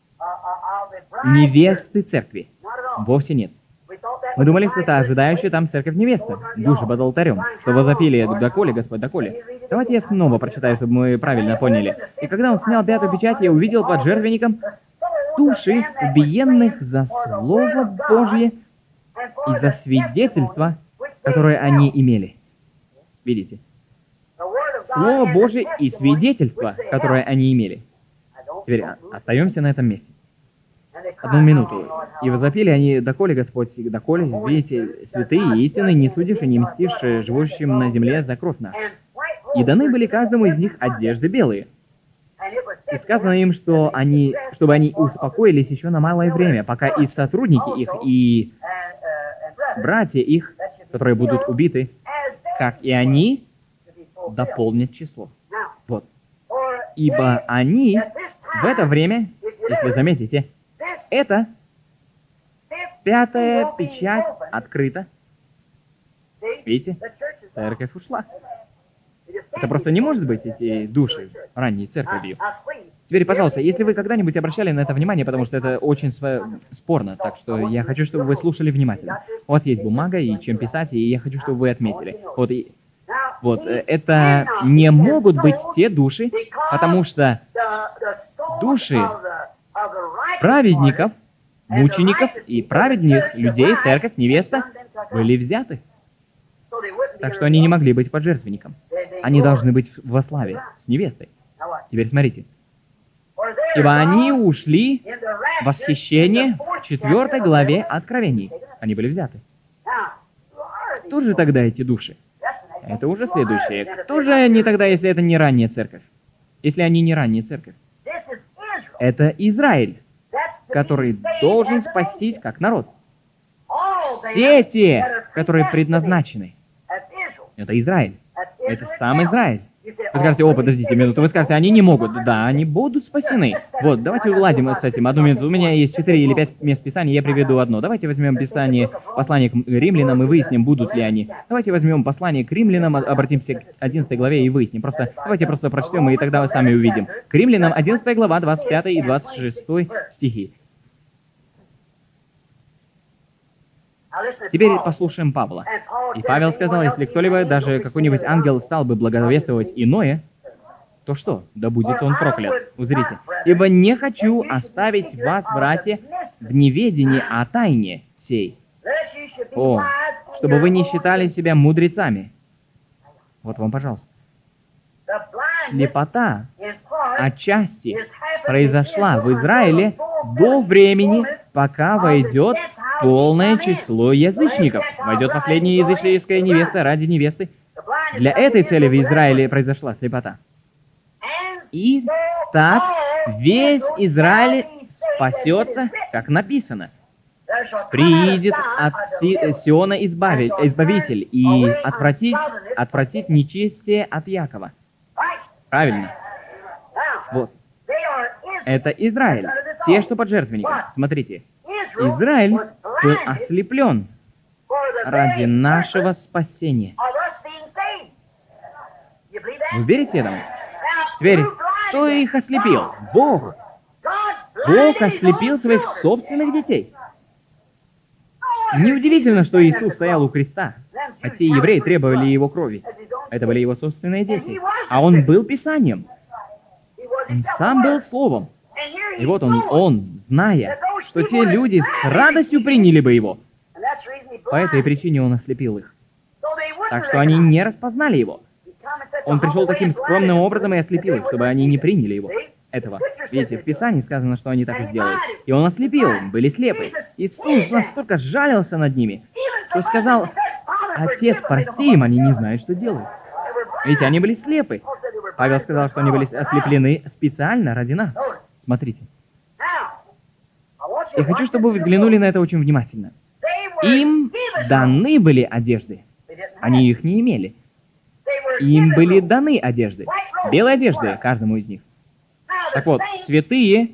невесты церкви. Вовсе нет. Мы думали, что это ожидающая там церковь невеста. Души под алтарем. Что возопили, доколе, Господь, доколе. Давайте я снова прочитаю, чтобы мы правильно поняли. «И когда он снял пятую печать, я увидел под жертвенником души убиенных за Слово Божье и за свидетельство, которое они имели». Видите? Слово Божье и свидетельство, которое они имели. Теперь остаемся на этом месте. Одну минуту. «И возопили они, доколе, Господь, доколе, видите, святые и истины, не судишь и не мстишь живущим на земле за кровь нашу. И даны были каждому из них одежды белые. И сказано им, что чтобы они успокоились еще на малое время, пока и сотрудники их, и братья их, которые будут убиты, как и они, дополнят число». Вот. «Ибо они в это время, если заметите, это пятая печать открыта». Видите? Церковь ушла. Это просто не может быть эти души ранней церковью. Теперь, пожалуйста, если вы когда-нибудь обращали на это внимание, потому что это очень спорно, так что я хочу, чтобы вы слушали внимательно. У вас есть бумага и чем писать, и я хочу, чтобы вы отметили. Вот, это не могут быть те души, потому что души праведников, мучеников и праведных людей, церковь, невеста, были взяты. Так что они не могли быть под жертвенником. Они должны быть во славе с невестой. Теперь смотрите. «Ибо они ушли в восхищение в 4 главе Откровений». Они были взяты. Кто же тогда эти души? Это уже следующее. Кто же они тогда, если это не ранняя церковь? Если они не ранняя церковь? Это Израиль, который должен спастись как народ. Все те, которые предназначены. Это Израиль. Это сам Израиль. Вы скажете: «О, подождите минуту». Вы скажете: «Они не могут». Да, они будут спасены. Вот, давайте уладим с этим. Одну минуту. У меня есть 4 или 5 мест Писания, я приведу одно. Давайте возьмем послание к римлянам и выясним, будут ли они. Давайте возьмем послание к римлянам, обратимся к 11 главе и выясним. Давайте просто прочтем, и тогда вы сами увидим. К римлянам 11 глава, 25 и 26 стихи. Теперь послушаем Павла. «И Павел сказал: если кто-либо, даже какой-нибудь ангел, стал бы благовествовать иное, то что? Да будет он проклят». Узрите. «Ибо не хочу оставить вас, братья, в неведении о тайне сей. О, чтобы вы не считали себя мудрецами». Вот вам, пожалуйста. «Слепота отчасти произошла в Израиле до времени, пока войдет полное число язычников». Войдет последняя языческая невеста ради невесты. Для этой цели в Израиле произошла слепота. И так весь Израиль спасется, как написано. Приидет от Сиона Избавитель и отвратит нечестие от Якова. Правильно. Вот. Это Израиль. Те, что под жертвенником. Смотрите. Израиль был ослеплен ради нашего спасения. Вы верите этому? Теперь, кто их ослепил? Бог. Бог ослепил своих собственных детей. Неудивительно, что Иисус стоял у креста, а те евреи требовали его крови. Это были его собственные дети. А он был Писанием. Он сам был Словом. И вот он, зная, что те люди с радостью приняли бы его, по этой причине он ослепил их. Так что они не распознали его. Он пришел таким скромным образом и ослепил их, чтобы они не приняли его. Этого. Видите, в Писании сказано, что они так и сделали. И он ослепил, были слепы. Иисус настолько жалился над ними, что сказал: «Отец, прости им, они не знают, что делают». Видите, они были слепы. Павел сказал, что они были ослеплены специально ради нас. Смотрите. Я хочу, чтобы вы взглянули на это очень внимательно. Им даны были одежды. Они их не имели. Им были даны одежды. Белые одежды каждому из них. Так вот, святые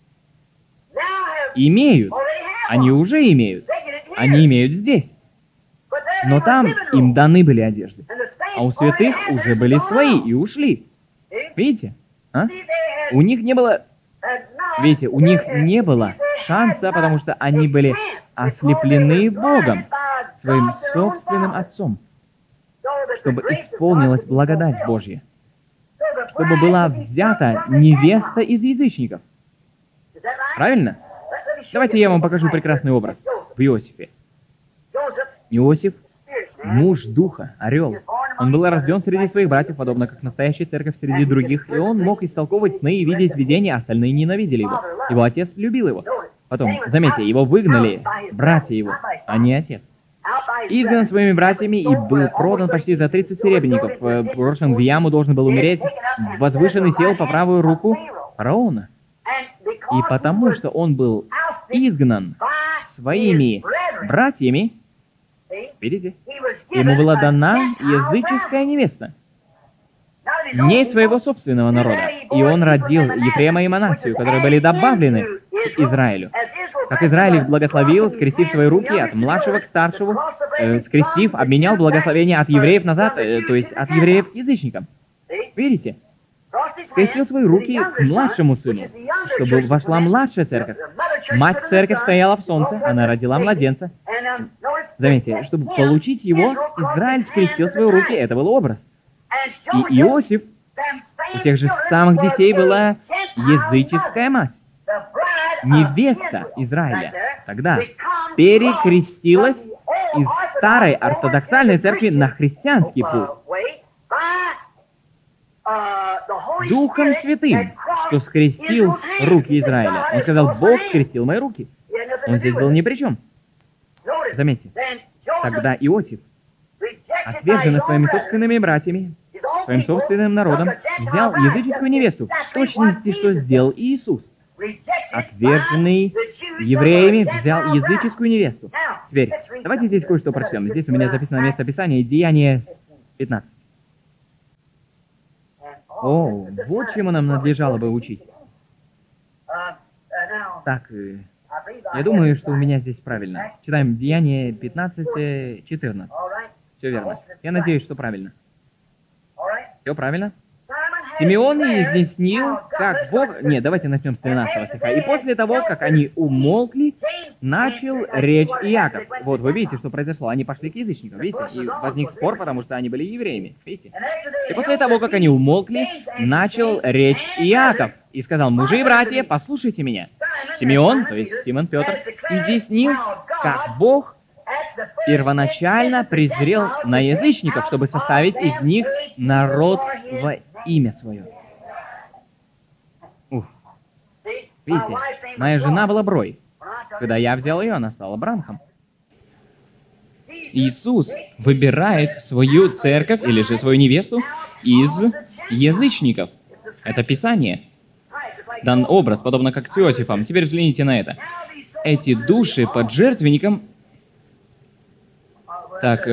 имеют. Они уже имеют. Они имеют здесь. Но там им даны были одежды. А у святых уже были свои и ушли. Видите? А? У них не было... Видите, у них не было шанса, потому что они были ослеплены Богом, своим собственным Отцом. чтобы исполнилась благодать Божья, чтобы была взята невеста из язычников. Правильно? Давайте я вам покажу прекрасный образ в Иосифе. Иосиф — муж духа, орел. Он был рожден среди своих братьев, подобно как настоящая церковь среди других, и он мог истолковывать сны и видеть видения, а остальные ненавидели его. Его отец любил его. Потом, заметьте, его выгнали братья его, а не отец. Изгнан своими братьями и был продан почти за 30 серебряников. Брошен в яму, должен был умереть. Возвышенный сел по правую руку фараона. И потому что он был изгнан своими братьями, видите, ему была дана языческая невеста, не из своего собственного народа. И он родил Ефрема и Манассию, которые были добавлены к Израилю. Как Израиль их благословил, скрестив свои руки от младшего к старшему, скрестив, обменял благословение от евреев назад, то есть от евреев к язычникам. Видите? Скрестил свои руки к младшему сыну, чтобы вошла младшая церковь. Мать церковь стояла в солнце, она родила младенца. Заметьте, чтобы получить его, Израиль скрестил свои руки, это был образ. И Иосиф, у тех же самых детей была языческая мать. Невеста Израиля тогда перекрестилась из старой ортодоксальной церкви на христианский путь. Духом Святым, что скрестил руки Израиля. Он сказал, Бог скрестил мои руки. Он здесь был ни при чем. Заметьте, тогда Иосиф, отверженный своими собственными братьями, своим собственным народом, взял языческую невесту, в точности, что сделал Иисус. Отверженный евреями взял языческую невесту. Теперь, давайте здесь кое-что прочтем. Здесь у меня записано место Писания, Деяние 15. О, вот чему нам надлежало бы учить. Так, я думаю, что у меня здесь правильно. Читаем Деяние 15, 14. Все верно. Я надеюсь, что правильно. Все правильно? Симеон изъяснил, как Бог... Нет, давайте начнем с 13 стиха. «И после того, как они умолкли, начал речь Иаков». Вот, вы видите, что произошло. Они пошли к язычникам, видите? И возник спор, потому что они были евреями, видите? И после того, как они умолкли, начал речь Иаков. И сказал, мужи и братья, послушайте меня. Симеон, то есть Симон Петр, изъяснил, как Бог первоначально презрел на язычников, чтобы составить из них народ во имя свое. Ух. Видите, моя жена была Брой. Когда я взял ее, она стала Бранхом. Иисус выбирает свою церковь, или же свою невесту, из язычников. Это Писание. Дан образ, подобно как с Иосифом. Теперь взгляните на это. Эти души под жертвенником... Так,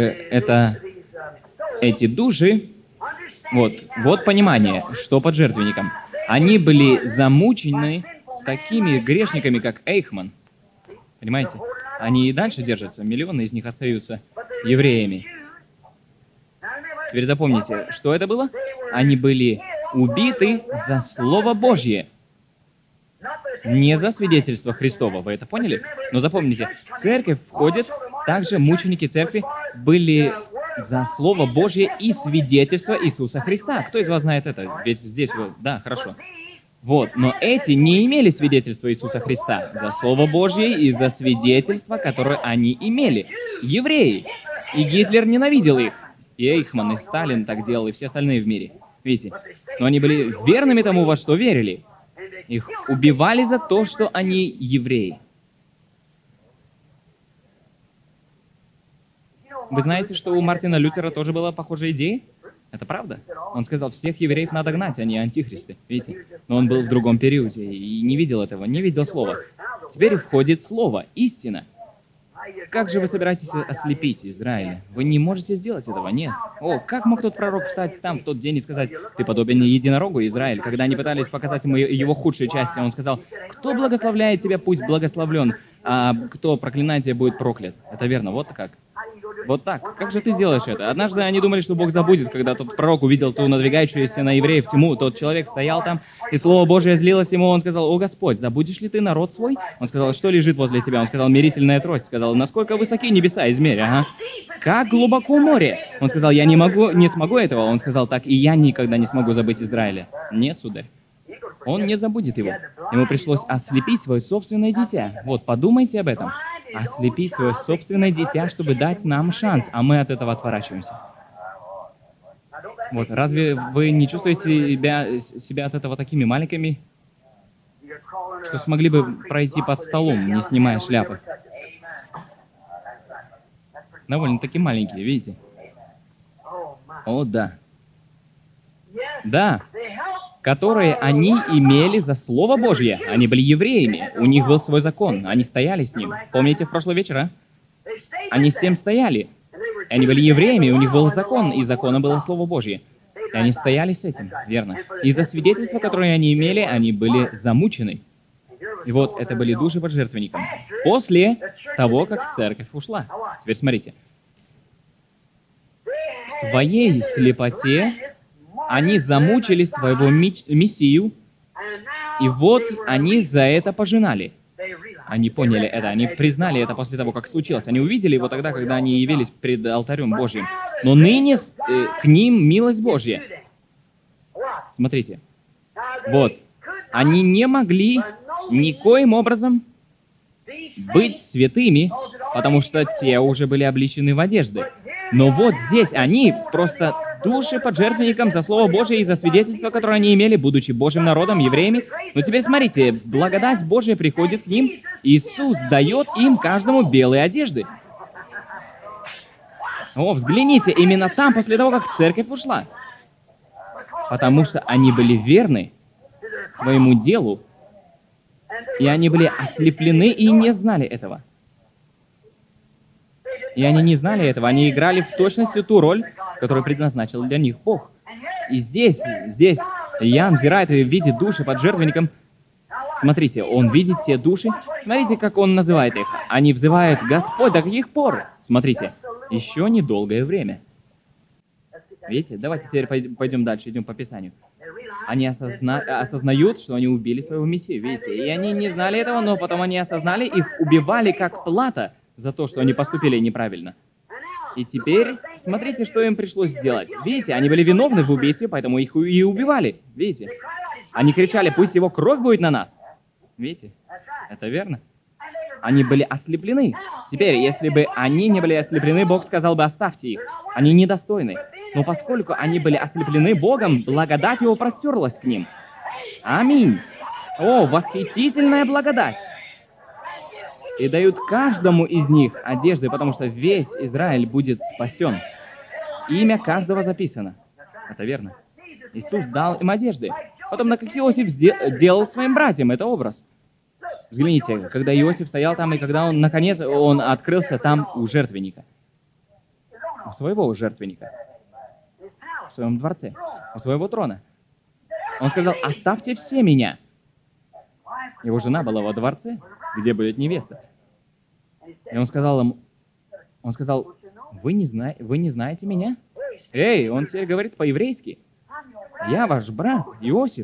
эти души... Вот понимание, что под жертвенником. Они были замучены такими грешниками, как Эйхман. Понимаете? Они и дальше держатся, миллионы из них остаются евреями. Теперь запомните, что это было? Они были убиты за Слово Божье. Не за свидетельство Христово, вы это поняли? Но запомните, в церковь входят также мученики церкви, были за Слово Божье и свидетельство Иисуса Христа. Кто из вас знает это? Ведь здесь вы... Да, хорошо. Вот, но эти не имели свидетельства Иисуса Христа за Слово Божье и за свидетельство, которое они имели. Евреи. И Гитлер ненавидел их. И Эйхман, и Сталин так делал, и все остальные в мире. Видите? Но они были верными тому, во что верили. Их убивали за то, что они евреи. Вы знаете, что у Мартина Лютера тоже была похожая идея? Это правда? Он сказал, всех евреев надо гнать, они антихристы. Видите? Но он был в другом периоде и не видел этого, не видел слова. Теперь входит слово, истина. Как же вы собираетесь ослепить Израиля? Вы не можете сделать этого, нет. О, как мог тот пророк встать там в тот день и сказать, ты подобен единорогу, Израиль? Когда они пытались показать ему его худшие части, он сказал, кто благословляет тебя, пусть благословлен, а кто проклинает тебя, будет проклят. Это верно, вот как. Вот так. Как же ты сделаешь это? Однажды они думали, что Бог забудет, когда тот пророк увидел ту надвигающуюся на евреев тьму. Тот человек стоял там, и Слово Божие злилось ему. Он сказал, о Господь, забудешь ли ты народ свой? Он сказал, что лежит возле тебя? Он сказал, мирительная трость. Сказал, насколько высоки небеса, измерь, ага. Как глубоко море? Он сказал, я не смогу этого. Он сказал, так и я никогда не смогу забыть Израиля. Нет, сударь. Он не забудет его. Ему пришлось ослепить свое собственное дитя. Вот, подумайте об этом. Ослепить свое собственное дитя, чтобы дать нам шанс, а мы от этого отворачиваемся. Вот, разве вы не чувствуете себя от этого такими маленькими, что смогли бы пройти под столом, не снимая шляпы? Довольно-таки маленькие, видите? О, да. Да. Которые они имели за Слово Божье. Они были евреями. У них был свой закон. Они стояли с ним. Помните, в прошлый вечер, а? Они с ним стояли. И они были евреями, у них был закон, и законом было Слово Божье. И они стояли с этим, верно. Из-за свидетельства, которое они имели, они были замучены. И вот это были души под жертвенником. После того, как церковь ушла. Теперь смотрите. В своей слепоте они замучили своего Мессию, и вот они за это пожинали. Они поняли это, они признали это после того, как случилось. Они увидели его тогда, когда они явились пред алтарем Божьим. Но ныне к ним милость Божья. Смотрите. Вот. Они не могли никоим образом быть святыми, потому что те уже были обличены в одежды. Но вот здесь они просто души под жертвенником за Слово Божие и за свидетельство, которое они имели, будучи Божьим народом, евреями. Но теперь смотрите, благодать Божия приходит к ним, Иисус дает им каждому белые одежды. О, взгляните, именно там, после того, как церковь ушла. Потому что они были верны своему делу, и они были ослеплены и не знали этого. И они не знали этого, они играли в точности ту роль, которую предназначил для них Бог. И здесь Иоанн взирает и видит души под жертвенником. Смотрите, он видит те души. Смотрите, как он называет их. Они взывают: «Господь, до каких пор?» Смотрите, еще недолгое время. Видите? Давайте теперь пойдем дальше, идем по Писанию. Они осознают, что они убили своего Мессию, видите? И они не знали этого, но потом они осознали, их убивали как плата за то, что они поступили неправильно. И теперь, смотрите, что им пришлось сделать. Видите, они были виновны в убийстве, поэтому их и убивали. Видите? Они кричали: «Пусть его кровь будет на нас». Видите? Это верно. Они были ослеплены. Теперь, если бы они не были ослеплены, Бог сказал бы: «Оставьте их. Они недостойны». Но поскольку они были ослеплены Богом, благодать Его простерлась к ним. Аминь. О, восхитительная благодать! И дают каждому из них одежды, потому что весь Израиль будет спасен. Имя каждого записано. Это верно. Иисус дал им одежды. Потом, как Иосиф делал своим братьям, это образ. Взгляните, когда Иосиф стоял там, и когда он, наконец, он открылся там у жертвенника. У своего жертвенника. В своем дворце. У своего трона. Он сказал: «Оставьте все меня». Его жена была во дворце, где будет невеста. И он сказал им, вы не знаете меня? Эй, он теперь говорит по-еврейски. Я ваш брат, Иосиф.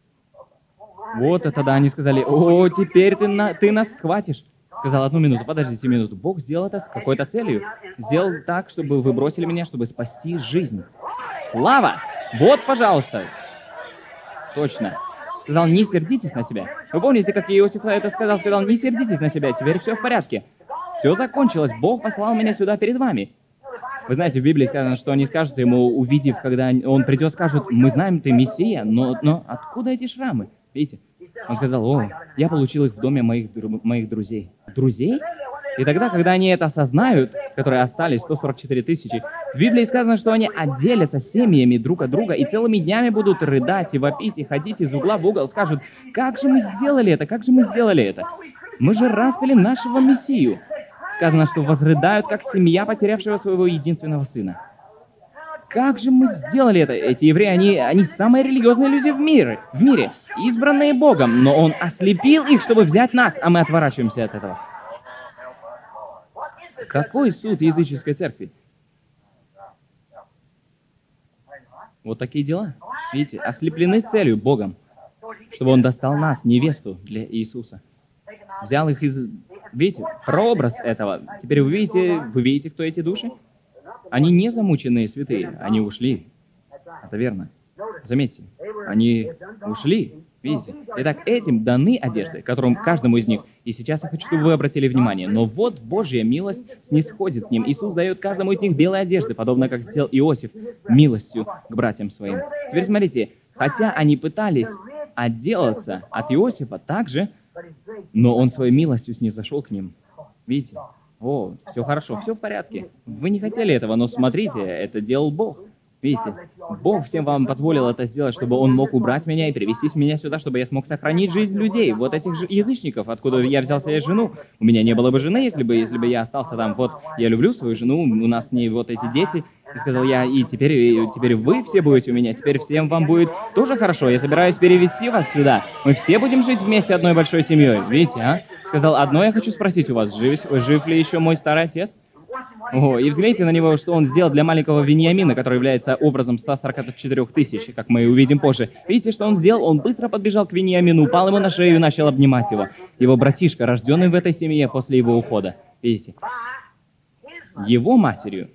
Вот это да, они сказали: «О, теперь ты нас схватишь». Сказал: «Одну минуту, подождите минуту. Бог сделал это с какой-то целью. Сделал так, чтобы вы бросили меня, чтобы спасти жизнь». Слава! Вот, пожалуйста. Точно. Сказал: «Не сердитесь на себя». Вы помните, как Иосиф это сказал? Сказал: «Не сердитесь на себя, теперь все в порядке. Все закончилось, Бог послал меня сюда перед вами». Вы знаете, в Библии сказано, что они скажут ему, увидев, когда он придет, скажут: «Мы знаем, ты Мессия, но откуда эти шрамы?» Видите? Он сказал: «О, я получил их в доме моих друзей». Друзей? И тогда, когда они это осознают, которые остались, 144 тысячи, в Библии сказано, что они отделятся семьями друг от друга и целыми днями будут рыдать и вопить, и ходить из угла в угол, скажут: «Как же мы сделали это? Как же мы сделали это? Мы же распяли нашего Мессию». Сказано, что возрыдают, как семья, потерявшего своего единственного сына. Как же мы сделали это? Эти евреи, они самые религиозные люди в мире, избранные Богом, но Он ослепил их, чтобы взять нас, а мы отворачиваемся от этого. Какой суд языческой церкви? Вот такие дела. Видите, ослеплены целью Богом, чтобы Он достал нас, невесту для Иисуса. Взял их из... Видите, прообраз этого. Теперь вы видите, кто эти души? Они не замученные святые, они ушли. Это верно. Заметьте, они ушли. Видите? Итак, этим даны одежды, которым каждому из них. И сейчас я хочу, чтобы вы обратили внимание. Но вот Божья милость снисходит к ним. Иисус дает каждому из них белые одежды, подобно как сделал Иосиф милостью к братьям своим. Теперь смотрите, хотя они пытались отделаться от Иосифа также, но он своей милостью снизошел к ним. Видите? О, все хорошо, все в порядке. Вы не хотели этого, но смотрите, это делал Бог. Видите, Бог всем вам позволил это сделать, чтобы Он мог убрать меня и привести меня сюда, чтобы я смог сохранить жизнь людей, вот этих же язычников, откуда я взял себе жену. У меня не было бы жены, если бы я остался там. Вот, я люблю свою жену, у нас с ней вот эти дети. И сказал я, и теперь вы все будете у меня, теперь всем вам будет тоже хорошо. Я собираюсь перевести вас сюда. Мы все будем жить вместе одной большой семьей. Видите, а? Сказал, одно я хочу спросить у вас, жив ли еще мой старый отец? О, и взгляните на него, что он сделал для маленького Вениамина, который является образом 144 тысяч, как мы увидим позже. Видите, что он сделал? Он быстро подбежал к Вениамину, упал ему на шею и начал обнимать его. Его братишка, рожденный в этой семье после его ухода. Видите? Его матерью,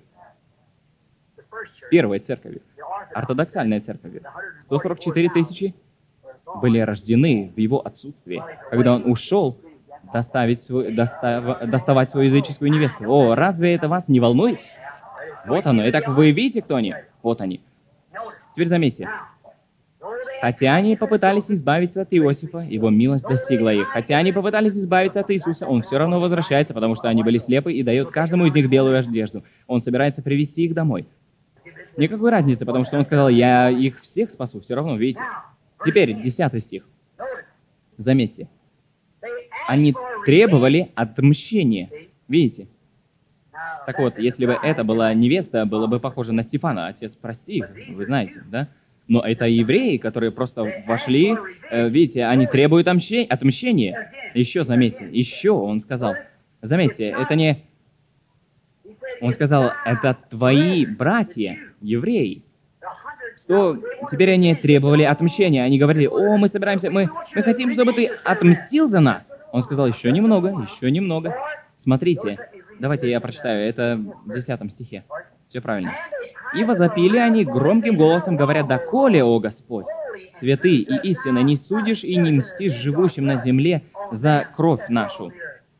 первой церковью, ортодоксальной церковью, 144 тысячи были рождены в его отсутствии. Когда он ушел доставать свою языческую невесту. О, разве это вас не волнует? Вот оно. Итак, вы видите, кто они? Вот они. Теперь заметьте. Хотя они попытались избавиться от Иосифа, его милость достигла их. Хотя они попытались избавиться от Иисуса, он все равно возвращается, потому что они были слепы, и дает каждому из них белую одежду. Он собирается привести их домой. Никакой разницы, потому что он сказал, я их всех спасу, все равно, видите. Теперь, 10 стих. Заметьте. Они требовали отмщения. Видите? Так вот, если бы это была невеста, было бы похоже на Стефана. Отец, прости их, вы знаете, да? Но это евреи, которые просто вошли, видите, они требуют отмщения. Еще, заметьте, еще он сказал. Заметьте, это не... Он сказал, это твои братья, евреи. Что теперь они требовали отмщения. Они говорили, о, мы собираемся, мы хотим, чтобы ты отмстил за нас. Он сказал, еще немного, еще немного. Смотрите, давайте я прочитаю, это в 10 стихе. Все правильно. «И возопили они громким голосом, говоря, доколе, о Господь, святый и истинно не судишь и не мстишь живущим на земле за кровь нашу.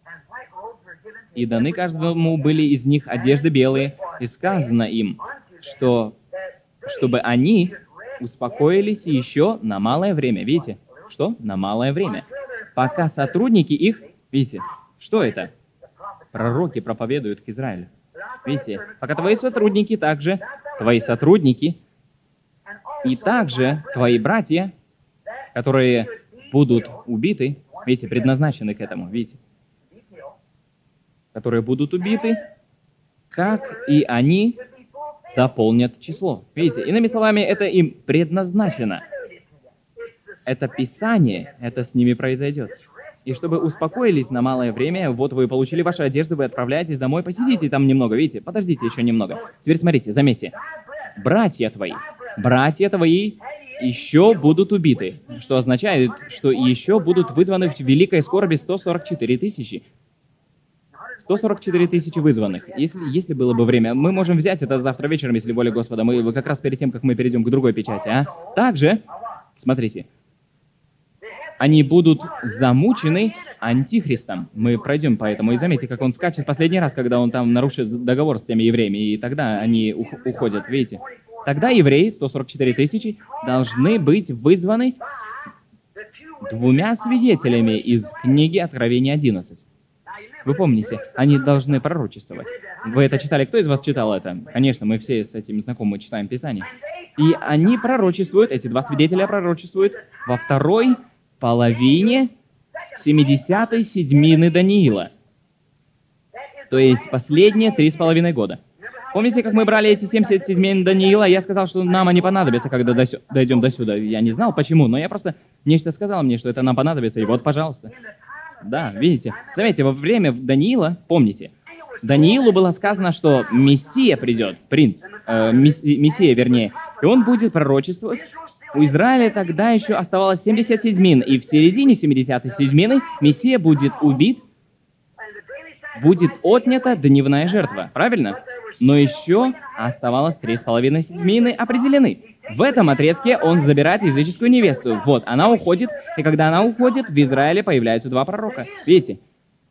И даны каждому были из них одежды белые, и сказано им, чтобы они успокоились еще на малое время». Видите? Что? На малое время. Пока сотрудники их... Видите? Что это? Пророки проповедуют к Израилю. Видите? Пока твои сотрудники также, твои сотрудники, и также твои братья, которые будут убиты, видите, предназначены к этому, видите? Которые будут убиты, как и они дополнят число. Видите? Иными словами, это им предназначено. Это Писание, это с ними произойдет. И чтобы успокоились на малое время, вот вы получили ваши одежды, вы отправляетесь домой, посидите там немного, видите, подождите еще немного. Теперь смотрите, заметьте, братья твои еще будут убиты, что означает, что еще будут вызваны в великой скорби 144 тысячи. 144 тысячи вызванных. Если было бы время, мы можем взять это завтра вечером, если воля Господа, мы как раз перед тем, как мы перейдем к другой печати, а? Также, смотрите, они будут замучены антихристом. Мы пройдем по этому, и заметьте, как он скачет последний раз, когда он там нарушит договор с теми евреями, и тогда они уходят, видите? Тогда евреи, 144 тысячи, должны быть вызваны 2 свидетелями из книги Откровения 11. Вы помните, они должны пророчествовать. Вы это читали? Кто из вас читал это? Конечно, мы все с этим знакомы, мы читаем Писание. И они пророчествуют, эти 2 свидетеля пророчествуют во второй половине 70-й седьмины Даниила. То есть последние 3,5 года. Помните, как мы брали эти 70 седьмин Даниила? Я сказал, что нам они понадобятся, когда дойдем до сюда. Я не знал, почему, но я просто... Нечто сказал мне, что это нам понадобится, и вот, пожалуйста. Да, видите. Заметьте, во время Даниила, помните, Даниилу было сказано, что Мессия придет, принц, Мессия, вернее, и он будет пророчествовать. У Израиля тогда еще оставалось 70 седьмин, и в середине 70-й седьмины Мессия будет убит, будет отнята дневная жертва. Правильно? Но еще оставалось 3,5 седьмины определены. В этом отрезке он забирает языческую невесту. Вот, она уходит, и когда она уходит, в Израиле появляются два пророка. Видите?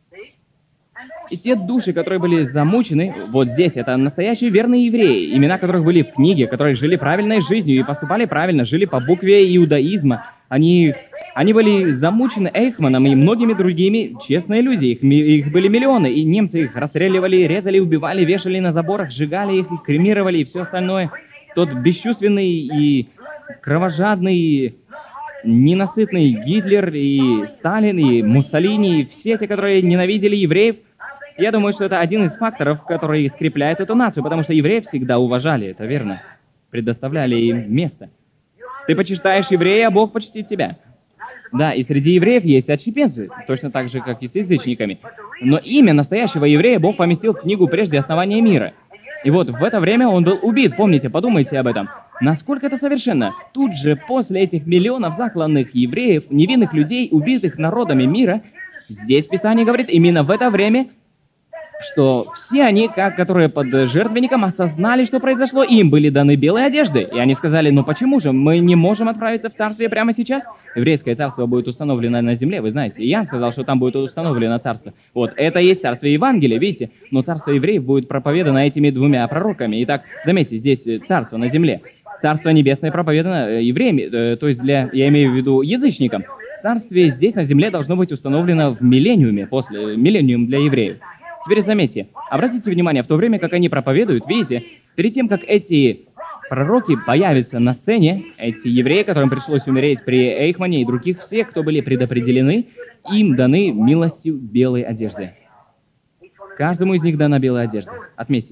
И те души, которые были замучены, вот здесь, это настоящие верные евреи, имена которых были в книге, которые жили правильной жизнью и поступали правильно, жили по букве иудаизма. Они были замучены Эйхманом и многими другими честные люди. Их были миллионы, и немцы их расстреливали, резали, убивали, вешали на заборах, сжигали их, и кремировали и все остальное. Тот бесчувственный и кровожадный, ненасытный Гитлер и Сталин и Муссолини, и все те, которые ненавидели евреев, я думаю, что это один из факторов, который скрепляет эту нацию, потому что евреев всегда уважали, это верно. Предоставляли им место. Ты почитаешь еврея, а Бог почтит тебя. Да, и среди евреев есть отщепенцы, точно так же, как и с язычниками. Но имя настоящего еврея Бог поместил в книгу прежде основания мира. И вот в это время он был убит, помните, подумайте об этом. Насколько это совершенно? Тут же, после этих миллионов закланных евреев, невинных людей, убитых народами мира, здесь Писание говорит, именно в это время, что все они, которые под жертвенником, осознали, что произошло, и им были даны белые одежды. И они сказали, ну почему же, мы не можем отправиться в царствие прямо сейчас? Еврейское царство будет установлено на земле, вы знаете. Иоанн сказал, что там будет установлено царство. Вот, это и есть царство Евангелия, видите? Но царство евреев будет проповедано этими двумя пророками. Итак, заметьте, здесь царство на земле. Царство небесное проповедано евреями, то есть я имею в виду язычникам. Царствие здесь на земле должно быть установлено в миллениуме, после миллениум для евреев. Теперь заметьте, обратите внимание, в то время, как они проповедуют, видите, перед тем, как эти пророки появятся на сцене, эти евреи, которым пришлось умереть при Эйхмане и других всех, кто были предопределены, им даны милостью белой одежды. Каждому из них дана белая одежда. Отметьте.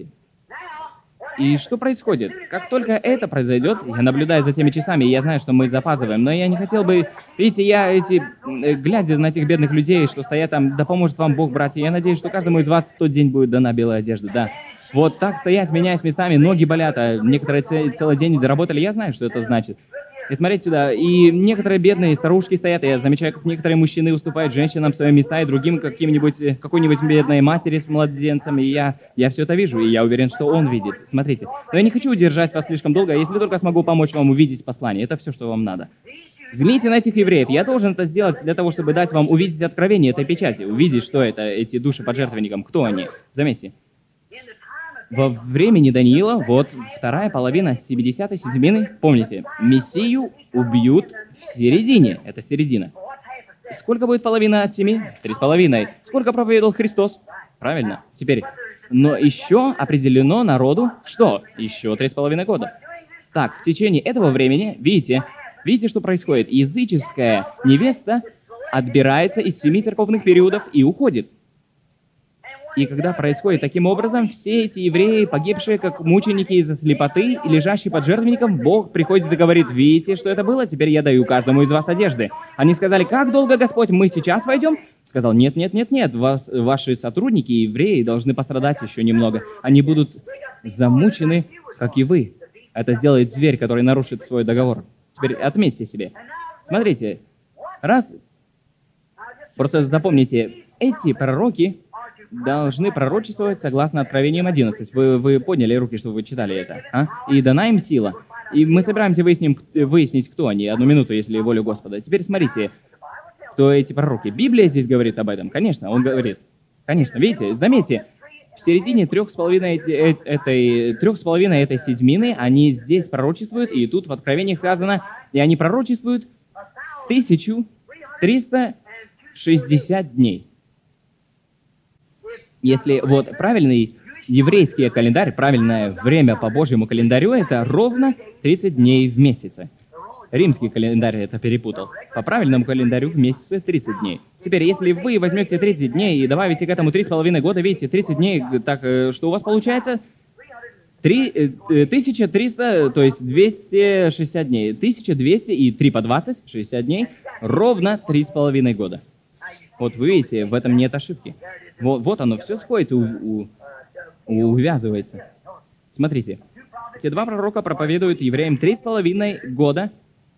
И что происходит? Как только это произойдет, я наблюдаю за теми часами, и я знаю, что мы запаздываем, но я не хотел бы... Видите, глядя на этих бедных людей, что стоят там, да поможет вам Бог, братья, я надеюсь, что каждому из вас в тот день будет дана белая одежда, да. Вот так стоять, меняясь местами, ноги болят, а некоторые целый день доработали, я знаю, что это значит. И смотрите сюда, и некоторые бедные старушки стоят, и я замечаю, как некоторые мужчины уступают женщинам свои места, и другим какой-нибудь бедной матери с младенцем, и я все это вижу, и я уверен, что он видит. Смотрите. Но я не хочу удержать вас слишком долго, если только смогу помочь вам увидеть послание. Это все, что вам надо. Взгляните на этих евреев. Я должен это сделать для того, чтобы дать вам увидеть откровение этой печати, увидеть, что это, эти души под жертвенником, кто они. Заметьте. Во времени Даниила, вот вторая половина 70-й седьмины, помните, Мессию убьют в середине, это середина. Сколько будет половина от 7? 3,5. Сколько проповедовал Христос? Правильно. Теперь, но еще определено народу, что? Еще 3,5 года. Так, в течение этого времени, видите, что происходит? Языческая невеста отбирается из 7 церковных периодов и уходит. И когда происходит таким образом, все эти евреи, погибшие как мученики из-за слепоты и лежащие под жертвенником, Бог приходит и говорит, видите, что это было? Теперь я даю каждому из вас одежды. Они сказали, как долго, Господь, мы сейчас войдем? Сказал, нет, ваши сотрудники, евреи, должны пострадать еще немного. Они будут замучены, как и вы. Это сделает зверь, который нарушит свой договор. Теперь отметьте себе. Смотрите, просто запомните, эти пророки должны пророчествовать согласно Откровениям 11. Вы подняли руки, что вы читали это, а? И дана им сила. И мы собираемся выяснить, кто они. 1 минуту, если волю Господа. Теперь смотрите, кто эти пророки. Библия здесь говорит об этом. Конечно, он говорит. Конечно, видите, заметьте, в середине 3,5 этой седьмины они здесь пророчествуют, и тут в Откровениях сказано, и они пророчествуют 1360 дней. Если вот правильный еврейский календарь, правильное время по Божьему календарю, это ровно 30 дней в месяце. Римский календарь это перепутал. По правильному календарю в месяце 30 дней. Теперь, если вы возьмете 30 дней и добавите к этому 3,5 года, видите, 30 дней, так что у вас получается? 1300, то есть 260 дней. 1200 и 3 по 20, 60 дней, ровно 3,5 года. Вот вы видите, в этом нет ошибки. Вот оно, все сходится, увязывается. Смотрите, эти два пророка проповедуют евреям 3,5 года.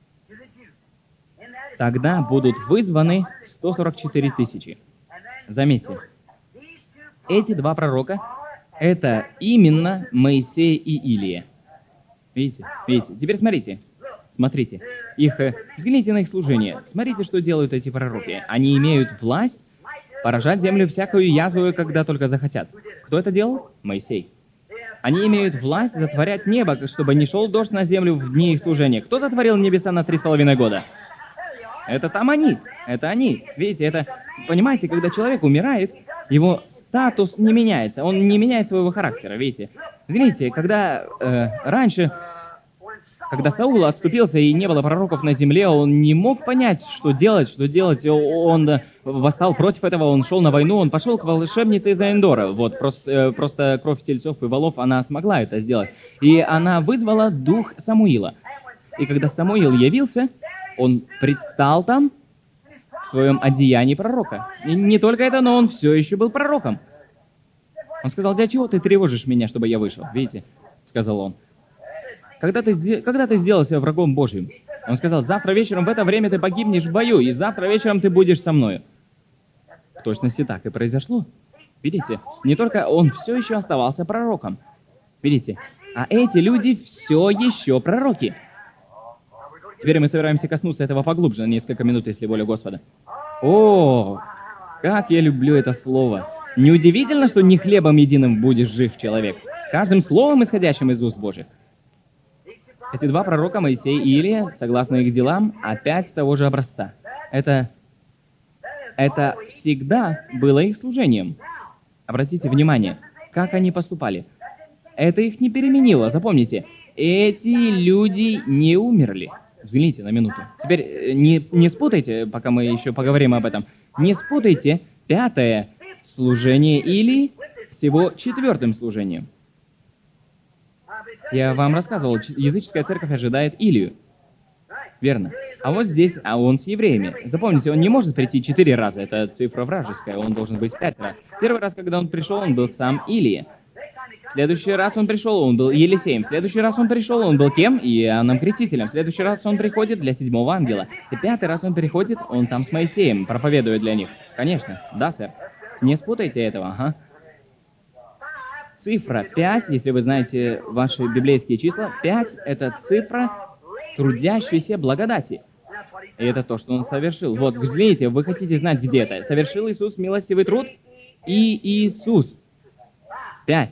Тогда будут вызваны 144 тысячи. Заметьте, эти два пророка Это именно Моисей и Илия. Видите? Видите? Теперь смотрите. Смотрите. Взгляните на их служение. Смотрите, что делают эти пророки. Они имеют власть поражать землю всякую язвою, когда только захотят. Кто это делал? Моисей. Они имеют власть затворять небо, чтобы не шел дождь на землю в дни их служения. Кто затворил небеса на 3,5 года? Это там они. Это они. Видите, это... Понимаете, когда человек умирает, его статус не меняется. Он не меняет своего характера, видите. Взгляните, когда раньше... Когда Саул отступился и не было пророков на земле, он не мог понять, что делать. Он восстал против этого, он шел на войну, он пошел к волшебнице из Эндора. Вот, просто кровь тельцов и волов, она смогла это сделать. И она вызвала дух Самуила. И когда Самуил явился, он предстал там в своем одеянии пророка. И не только это, но он все еще был пророком. Он сказал: «Для чего ты тревожишь меня, чтобы я вышел?» Видите, сказал он. Когда ты сделался врагом Божьим? Он сказал: «Завтра вечером в это время ты погибнешь в бою, и завтра вечером ты будешь со мною». В точности так и произошло. Видите, не только он все еще оставался пророком. Видите, а эти люди все еще пророки. Теперь мы собираемся коснуться этого поглубже на несколько минут, если воля Господа. О, как я люблю это слово. Неудивительно, что не хлебом единым будешь жив человек, каждым словом, исходящим из уст Божьих. Эти два пророка, Моисей и Илия, согласно их делам, опять того же образца. Это всегда было их служением. Обратите внимание, как они поступали. Это их не переменило. Запомните, эти люди не умерли. Взгляните на минуту. Теперь не спутайте, пока мы еще поговорим об этом, не спутайте 5-е служение Илии с его 4-м служением. Я вам рассказывал, языческая церковь ожидает Илию. Верно. А вот здесь, он с евреями. Запомните, он не может прийти 4 раза, это цифра вражеская, он должен быть 5 раз. Первый раз, когда он пришел, он был сам Илия. В следующий раз он пришел, он был Елисеем. В следующий раз он пришел, он был кем? Иоанном Крестителем. В следующий раз он приходит для 7-го ангела. И 5-й раз он приходит, он там с Моисеем, проповедует для них. Конечно, да, сэр. Не спутайте этого, ага. Цифра 5, если вы знаете ваши библейские числа, 5 — это цифра трудящейся благодати. И это то, что он совершил. Вот, взгляните, вы хотите знать, где это. Совершил Иисус милостивый труд? И Иисус. 5.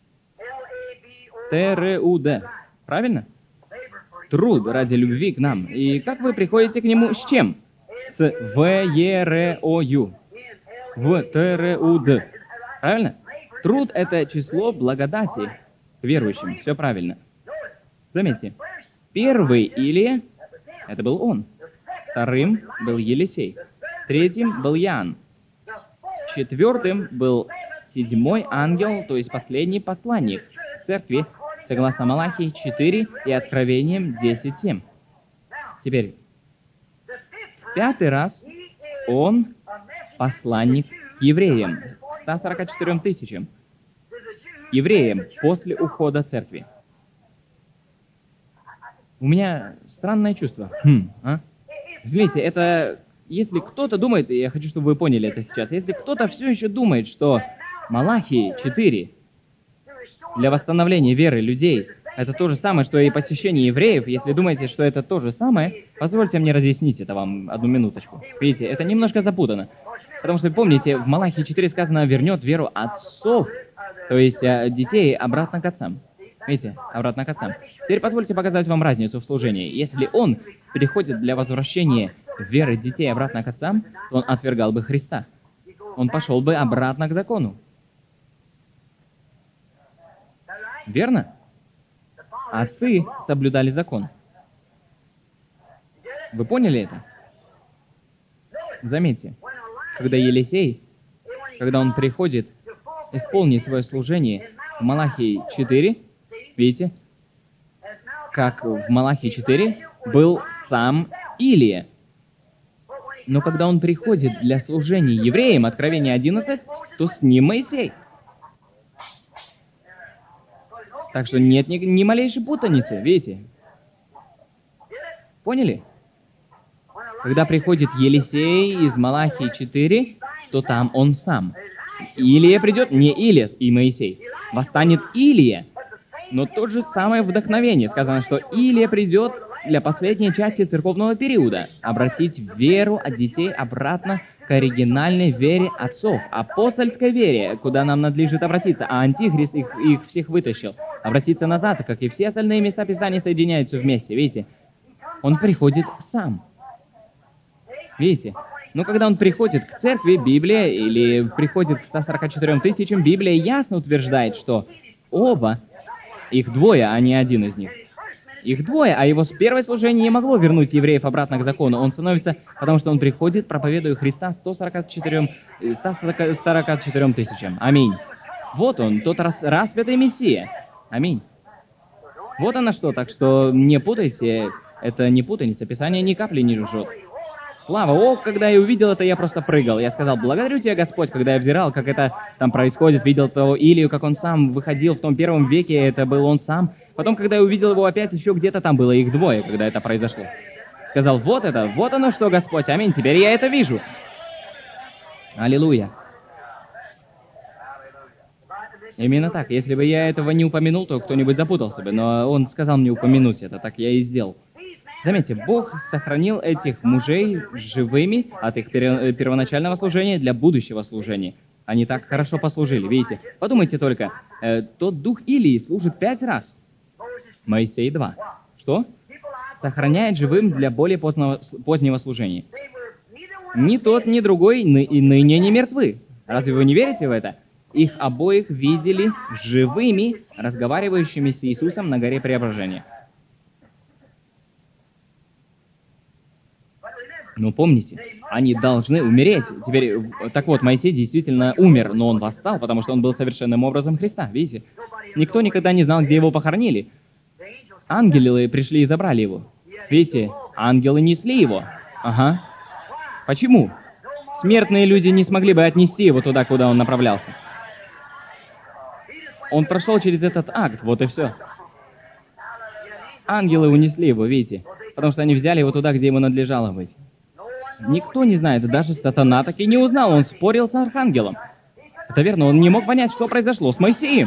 Т-Р-У-Д. Правильно? Труд ради любви к нам. И как вы приходите к нему с чем? С В-Е-Р-О-Ю. В-Т-Р-У-Д. Правильно? Труд — это число благодати к верующим. Все правильно. Заметьте, первый Илия — это был он. Вторым был Елисей. Третьим был Иоанн. 4-м был 7-й ангел, то есть последний посланник в церкви, согласно Малахии 4 и Откровениям 10:7. Теперь, в 5-й раз он посланник к евреям, 144 тысячам, евреям после ухода церкви. У меня странное чувство. Взгляните, это... Если кто-то думает, и я хочу, чтобы вы поняли это сейчас, если кто-то все еще думает, что Малахии 4 для восстановления веры людей — это то же самое, что и посещение евреев, если думаете, что это то же самое, позвольте мне разъяснить это вам одну минуточку. Видите, это немножко запутано. Потому что, помните, в Малахии 4 сказано: «вернет веру отцов», то есть детей, обратно к отцам. Видите, обратно к отцам. Теперь позвольте показать вам разницу в служении. Если он переходит для возвращения веры детей обратно к отцам, то он отвергал бы Христа. Он пошел бы обратно к закону. Верно? Отцы соблюдали закон. Вы поняли это? Заметьте, когда Елисей, когда он приходит исполнить свое служение в Малахии 4, видите, как в Малахии 4 был сам Илия. Но когда он приходит для служения евреям, Откровение 11, то с ним Моисей. Так что нет ни малейшей путаницы, видите? Поняли? Когда приходит Елисей из Малахии 4, то там он сам. Илия придет, не Илия и Моисей. Восстанет Илия. Но то же самое вдохновение. Сказано, что Илия придет для последней части церковного периода. Обратить веру от детей обратно к оригинальной вере отцов, апостольской вере, куда нам надлежит обратиться. А Антихрист их всех вытащил. Обратиться назад, как и все остальные места Писания соединяются вместе. Видите? Он приходит сам. Видите? Но когда он приходит к церкви, Библия, или приходит к 144 тысячам, Библия ясно утверждает, что оба, их двое, а не один из них. Их двое, а его первое служение не могло вернуть евреев обратно к закону. Он становится, потому что он приходит, проповедуя Христа 144 тысячам. Аминь. Вот он, тот распятый Мессия. Аминь. Вот оно что, так что не путайте, это не путаница, Писание ни капли не лжет. Слава! О, когда я увидел это, я просто прыгал. Я сказал, благодарю тебя, Господь, когда я взирал, как это там происходит, видел того Илию, как он сам выходил в том первом веке, это был он сам. Потом, когда я увидел его опять, еще где-то там было их двое, когда это произошло. Сказал, вот это, вот оно что, Господь, аминь, теперь я это вижу. Аллилуйя. Именно так. Если бы я этого не упомянул, то кто-нибудь запутался бы, но он сказал мне упомянуть это, так я и сделал. Заметьте, Бог сохранил этих мужей живыми от их первоначального служения для будущего служения. Они так хорошо послужили, видите? Подумайте только, тот дух Илии служит 5 раз. Моисей 2. Что? Сохраняет живым для более позднего служения. Ни тот, ни другой ныне не мертвы. Разве вы не верите в это? Их обоих видели живыми, разговаривающими с Иисусом на горе Преображения. Но помните, они должны умереть. Теперь, так вот, Моисей действительно умер, но он восстал, потому что он был совершенным образом Христа, видите? Никто никогда не знал, где его похоронили. Ангелы пришли и забрали его. Видите, ангелы несли его. Ага. Почему? Смертные люди не смогли бы отнести его туда, куда он направлялся. Он прошел через этот акт, вот и все. Ангелы унесли его, видите? Потому что они взяли его туда, где ему надлежало быть. Никто не знает, даже сатана так и не узнал, он спорил с архангелом. Это верно, он не мог понять, что произошло с Моисеем.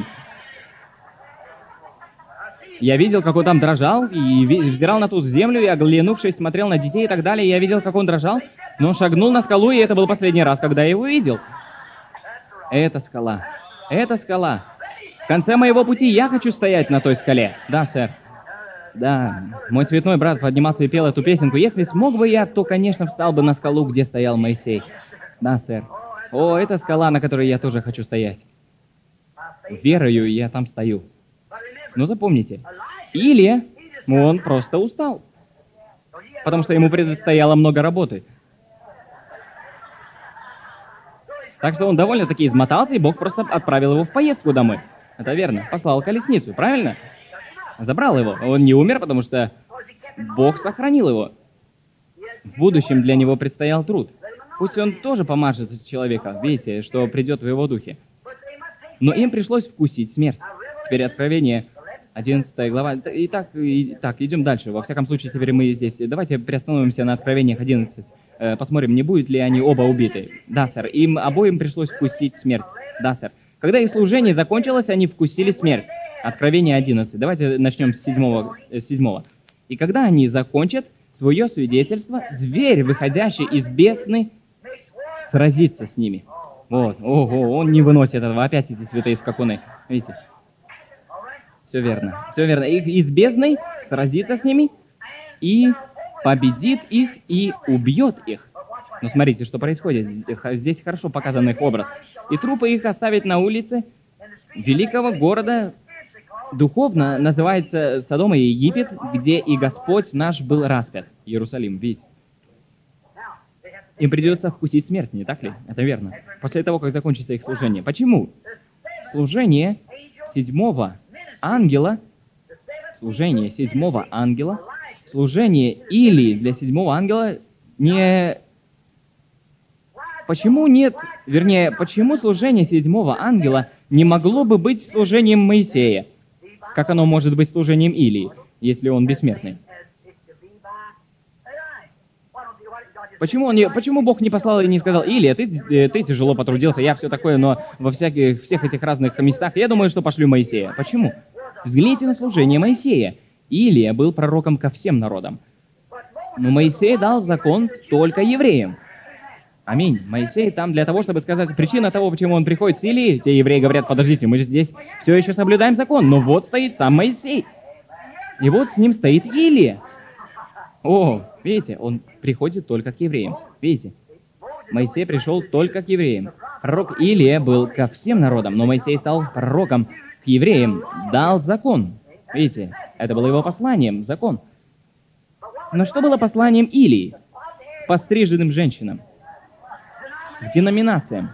Я видел, как он там дрожал, и взирал на ту землю, и, оглянувшись, смотрел на детей и так далее. Я видел, как он дрожал, но он шагнул на скалу, и это был последний раз, когда я его видел. Это скала. Это скала. В конце моего пути я хочу стоять на той скале. Да, сэр. Да, мой цветной брат поднимался и пел эту песенку. Если смог бы я, то, конечно, встал бы на скалу, где стоял Моисей. Да, сэр. О, это скала, на которой я тоже хочу стоять. Верою я там стою. Но запомните, Илия, он просто устал. Потому что ему предстояло много работы. Так что он довольно-таки измотался, и Бог просто отправил его в поездку домой. Это верно. Послал колесницу, правильно? Забрал его. Он не умер, потому что Бог сохранил его. В будущем для него предстоял труд. Пусть он тоже помажет человека, видите, что придет в его духе. Но им пришлось вкусить смерть. Теперь Откровение, 11 глава. Итак, идем дальше. Во всяком случае, теперь мы здесь. Давайте приостановимся на Откровениях 11. Посмотрим, не будут ли они оба убиты. Да, сэр. Им обоим пришлось вкусить смерть. Да, сэр. Когда их служение закончилось, они вкусили смерть. Откровение 11. Давайте начнем с 7. «И когда они закончат свое свидетельство, зверь, выходящий из бездны, сразится с ними». Вот, ого, он не выносит этого. Опять эти святые скакуны. Видите? Все верно. Все верно. Из бездны сразится с ними и победит их и убьет их. Но смотрите, что происходит. Здесь хорошо показан их образ. «И трупы их оставить на улице великого города». Духовно называется Содом и Египет, где и Господь наш был распят. Иерусалим, видите? Им придется вкусить смерть, не так ли? Это верно. После того, как закончится их служение. Почему? Служение седьмого ангела, служение Илии для седьмого ангела не... Почему нет, вернее, почему служение седьмого ангела не могло бы быть служением Моисея? Как оно может быть служением Илии, если он бессмертный? Почему Бог не послал и не сказал: Илия, ты тяжело потрудился, я все такое, но во всех этих разных местах я думаю, что пошлю Моисея. Почему? Взгляните на служение Моисея. Илия был пророком ко всем народам. Но Моисей дал закон только евреям. Аминь. Моисей там для того, чтобы сказать причина того, почему он приходит с Илией. Те евреи говорят: подождите, мы же здесь все еще соблюдаем закон, но вот стоит сам Моисей. И вот с ним стоит Илия. О, видите, он приходит только к евреям. Видите? Моисей пришел только к евреям. Пророк Илия был ко всем народам, но Моисей стал пророком к евреям, дал закон. Видите, это было его посланием, закон. Но что было посланием Илии? К постриженным женщинам, к деноминациям.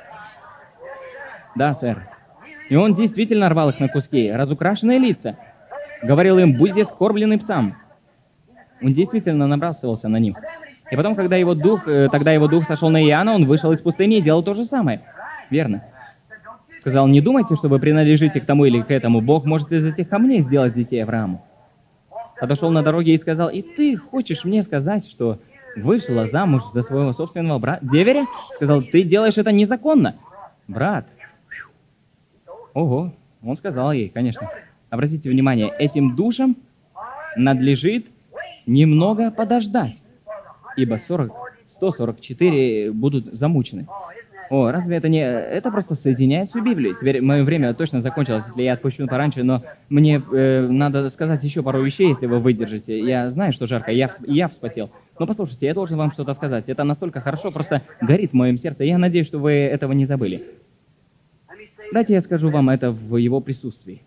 Да, сэр. И он действительно рвал их на куски, разукрашенные лица. Говорил им: будьте скорблены псам. Он действительно набрасывался на них. И потом, когда его дух сошел на Иоанна, он вышел из пустыни и делал то же самое. Верно. Сказал: не думайте, что вы принадлежите к тому или к этому. Бог может из этих камней сделать детей Аврааму. Подошел на дороге и сказал: и ты хочешь мне сказать, что вышла замуж за своего собственного брата? Деверя? Сказал: ты делаешь это незаконно. Брат. Ого. Он сказал ей, конечно. Обратите внимание, этим душам надлежит немного подождать, ибо 144 будут замучены. О, разве это не... Это просто соединяет всю Библию. Теперь мое время точно закончилось, если я отпущу пораньше, но мне надо сказать еще пару вещей, если вы выдержите. Я знаю, что жарко, я вспотел. Но послушайте, я должен вам что-то сказать. Это настолько хорошо, просто горит в моем сердце. Я надеюсь, что вы этого не забыли. Дайте я скажу вам это в его присутствии.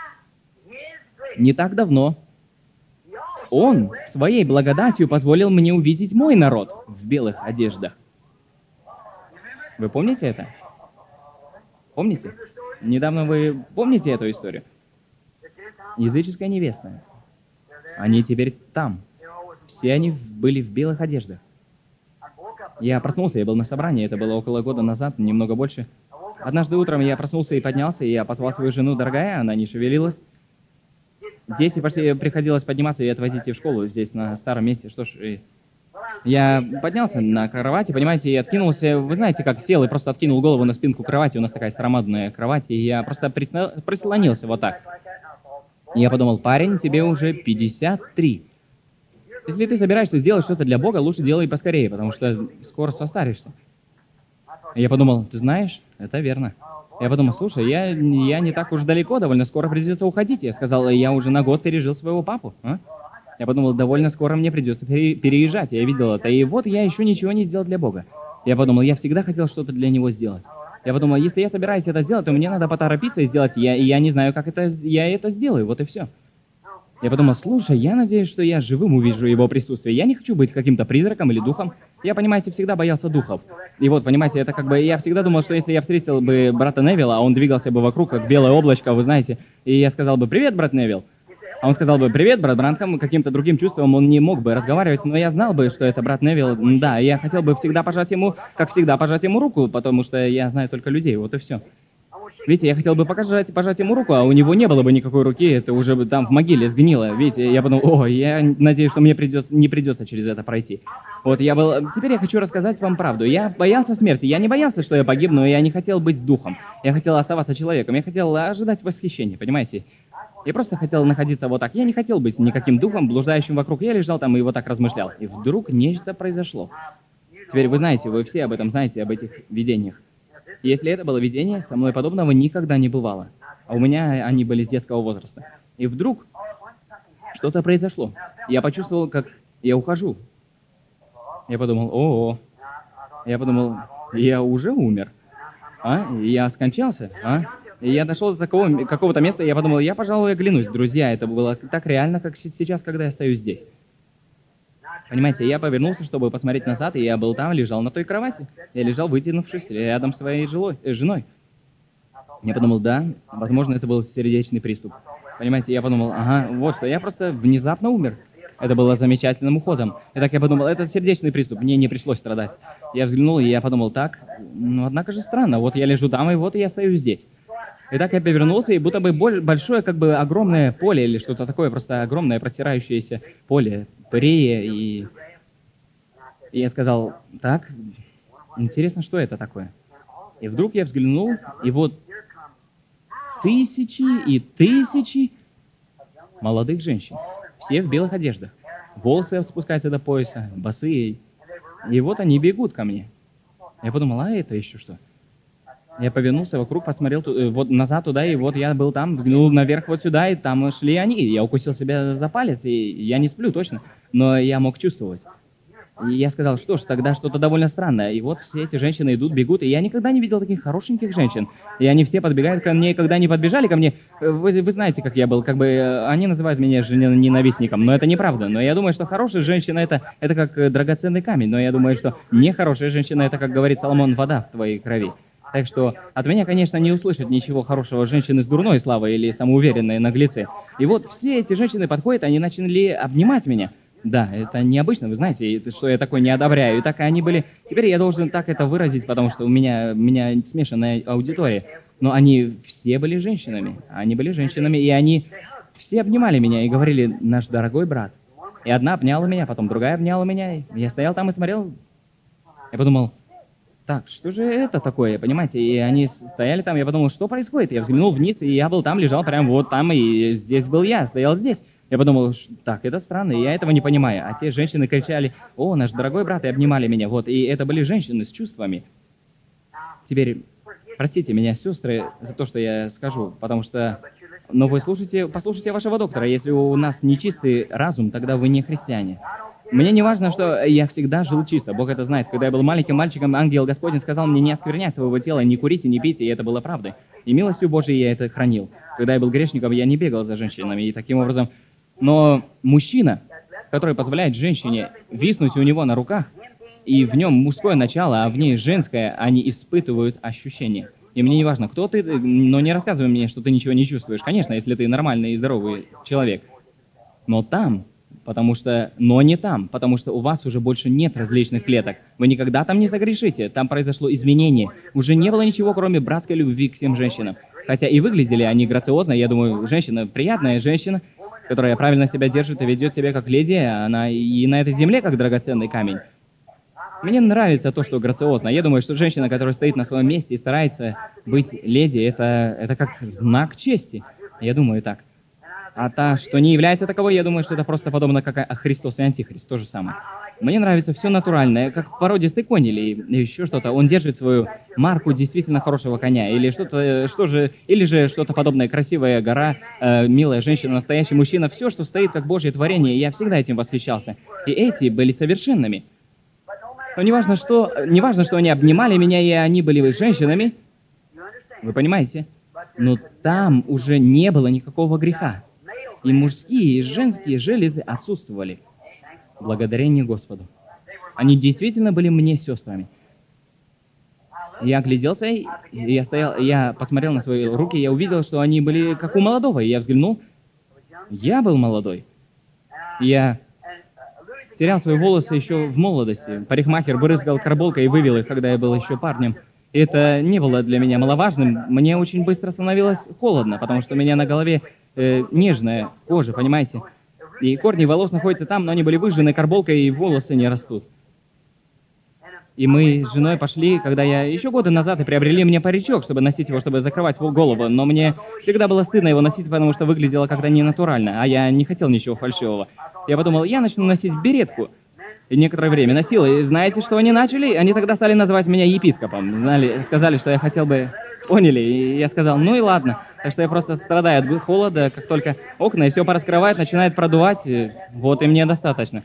Не так давно Он своей благодатью позволил мне увидеть мой народ в белых одеждах. Вы помните это? Помните? Недавно вы помните эту историю? Языческая невеста. Они теперь там. Все они были в белых одеждах. Я проснулся, я был на собрании, это было около года назад, немного больше. Однажды утром я проснулся и поднялся, и я позвал свою жену: дорогая, она не шевелилась. Дети почти приходилось подниматься и отвозить их в школу здесь, на старом месте. Что ж, я поднялся на кровати, понимаете, и откинулся. Вы знаете, как сел и просто откинул голову на спинку кровати. У нас такая старомодная кровать, и я просто прислонился вот так. И я подумал: парень, тебе уже 53. Если ты собираешься сделать что-то для Бога, лучше делай поскорее, потому что скоро состаришься. И я подумал: ты знаешь, это верно. Я подумал: слушай, я не так уж далеко, довольно скоро придется уходить. Я сказал: я уже на год пережил своего папу. Я подумал: довольно скоро мне придется переезжать. Я видел это, и вот я еще ничего не сделал для Бога. Я подумал: я всегда хотел что-то для Него сделать. Я подумал: если я собираюсь это сделать, то мне надо поторопиться и сделать. Я не знаю, как я это сделаю, вот и все. Я подумал: слушай, я надеюсь, что я живым увижу Его присутствие. Я не хочу быть каким-то призраком или духом. Я, понимаете, всегда боялся духов. И вот, понимаете, это как бы... Я всегда думал, что если я встретил бы брата Невилла, а он двигался бы вокруг, как белое облачко, вы знаете, и я сказал бы: привет, брат Невилл. А он сказал бы: привет, брат Бранхам. Каким-то другим чувством он не мог бы разговаривать, но я знал бы, что это брат Невилл. Да, я хотел бы всегда пожать ему, как всегда, пожать ему руку, потому что я знаю только людей, вот и все. Видите, я хотел бы пожать ему руку, а у него не было бы никакой руки, это уже бы там в могиле сгнило. Видите, я подумал: я надеюсь, что мне не придется через это пройти. Вот теперь я хочу рассказать вам правду. Я боялся смерти, я не боялся, что я погибну, но я не хотел быть духом. Я хотел оставаться человеком, я хотел ожидать восхищения, понимаете? Я просто хотел находиться вот так. Я не хотел быть никаким духом, блуждающим вокруг. Я лежал там и вот так размышлял. И вдруг нечто произошло. Теперь вы знаете, вы все об этом знаете, об этих видениях. Если это было видение, со мной подобного никогда не бывало. А у меня они были с детского возраста. И вдруг что-то произошло. Я почувствовал, как я ухожу. Я подумал: о-о. Я подумал: я уже умер. Я скончался, И я дошел до какого-то места, и я подумал: я, пожалуй, оглянусь. Друзья, это было так реально, как сейчас, когда я стою здесь. Понимаете, я повернулся, чтобы посмотреть назад, и я был там, лежал на той кровати. Я лежал, вытянувшись, рядом с своей женой. Я подумал: да, возможно, это был сердечный приступ. Понимаете, я подумал: ага, вот что, я просто внезапно умер. Это было замечательным уходом. И так я подумал: это сердечный приступ, мне не пришлось страдать. Я взглянул, и я подумал: так, однако же странно, вот я лежу там, и вот я стою здесь. И так я повернулся, и будто бы большое, как бы огромное поле или что-то такое, просто огромное простирающееся поле, прея, и И я сказал, так, интересно, что это такое? И вдруг я взглянул, и вот тысячи и тысячи молодых женщин, все в белых одеждах, волосы спускаются до пояса, босые, и вот они бегут ко мне. Я подумал, а это еще что? Я повернулся вокруг, посмотрел вот назад туда, и вот я был там, взглянул наверх вот сюда, и там шли они. Я укусил себя за палец, и я не сплю точно, но я мог чувствовать. И я сказал, что ж, тогда что-то довольно странное. И вот все эти женщины идут, бегут, и я никогда не видел таких хорошеньких женщин. И они все подбегают ко мне, и когда они подбежали ко мне, вы знаете, как я был, как бы они называют меня ненавистником, но это неправда. Но я думаю, что хорошая женщина это как драгоценный камень, но я думаю, что нехорошая женщина это, как говорит Соломон, вода в твоей крови. Так что от меня, конечно, не услышат ничего хорошего женщины с дурной славой или самоуверенной наглецы. И вот все эти женщины подходят, они начали обнимать меня. Да, это необычно, вы знаете, что я такое не одобряю. И так они были... Теперь я должен так это выразить, потому что у меня смешанная аудитория. Но они все были женщинами. Они были женщинами, и они все обнимали меня и говорили, наш дорогой брат. И одна обняла меня, потом другая обняла меня. Я стоял там и смотрел. Я подумал, так, что же это такое, понимаете? И они стояли там, я подумал, что происходит? Я взглянул вниз, и я был там, лежал прямо вот там, и здесь был я, стоял здесь. Я подумал, так, это странно, и я этого не понимаю. А те женщины кричали, о, наш дорогой брат, и обнимали меня, вот. И это были женщины с чувствами. Теперь, простите меня, сестры, за то, что я скажу, потому что... Но вы послушайте вашего доктора, если у нас нечистый разум, тогда вы не христиане. Мне не важно, что я всегда жил чисто, Бог это знает. Когда я был маленьким мальчиком, ангел Господень сказал мне не осквернять своего тела, не курить и не пить, и это было правдой. И милостью Божией я это хранил. Когда я был грешником, я не бегал за женщинами, и таким образом... Но мужчина, который позволяет женщине виснуть у него на руках, и в нем мужское начало, а в ней женское, они испытывают ощущения. И мне не важно, кто ты, но не рассказывай мне, что ты ничего не чувствуешь. Конечно, если ты нормальный и здоровый человек. Но там... Но не там, потому что у вас уже больше нет различных клеток. Вы никогда там не согрешите, там произошло изменение. Уже не было ничего, кроме братской любви к всем женщинам. Хотя и выглядели они грациозно, я думаю, женщина, приятная женщина, которая правильно себя держит и ведет себя как леди, она и на этой земле как драгоценный камень. Мне нравится то, что грациозно. Я думаю, что женщина, которая стоит на своем месте и старается быть леди, это как знак чести. Я думаю так. А та, что не является таковой, я думаю, что это просто подобно как Христос и Антихрист, то же самое. Мне нравится все натуральное, как породистый конь или еще что-то. Он держит свою марку действительно хорошего коня, или или же что-то подобное, красивая гора, милая женщина, настоящий мужчина, все, что стоит как Божье творение, я всегда этим восхищался. И эти были совершенными. Но не важно, что они обнимали меня, и они были женщинами, вы понимаете? Но там уже не было никакого греха. И мужские, и женские железы отсутствовали. Благодарение Господу. Они действительно были мне сестрами. Я огляделся, и я посмотрел на свои руки, и я увидел, что они были как у молодого. И я взглянул. Я был молодой. Я терял свои волосы еще в молодости. Парикмахер брызгал карболкой и вывел их, когда я был еще парнем. И это не было для меня маловажным. Мне очень быстро становилось холодно, потому что у меня на голове нежная кожа, понимаете? И корни волос находятся там, но они были выжжены карболкой, и волосы не растут. И мы с женой пошли, когда я еще годы назад, и приобрели мне паричок, чтобы носить его, чтобы закрывать голову. Но мне всегда было стыдно его носить, потому что выглядело как-то ненатурально, а я не хотел ничего фальшивого. Я подумал, я начну носить беретку. И некоторое время носил. И знаете, что они начали? Они тогда стали называть меня епископом. Сказали, что я хотел бы... Поняли? И я сказал, ну и ладно. Так что я просто страдаю от холода, как только окна и все пораскрывает, начинает продувать. И вот и мне достаточно.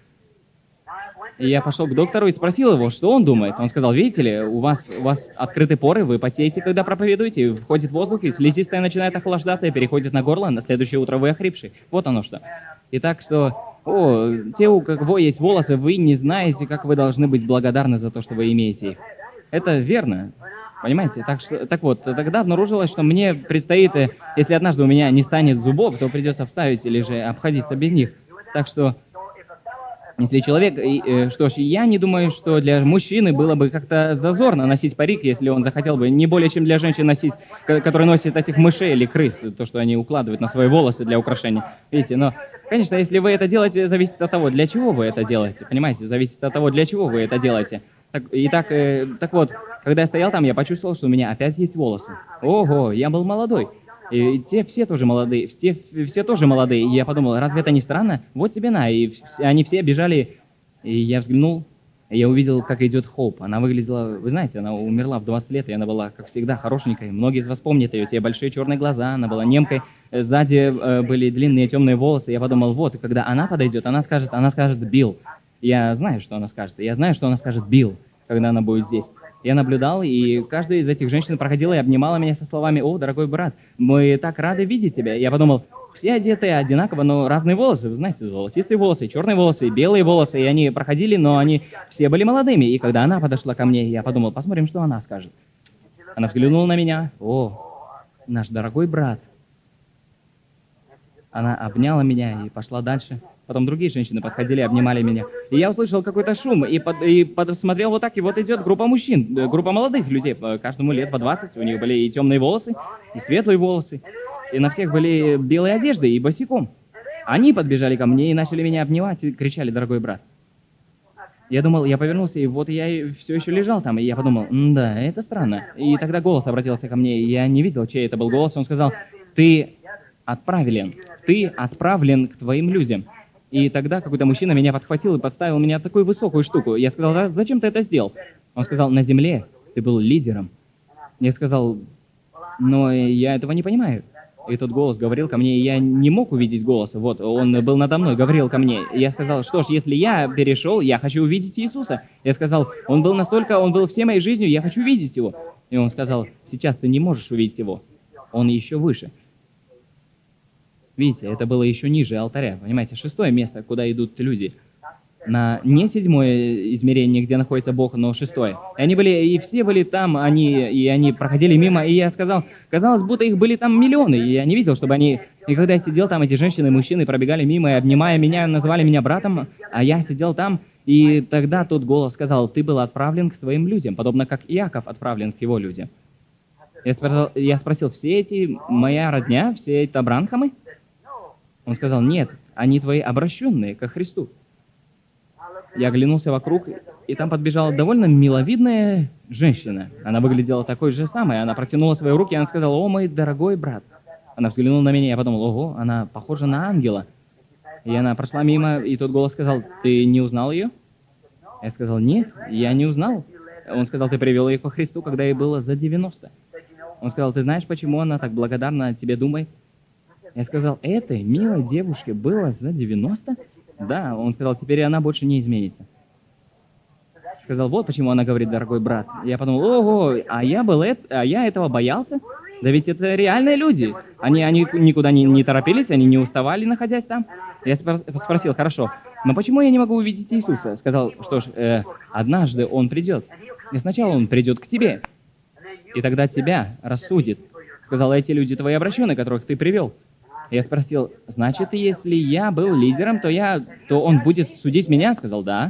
И я пошел к доктору и спросил его, что он думает. Он сказал, видите ли, у вас открыты поры, вы потеете, когда проповедуете, и входит воздух, и слизистая начинает охлаждаться и переходит на горло, а на следующее утро вы охрипший. Вот оно что. И так что, те, у кого есть волосы, вы не знаете, как вы должны быть благодарны за то, что вы имеете их. Это верно. Понимаете? Так вот, тогда обнаружилось, что мне предстоит, если однажды у меня не станет зубов, то придется вставить или же обходиться без них. Так что, если человек... Что ж, я не думаю, что для мужчины было бы как-то зазорно носить парик, если он захотел бы, не более чем для женщин носить, которые носят этих мышей или крыс, то, что они укладывают на свои волосы для украшения. Видите, но Конечно, если вы это делаете, зависит от того, для чего вы это делаете. Понимаете, зависит от того, для чего вы это делаете. Так вот, когда я стоял там, я почувствовал, что у меня опять есть волосы. Ого, я был молодой. И те все тоже молодые, все тоже молодые. И я подумал, разве это не странно? Вот тебе на. И они все бежали. И я взглянул, и я увидел, как идет Хоуп. Она выглядела, вы знаете, она умерла в 20 лет, и она была, как всегда, хорошенькой. Многие из вас помнят ее, те большие черные глаза, она была немкой. Сзади были длинные темные волосы. Я подумал, вот, и когда она подойдет, она скажет «Билл». Я знаю, что она скажет. Я знаю, что она скажет «Билл», когда она будет здесь. Я наблюдал, и каждая из этих женщин проходила и обнимала меня со словами «О, дорогой брат, мы так рады видеть тебя». Я подумал, все одеты одинаково, но разные волосы, вы знаете, золотистые волосы, черные волосы, белые волосы, и они проходили, но они все были молодыми. И когда она подошла ко мне, я подумал, посмотрим, что она скажет. Она взглянула на меня, «О, наш дорогой брат». Она обняла меня и пошла дальше. Потом другие женщины подходили и обнимали меня. И я услышал какой-то шум, и посмотрел вот так, и вот идет группа мужчин, группа молодых людей, каждому лет по 20, у них были и темные волосы, и светлые волосы, и на всех были белые одежды, и босиком. Они подбежали ко мне и начали меня обнимать, и кричали «Дорогой брат». Я думал, я повернулся, и вот я все еще лежал там, и я подумал, да, это странно. И тогда голос обратился ко мне, и я не видел, чей это был голос, он сказал, ты отправлен к твоим людям. И тогда какой-то мужчина меня подхватил и подставил меня такую высокую штуку. Я сказал, зачем ты это сделал? Он сказал, на земле ты был лидером. Я сказал, но я этого не понимаю. И тот голос говорил ко мне, и я не мог увидеть голоса. Вот, он был надо мной, говорил ко мне. И я сказал, что ж, если я перешел, я хочу увидеть Иисуса. Я сказал, он был всей моей жизнью, я хочу видеть его. И он сказал, сейчас ты не можешь увидеть его. Он еще выше. Видите, это было еще ниже алтаря, понимаете, 6-е место, куда идут люди. Не 7-е измерение, где находится Бог, но 6-е. И все были там, они проходили мимо, и я сказал, казалось, будто их были там миллионы, и я не видел, чтобы они... И когда я сидел там, эти женщины и мужчины пробегали мимо и, обнимая меня, называли меня братом, а я сидел там, и тогда тот голос сказал, ты был отправлен к своим людям, подобно как Иаков отправлен к его людям. Я спросил, все эти моя родня, все это Абрахамы? Он сказал, нет, они твои обращенные ко Христу. Я оглянулся вокруг, и там подбежала довольно миловидная женщина. Она выглядела такой же самой. Она протянула свои руки, и она сказала, о, мой дорогой брат. Она взглянула на меня, я подумал, ого, она похожа на ангела. И она прошла мимо, и тот голос сказал, ты не узнал ее? Я сказал, нет, я не узнал. Он сказал, ты привел ее ко Христу, когда ей было за 90. Он сказал, ты знаешь, почему она так благодарна тебе, думай? Я сказал, этой милой девушке было за 90? Да, он сказал, теперь она больше не изменится. Сказал, вот почему она говорит, дорогой брат. Я подумал, ого, а я этого боялся? Да ведь это реальные люди. Они никуда не торопились, они не уставали, находясь там. Я спросил, хорошо, но почему я не могу увидеть Иисуса? Сказал, что ж, однажды Он придет. И сначала Он придет к тебе. И тогда тебя рассудит. Сказал, эти люди твои обращенные, которых ты привел. Я спросил, значит, если я был лидером, то он будет судить меня? Сказал, да.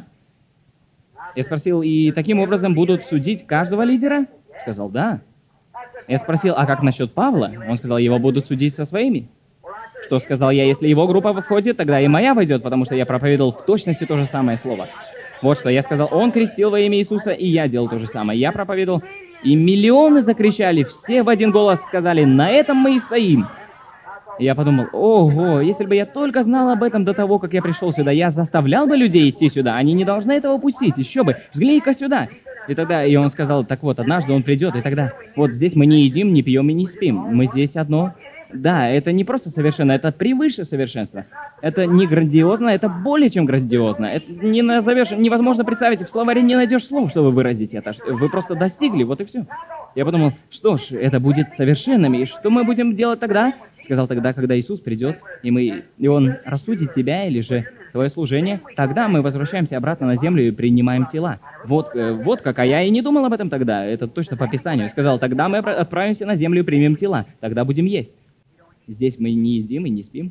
Я спросил, и таким образом будут судить каждого лидера? Сказал, да. Я спросил, а как насчет Павла? Он сказал, его будут судить со своими. Что сказал я, если его группа входит, тогда и моя войдет, потому что я проповедовал в точности то же самое слово. Вот что я сказал, он крестил во имя Иисуса, и я делал то же самое. Я проповедовал, и миллионы закричали, все в один голос сказали, на этом мы и стоим. Я подумал, ого, если бы я только знал об этом до того, как я пришел сюда, я заставлял бы людей идти сюда, они не должны этого упустить, еще бы, взгляни-ка сюда. И он сказал, так вот, однажды он придет, и тогда, вот здесь мы не едим, не пьем и не спим, мы здесь одно. Да, это не просто совершенно, это превыше совершенства. Это не грандиозно, это более чем грандиозно. Это не назовешь, невозможно представить, в словаре не найдешь слов, чтобы выразить это. Вы просто достигли, вот и все. Я подумал, что ж, это будет совершенным, и что мы будем делать тогда? Сказал, тогда, когда Иисус придет, и Он рассудит тебя или же твое служение, тогда мы возвращаемся обратно на землю и принимаем тела. Вот как, а я и не думал об этом тогда, это точно по Писанию. Сказал, тогда мы отправимся на землю и примем тела, тогда будем есть. Здесь мы не едим и не спим.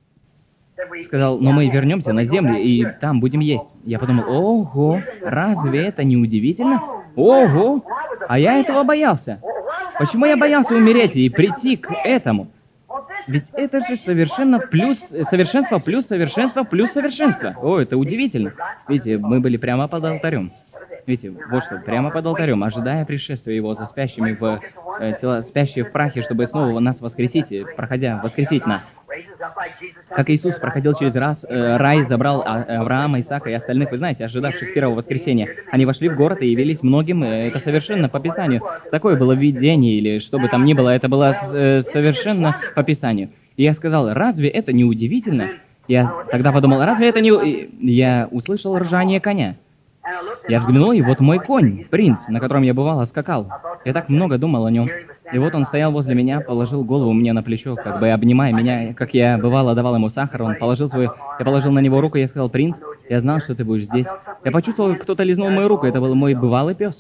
Сказал, но мы вернемся на землю и там будем есть. Я подумал, ого, разве это не удивительно? Ого, а я этого боялся. Почему я боялся умереть и прийти к этому? Ведь это же совершенно плюс, совершенство плюс совершенство плюс совершенство. О, это удивительно. Видите, мы были прямо под алтарем. Видите, вот что, прямо под алтарем, ожидая пришествия Его за спящими тела, спящие в прахе, чтобы снова нас воскресить, проходя, воскресить нас. Как Иисус проходил через рай, забрал Авраама, Исаака и остальных, вы знаете, ожидавших первого воскресения. Они вошли в город и явились многим, это совершенно по Писанию. Такое было видение, или что бы там ни было, это было совершенно по Писанию. И я сказал, разве это не удивительно? Я тогда подумал, разве это не... Я услышал ржание коня. Я взглянул, и вот мой конь, принц, на котором я бывало скакал. Я так много думал о нем. И вот он стоял возле меня, положил голову мне на плечо, как бы обнимая меня, как я бывало давал ему сахар, он положил свою... Я положил на него руку, и я сказал, принц, я знал, что ты будешь здесь. Я почувствовал, кто-то лизнул мою руку, это был мой бывалый пес.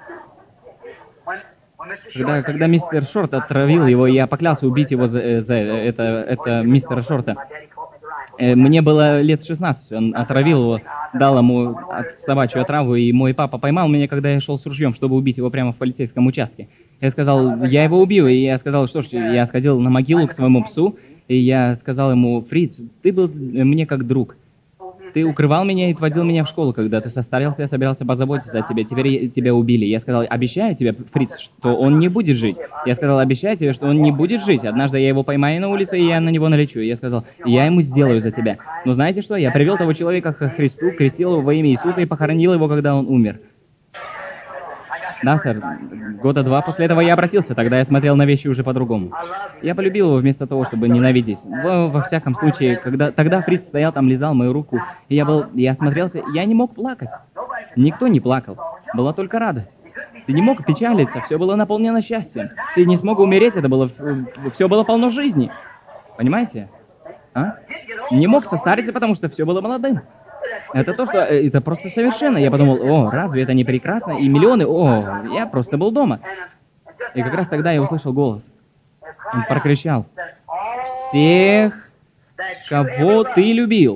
Когда мистер Шорт отравил его, я поклялся убить его за это мистера Шорта. Мне было лет 16, он отравил его, дал ему собачью отраву, и мой папа поймал меня, когда я шел с ружьем, чтобы убить его прямо в полицейском участке. Я сказал, я его убью, и я сказал, что ж, я сходил на могилу к своему псу, и я сказал ему, Фриц, ты был мне как друг. Ты укрывал меня и отводил меня в школу, когда ты состарился, я собирался позаботиться о тебе. Теперь тебя убили. Я сказал, обещаю тебе, Фриц, что он не будет жить. Я сказал, обещаю тебе, что он не будет жить. Однажды я его поймаю на улице, и я на него налечу. Я сказал, я ему сделаю за тебя. Но знаете что? Я привел того человека к Христу, крестил его во имя Иисуса и похоронил его, когда он умер. Да, сэр. Года 2 после этого я обратился, тогда я смотрел на вещи уже по-другому. Я полюбил его вместо того, чтобы ненавидеть. Во всяком случае, тогда Фриц стоял там, лизал мою руку, и я осмотрелся, я не мог плакать. Никто не плакал. Была только радость. Ты не мог печалиться, все было наполнено счастьем. Ты не смог умереть, все было полно жизни. Понимаете? А? Не мог состариться, потому что все было молодым. Это то, что... Это просто совершенно. Я подумал, о, разве это не прекрасно? И миллионы, я просто был дома. И как раз тогда я услышал голос. Он прокричал, всех, кого ты любил.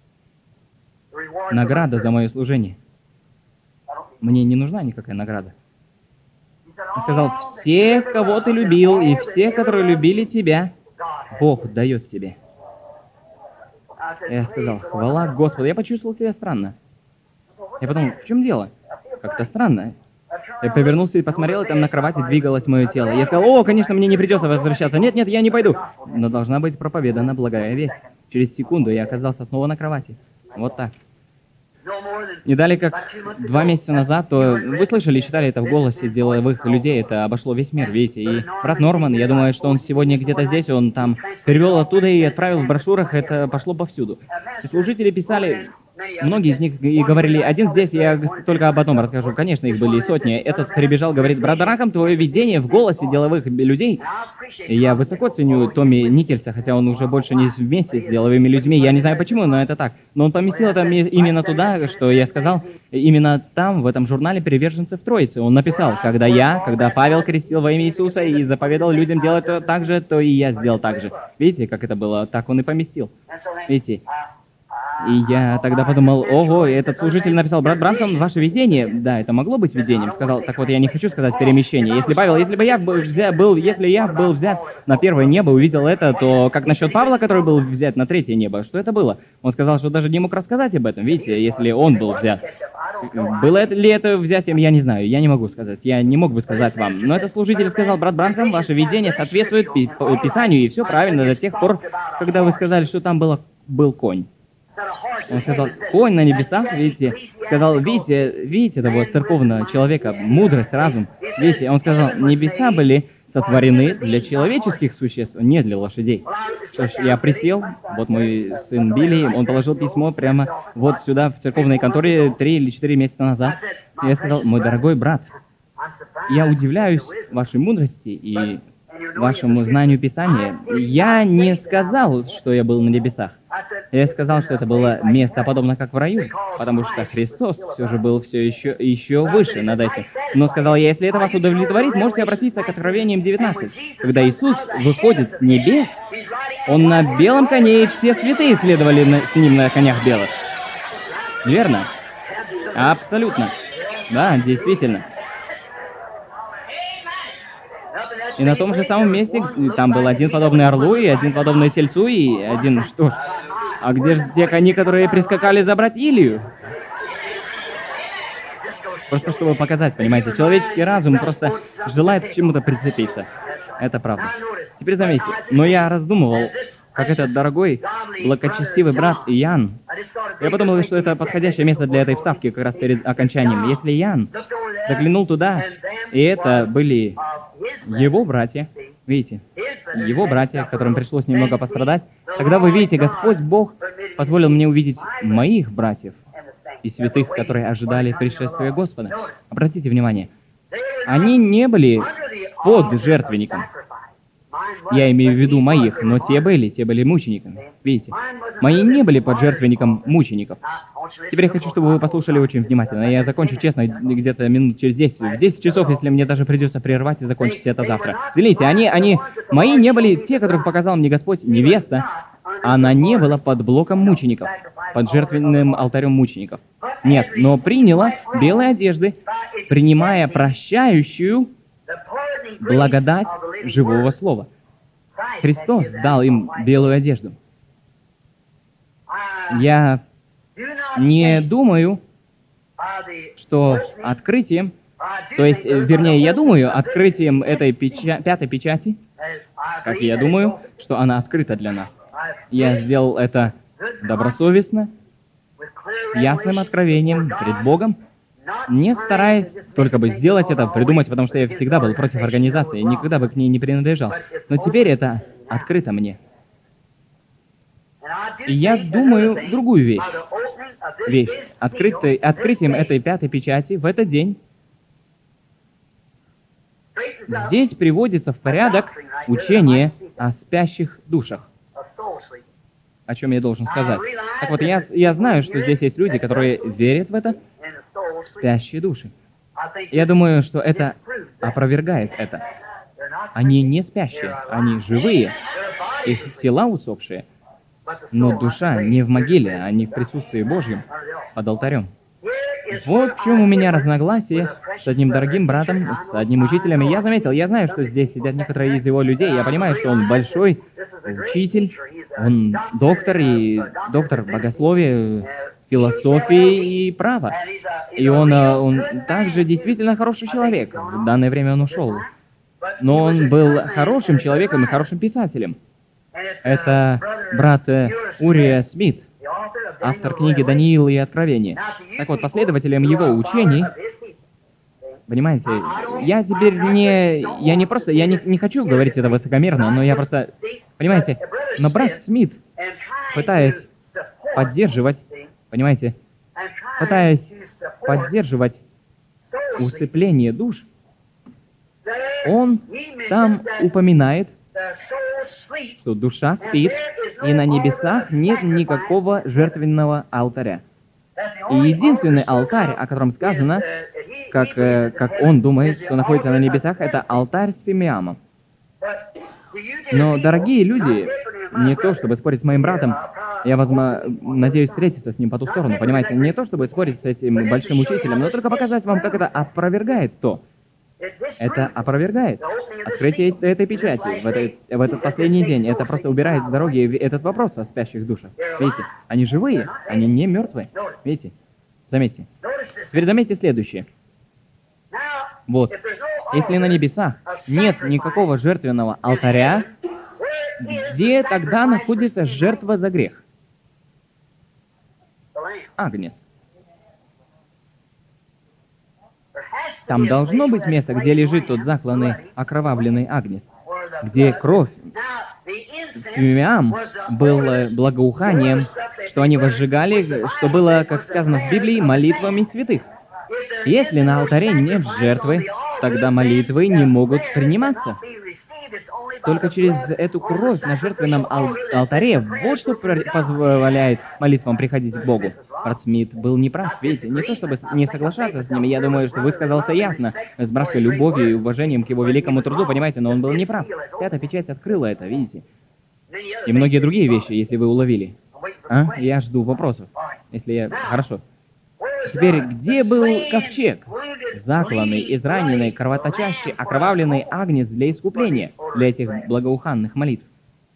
Награда за мое служение. Мне не нужна никакая награда. Он сказал, всех, кого ты любил, и всех, которые любили тебя, Бог дает тебе. Я сказал, хвала Господу. Я почувствовал себя странно. Я подумал, в чем дело? Как-то странно. Я повернулся и посмотрел, и там на кровати двигалось мое тело. Я сказал, конечно, мне не придется возвращаться. Нет, я не пойду. Но должна быть проповедана благая весть. Через секунду я оказался снова на кровати. Вот так. Не далее, как 2 месяца назад, то вы слышали, читали это в голосе деловых людей, это обошло весь мир, видите. И брат Норман, я думаю, что он сегодня где-то здесь, он там перевел оттуда и отправил в брошюрах, это пошло повсюду. И служители писали, многие из них и говорили, один здесь, я только об одном расскажу, конечно, их были сотни. Этот прибежал, говорит, брат Ранхам, твое видение в голосе деловых людей. И я высоко ценю Томми Никельса, хотя он уже больше не вместе с деловыми людьми, я не знаю почему, но это так. Но он поместил это именно туда, что я сказал, именно там, в этом журнале «Приверженцев Троицы». Он написал, когда Павел крестил во имя Иисуса и заповедал людям делать так же, то и я сделал так же. Видите, как это было? Так он и поместил. Видите? И я тогда подумал, ого, этот служитель написал, брат Бранхам, ваше видение, да, это могло быть видением. Сказал, так вот, я не хочу сказать перемещение. Если я был взят на первое небо, увидел это, то как насчет Павла, который был взят на третье небо, что это было? Он сказал, что даже не мог рассказать об этом, видите, если он был взят. Было ли это взятием, я не знаю, я не могу сказать, я не мог бы сказать вам. Но этот служитель сказал, брат Бранхам, ваше видение соответствует Писанию, и все правильно до тех пор, когда вы сказали, что там был конь. Он сказал, конь на небесах, видите, сказал, видите того церковного человека, мудрость, разум, видите, он сказал, небеса были сотворены для человеческих существ, не для лошадей. Что ж, я присел, вот мой сын Билли, он положил письмо прямо вот сюда, в церковной конторе 3 или 4 месяца назад. И я сказал, мой дорогой брат, я удивляюсь вашей мудрости и вашему знанию Писания. Я не сказал, что я был на небесах. Я сказал, что это было место, подобно как в раю, потому что Христос все же был все еще выше над этим. Но сказал я, если это вас удовлетворит, можете обратиться к Откровениям 19. Когда Иисус выходит с небес, Он на белом коне, и все святые следовали с Ним на конях белых. Верно? Абсолютно. Да, действительно. И на том же самом месте там был один подобный орлу, и один подобный тельцу, и один... Что ж, а где же те кони, которые прискакали забрать Илью? Просто чтобы показать, понимаете, человеческий разум просто желает к чему-то прицепиться. Это правда. Теперь заметьте, но я раздумывал, как этот дорогой, благочестивый брат Иоанн. Я подумал, что это подходящее место для этой вставки как раз перед окончанием. Если Иоанн заглянул туда, и это были его братья, видите, его братья, которым пришлось немного пострадать, тогда вы видите, Господь Бог позволил мне увидеть моих братьев и святых, которые ожидали пришествия Господа. Обратите внимание, они не были под жертвенником. Я имею в виду моих, но те были мучениками. Видите? Мои не были под жертвенником мучеников. Теперь я хочу, чтобы вы послушали очень внимательно. Я закончу, честно, где-то минут через 10. В 10 часов, если мне даже придется прервать и закончить это завтра. Взгляните, мои не были те, которых показал мне Господь, невеста. Она не была под блоком мучеников, под жертвенным алтарем мучеников. Нет, но приняла белые одежды, принимая прощающую благодать живого слова. Христос дал им белую одежду. Я не думаю, что открытием, то есть, вернее, я думаю, открытием этой пятой печати, как я думаю, что она открыта для нас. Я сделал это добросовестно, с ясным откровением пред Богом, не стараясь только бы сделать это, придумать, потому что я всегда был против организации, никогда бы к ней не принадлежал. Но теперь это открыто мне. И я думаю другую вещь. Открытием этой пятой печати в этот день здесь приводится в порядок учение о спящих душах. О чем я должен сказать. Так вот, я знаю, что здесь есть люди, которые верят в это, спящие души. Я думаю, что это опровергает это. Они не спящие, они живые, их тела усопшие, но душа не в могиле, а не в присутствии Божьем, под алтарем. Вот в чем у меня разногласие с одним дорогим братом, с одним учителем. И я знаю, что здесь сидят некоторые из его людей. Я понимаю, что он большой учитель, он доктор богословия, философии и права. И он также действительно хороший человек. В данное время он ушел. Но он был хорошим человеком и хорошим писателем. Это брат Урия Смит, автор книги «Даниил и Откровение». Так вот, последователем его учений, понимаете, я теперь не хочу говорить это высокомерно, но я просто, понимаете, но брат Смит, пытаясь поддерживать усыпление душ, он там упоминает, что душа спит, и на небесах нет никакого жертвенного алтаря. И единственный алтарь, о котором сказано, как он думает, что находится на небесах, это алтарь с фимиамом. Но, дорогие люди, не то чтобы спорить с моим братом, я, надеюсь встретиться с ним по ту сторону, понимаете, не то чтобы спорить с этим большим учителем, но только показать вам, как это опровергает то. Это опровергает открытие этой печати в этот последний день. Это просто убирает с дороги этот вопрос о спящих душах. Видите, они живые, они не мертвые. Видите? Заметьте. Теперь заметьте следующее. Вот. Если на небесах нет никакого жертвенного алтаря, где тогда находится жертва за грех? Агнец. Там должно быть место, где лежит тот закланный, окровавленный агнец, где кровь, фимиам, был благоуханием, что они возжигали, что было, как сказано в Библии, молитвами святых. Если на алтаре нет жертвы, тогда молитвы не могут приниматься. Только через эту кровь на жертвенном алтаре, вот что позволяет молитвам приходить к Богу. Брат Смит был неправ, видите, не то чтобы не соглашаться с ним, я думаю, что высказался ясно, с братской любовью и уважением к его великому труду, понимаете, но он был неправ. Пятая печать открыла это, видите. И многие другие вещи, если вы уловили. Я жду вопросов. Хорошо. Теперь, где был ковчег? закланный, израненный, кровоточащий, окровавленный агнец для искупления, для этих благоуханных молитв.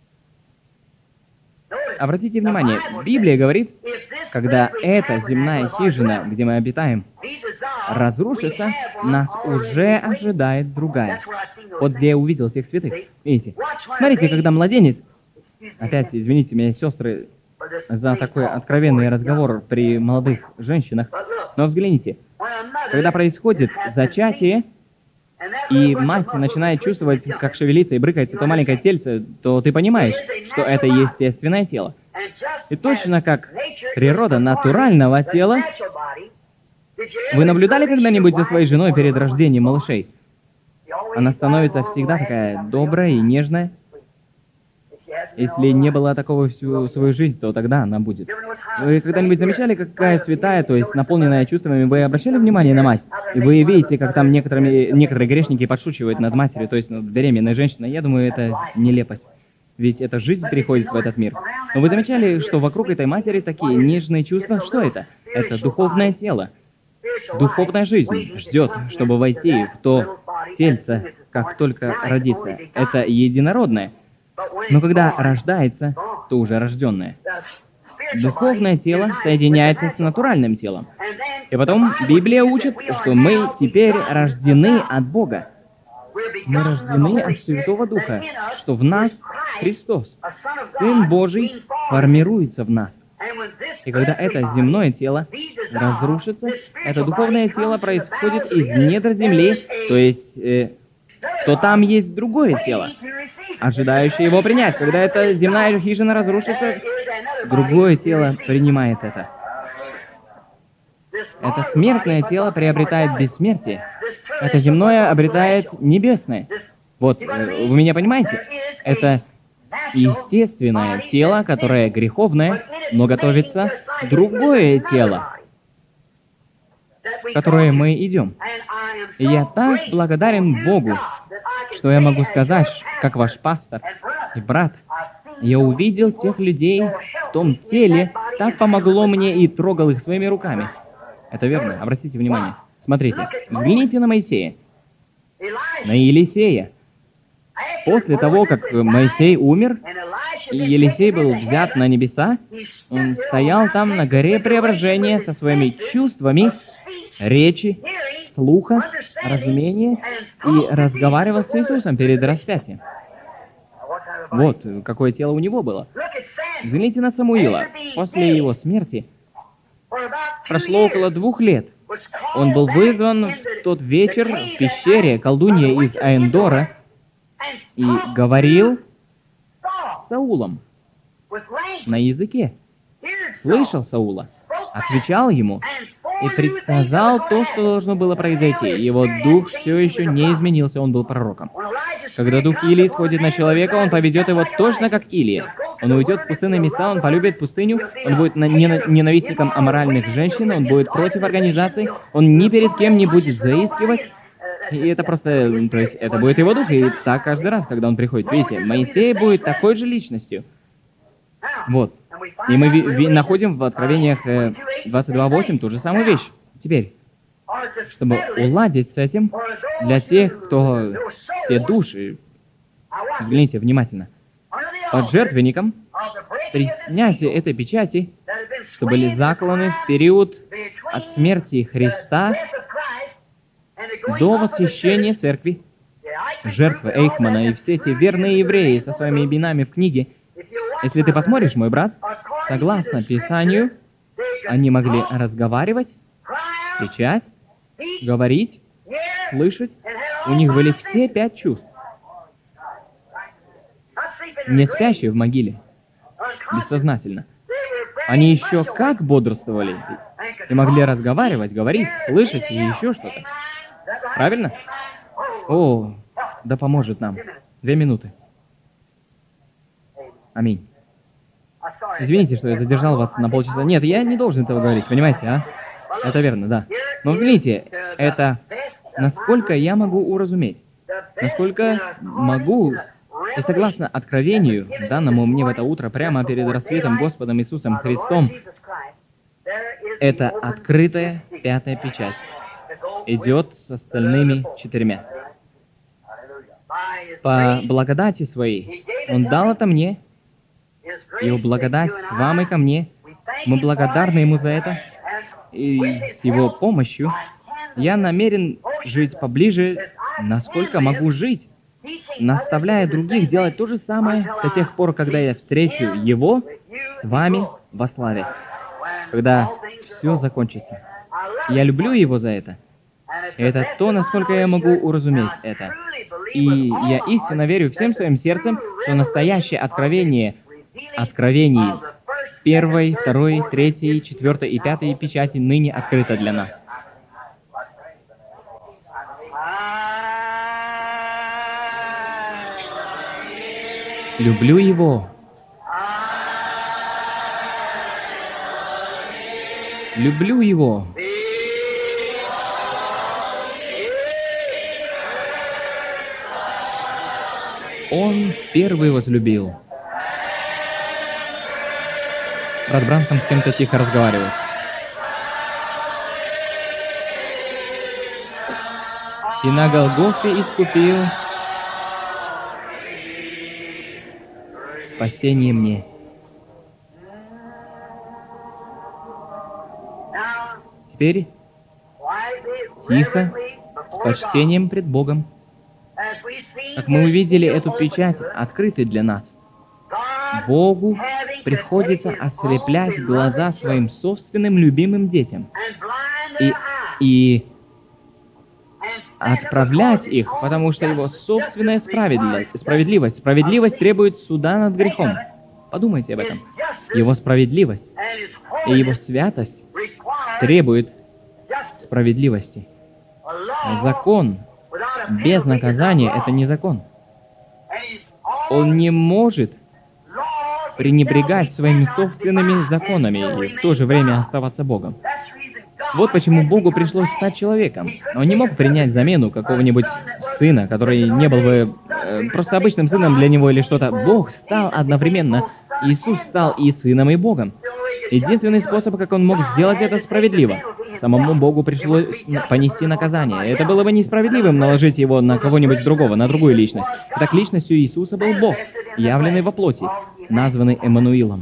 Обратите внимание, Библия говорит, когда эта земная хижина, где мы обитаем, разрушится, нас уже ожидает другая. Вот где я увидел тех святых. Видите? Смотрите, когда младенец... Опять, извините меня, сестры, за такой откровенный разговор при молодых женщинах, но взгляните, когда происходит зачатие, и мать начинает чувствовать, как шевелится и брыкается то маленькое тельце, то ты понимаешь, что это естественное тело. И точно как природа натурального тела, вы наблюдали когда-нибудь за своей женой перед рождением малышей? Она становится всегда такая добрая и нежная. Если не было такого всю свою жизнь, то тогда она будет. Вы когда-нибудь замечали, какая святая, то есть наполненная чувствами, вы обращали внимание на мать? И вы видите, как там некоторые грешники подшучивают над матерью, то есть над беременной женщиной. Я думаю, это нелепость. Ведь эта жизнь приходит в этот мир. Но вы замечали, что вокруг этой матери такие нежные чувства? Что это? Это духовное тело. Духовная жизнь ждет, чтобы войти в то тельце, как только родится. Это единородное. Но когда рождается, то уже рожденное. Духовное тело соединяется с натуральным телом. И потом Библия учит, что мы теперь рождены от Бога. Мы рождены от Святого Духа, что в нас Христос, Сын Божий, формируется в нас. И когда это земное тело разрушится, это духовное тело происходит из недр земли, то есть, то там есть другое тело, ожидающее его принять. Когда эта земная хижина разрушится, другое тело принимает это. Это смертное тело приобретает бессмертие. Это земное обретает небесное. Вот, вы меня понимаете? Это естественное тело, которое греховное, но готовится другое тело, в которое мы идем. И я так благодарен Богу, что я могу сказать, как ваш пастор и брат, я увидел тех людей в том теле, так помогло мне и трогал их своими руками. Это верно, обратите внимание. Смотрите, взгляните на Моисея, на Елисея. После того, как Моисей умер, и Елисей был взят на небеса, он стоял там на горе преображения со своими чувствами, речи, слуха, разумения и разговаривал с Иисусом перед распятием. Вот какое тело у него было. Взгляните на Самуила. После его смерти прошло около 2 лет. Он был вызван в тот вечер в пещере колдунья из Аэндора и говорил с Саулом на языке. Слышал Саула, отвечал ему и предсказал то, что должно было произойти. Его дух все еще не изменился, он был пророком. Когда дух Илии сходит на человека, он поведет его точно как Илия. Он уйдет в пустынные места, он полюбит пустыню, он будет ненавистником аморальных женщин, он будет против организаций, он ни перед кем не будет заискивать. И это просто, то есть, это будет его дух, и так каждый раз, когда он приходит. Видите, Моисей будет такой же личностью. Вот. И мы находим в Откровениях 22:8 ту же самую вещь. Теперь, чтобы уладить с этим, для тех, кто те души, взгляните внимательно, под жертвенником, при снятии этой печати, что были закланы в период от смерти Христа до восхищения церкви, жертвы Эйхмана и все эти верные евреи со своими именами в книге, если ты посмотришь, мой брат, согласно Писанию, они могли разговаривать, кричать, говорить, слышать. У них были все 5 чувств. Не спящие в могиле, бессознательно. Они еще как бодрствовали и могли разговаривать, говорить, слышать и еще что-то. Правильно? О, да поможет нам. 2 минуты. Аминь. Извините, что я задержал вас на полчаса. Нет, я не должен этого говорить, понимаете, а? Это верно, да. Но взгляните, это насколько я могу уразуметь, насколько могу, и согласно откровению, данному мне в это утро, прямо перед рассветом Господом Иисусом Христом, это открытая 5-я печать. идет с остальными 4. По благодати Своей Он дал это мне, Его благодать к вам и ко мне. Мы благодарны Ему за это. И с Его помощью я намерен жить поближе, насколько могу жить, наставляя других делать то же самое до тех пор, когда я встречу Его с вами во славе, когда все закончится. Я люблю Его за это. И это то, насколько я могу уразуметь это. И я истинно верю всем своим сердцем, что настоящее откровение откровений 1, 2, 3, 4 и 5 печати ныне открыто для нас. Люблю Его. Люблю Его. Он первый возлюбил. Брат Бранхам с кем-то тихо разговаривает. И на Голгофе искупил спасение мне. Теперь тихо, с почтением пред Богом, как мы увидели эту печать, открытой для нас, Богу приходится ослеплять глаза своим собственным любимым детям и отправлять их, потому что Его собственная справедливость требует суда над грехом. Подумайте об этом. Его справедливость и Его святость требует справедливости. Закон без наказания — это не закон. Он не может пренебрегать своими собственными законами и в то же время оставаться Богом. Вот почему Богу пришлось стать человеком. Он не мог принять замену какого-нибудь сына, который не был бы просто обычным сыном для него или что-то. Бог стал одновременно. Иисус стал и сыном, и Богом. Единственный способ, как Он мог сделать это справедливо. Самому Богу пришлось понести наказание. Это было бы несправедливым наложить его на кого-нибудь другого, на другую личность. Так личностью Иисуса был Бог, явленный во плоти, названный Эммануилом.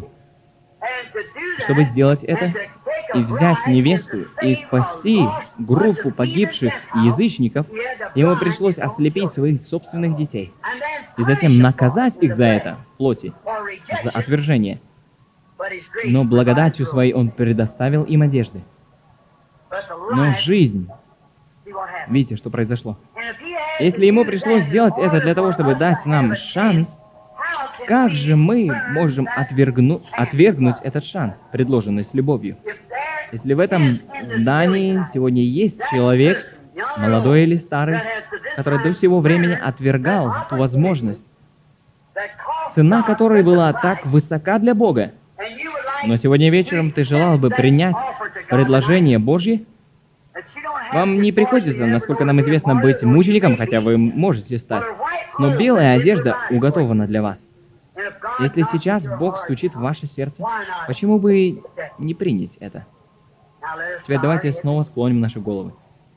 Чтобы сделать это и взять невесту и спасти группу погибших язычников, Ему пришлось ослепить своих собственных детей и затем наказать их за это в плоти, за отвержение. Но благодатью Своей Он предоставил им одежды. Но жизнь... Видите, что произошло? Если Ему пришлось сделать это для того, чтобы дать нам шанс, как же мы можем отвергнуть этот шанс, предложенный с любовью? Если в этом здании сегодня есть человек, молодой или старый, который до сего времени отвергал ту возможность, цена которой была так высока для Бога, но сегодня вечером ты желал бы принять предложение Божье, вам не приходится, насколько нам известно, быть мучеником, хотя вы можете стать, но белая одежда уготована для вас. Если сейчас Бог стучит в ваше сердце, почему бы не принять это? Теперь давайте снова склоним наши головы.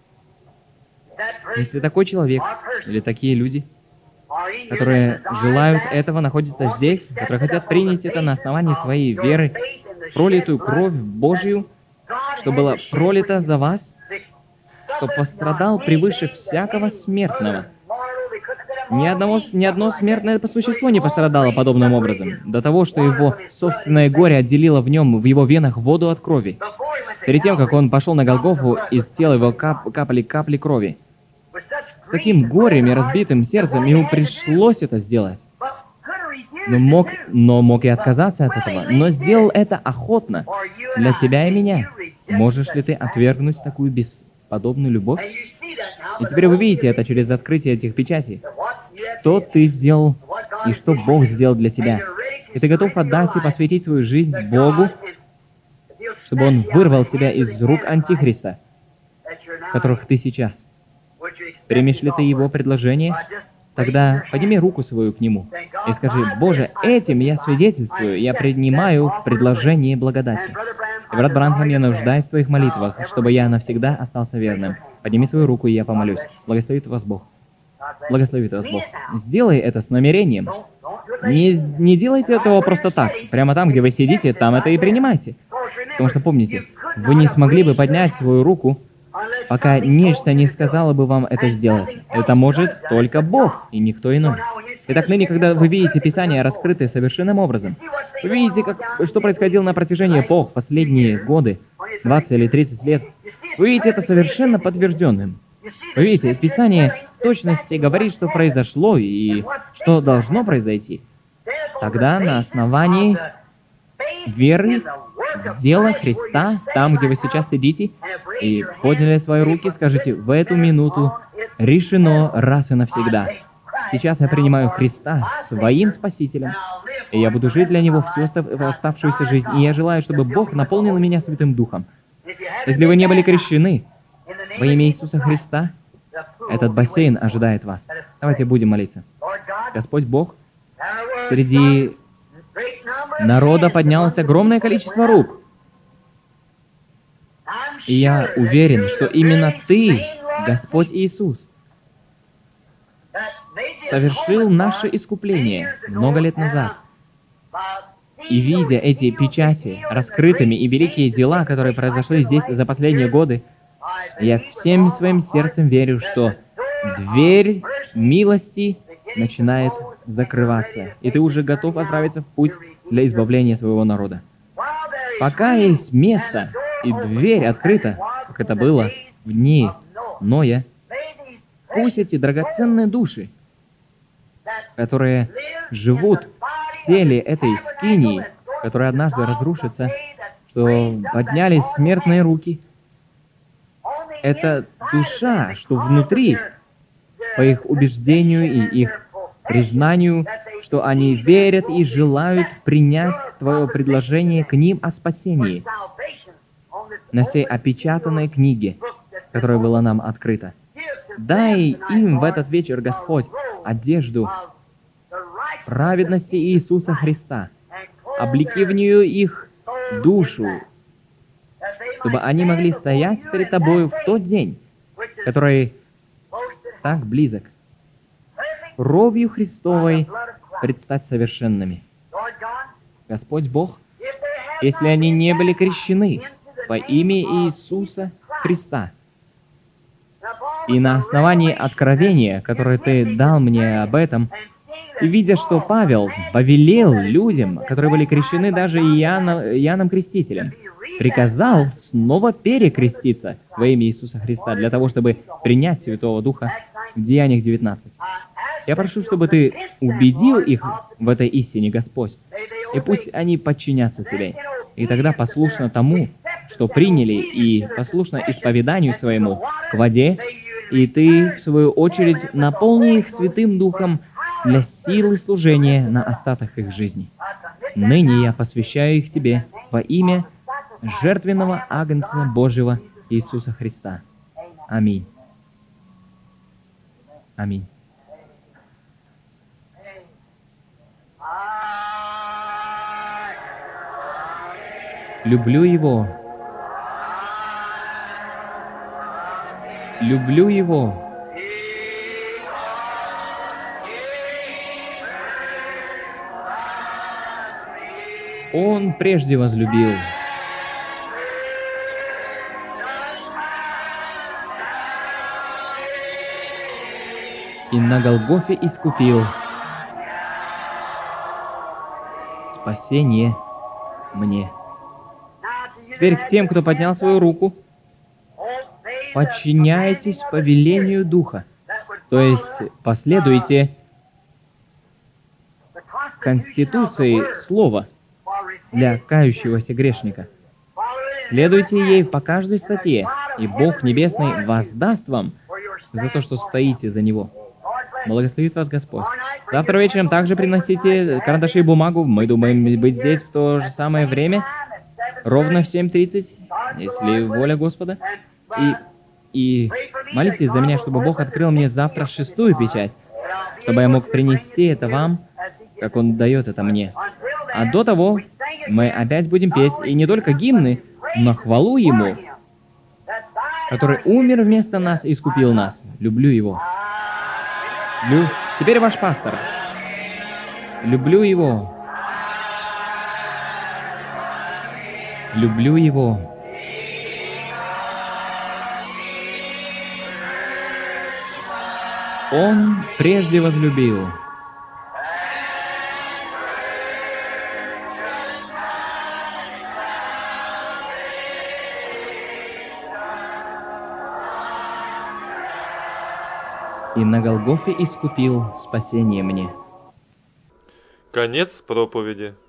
Если такой человек, или такие люди, которые желают этого, находятся здесь, которые хотят принять это на основании своей веры, пролитую кровь Божью, что была пролита за вас, что пострадал превыше всякого смертного. Ни одно смертное существо не пострадало подобным образом, до того, что его собственное горе отделило в нем, в его венах, воду от крови. Перед тем, как он пошел на Голгофу, из тела его капали капли крови. С таким горем и разбитым сердцем ему пришлось это сделать. Но мог и отказаться от этого, но сделал это охотно для тебя и меня. Можешь ли ты отвергнуть такую бесподобную любовь? И теперь вы видите это через открытие этих печатей. Что ты сделал и что Бог сделал для тебя. И ты готов отдать и посвятить свою жизнь Богу, чтобы Он вырвал тебя из рук Антихриста, в которых ты сейчас. Примешь ли ты его предложение? Тогда подними руку свою к нему и скажи: «Боже, этим я свидетельствую, я принимаю предложение благодати. И, брат Бранхам, я нуждаюсь в твоих молитвах, чтобы я навсегда остался верным. Подними свою руку, и я помолюсь. Благословит вас Бог. Благословит вас Бог. Сделай это с намерением. Не делайте этого просто так. Прямо там, где вы сидите, там это и принимайте. Потому что помните, вы не смогли бы поднять свою руку, пока нечто не сказало бы вам это сделать. Это может только Бог, и никто иной. Итак, ныне, когда вы видите Писание, раскрытые совершенным образом, вы видите, что происходило на протяжении эпох, последние годы, 20 или 30 лет, вы видите это совершенно подтвержденным. Вы видите, Писание в точности говорит, что произошло и что должно произойти. Тогда на основании веры в дело Христа, там, где вы сейчас сидите, и подняли свои руки, скажите, в эту минуту решено раз и навсегда. Сейчас я принимаю Христа своим Спасителем, и я буду жить для Него всю оставшуюся жизнь, и я желаю, чтобы Бог наполнил меня Святым Духом. Если вы не были крещены во имя Иисуса Христа, этот бассейн ожидает вас. Давайте будем молиться. Господь Бог, среди народа поднялось огромное количество рук. И я уверен, что именно Ты, Господь Иисус, совершил наше искупление много лет назад. И видя эти печати раскрытыми и великие дела, которые произошли здесь за последние годы, я всем своим сердцем верю, что дверь милости начинает закрываться, и ты уже готов отправиться в путь для избавления своего народа. Пока есть место и дверь открыта, как это было в дни Ноя, пусть эти драгоценные души, которые живут в теле этой скинии, которая однажды разрушится, что поднялись смертные руки, это душа, что внутри, по их убеждению и их признанию, что они верят и желают принять Твое предложение к ним о спасении на сей опечатанной книге, которая была нам открыта. Дай им в этот вечер, Господь, одежду праведности Иисуса Христа, облеки в нее их душу, чтобы они могли стоять перед Тобою в тот день, который так близок, кровью Христовой предстать совершенными. Господь Бог, если они не были крещены во имя Иисуса Христа, и на основании откровения, которое Ты дал мне об этом, и видя, что Павел повелел людям, которые были крещены даже Иоанном Крестителем, приказал снова перекреститься во имя Иисуса Христа, для того, чтобы принять Святого Духа в Деяниях 19. Я прошу, чтобы Ты убедил их в этой истине, Господь, и пусть они подчинятся Тебе, и тогда послушно тому, что приняли, и послушно исповеданию своему к воде, и Ты, в свою очередь, наполни их Святым Духом для силы служения на остаток их жизни. Ныне я посвящаю их Тебе во имя жертвенного Агнца Божьего Иисуса Христа. Аминь. Аминь. Люблю Его. Люблю Его. Он прежде возлюбил. И на Голгофе искупил спасение мне. Теперь к тем, кто поднял свою руку, подчиняйтесь повелению Духа, то есть последуйте конституции Слова для кающегося грешника. Следуйте ей по каждой статье, и Бог Небесный воздаст вам за то, что стоите за Него. Благословит вас Господь. Завтра вечером также приносите карандаши и бумагу. Мы думаем быть здесь в то же самое время, ровно в 7:30, если воля Господа. И молитесь за меня, чтобы Бог открыл мне завтра 6-ю печать, чтобы я мог принести это вам, как Он дает это мне. А до того мы опять будем петь, и не только гимны, но хвалу Ему. который умер вместо нас и искупил нас. Люблю Его. Теперь ваш пастор. Люблю Его. Люблю Его. Он прежде возлюбил. И на Голгофе искупил спасение мне. Конец проповеди.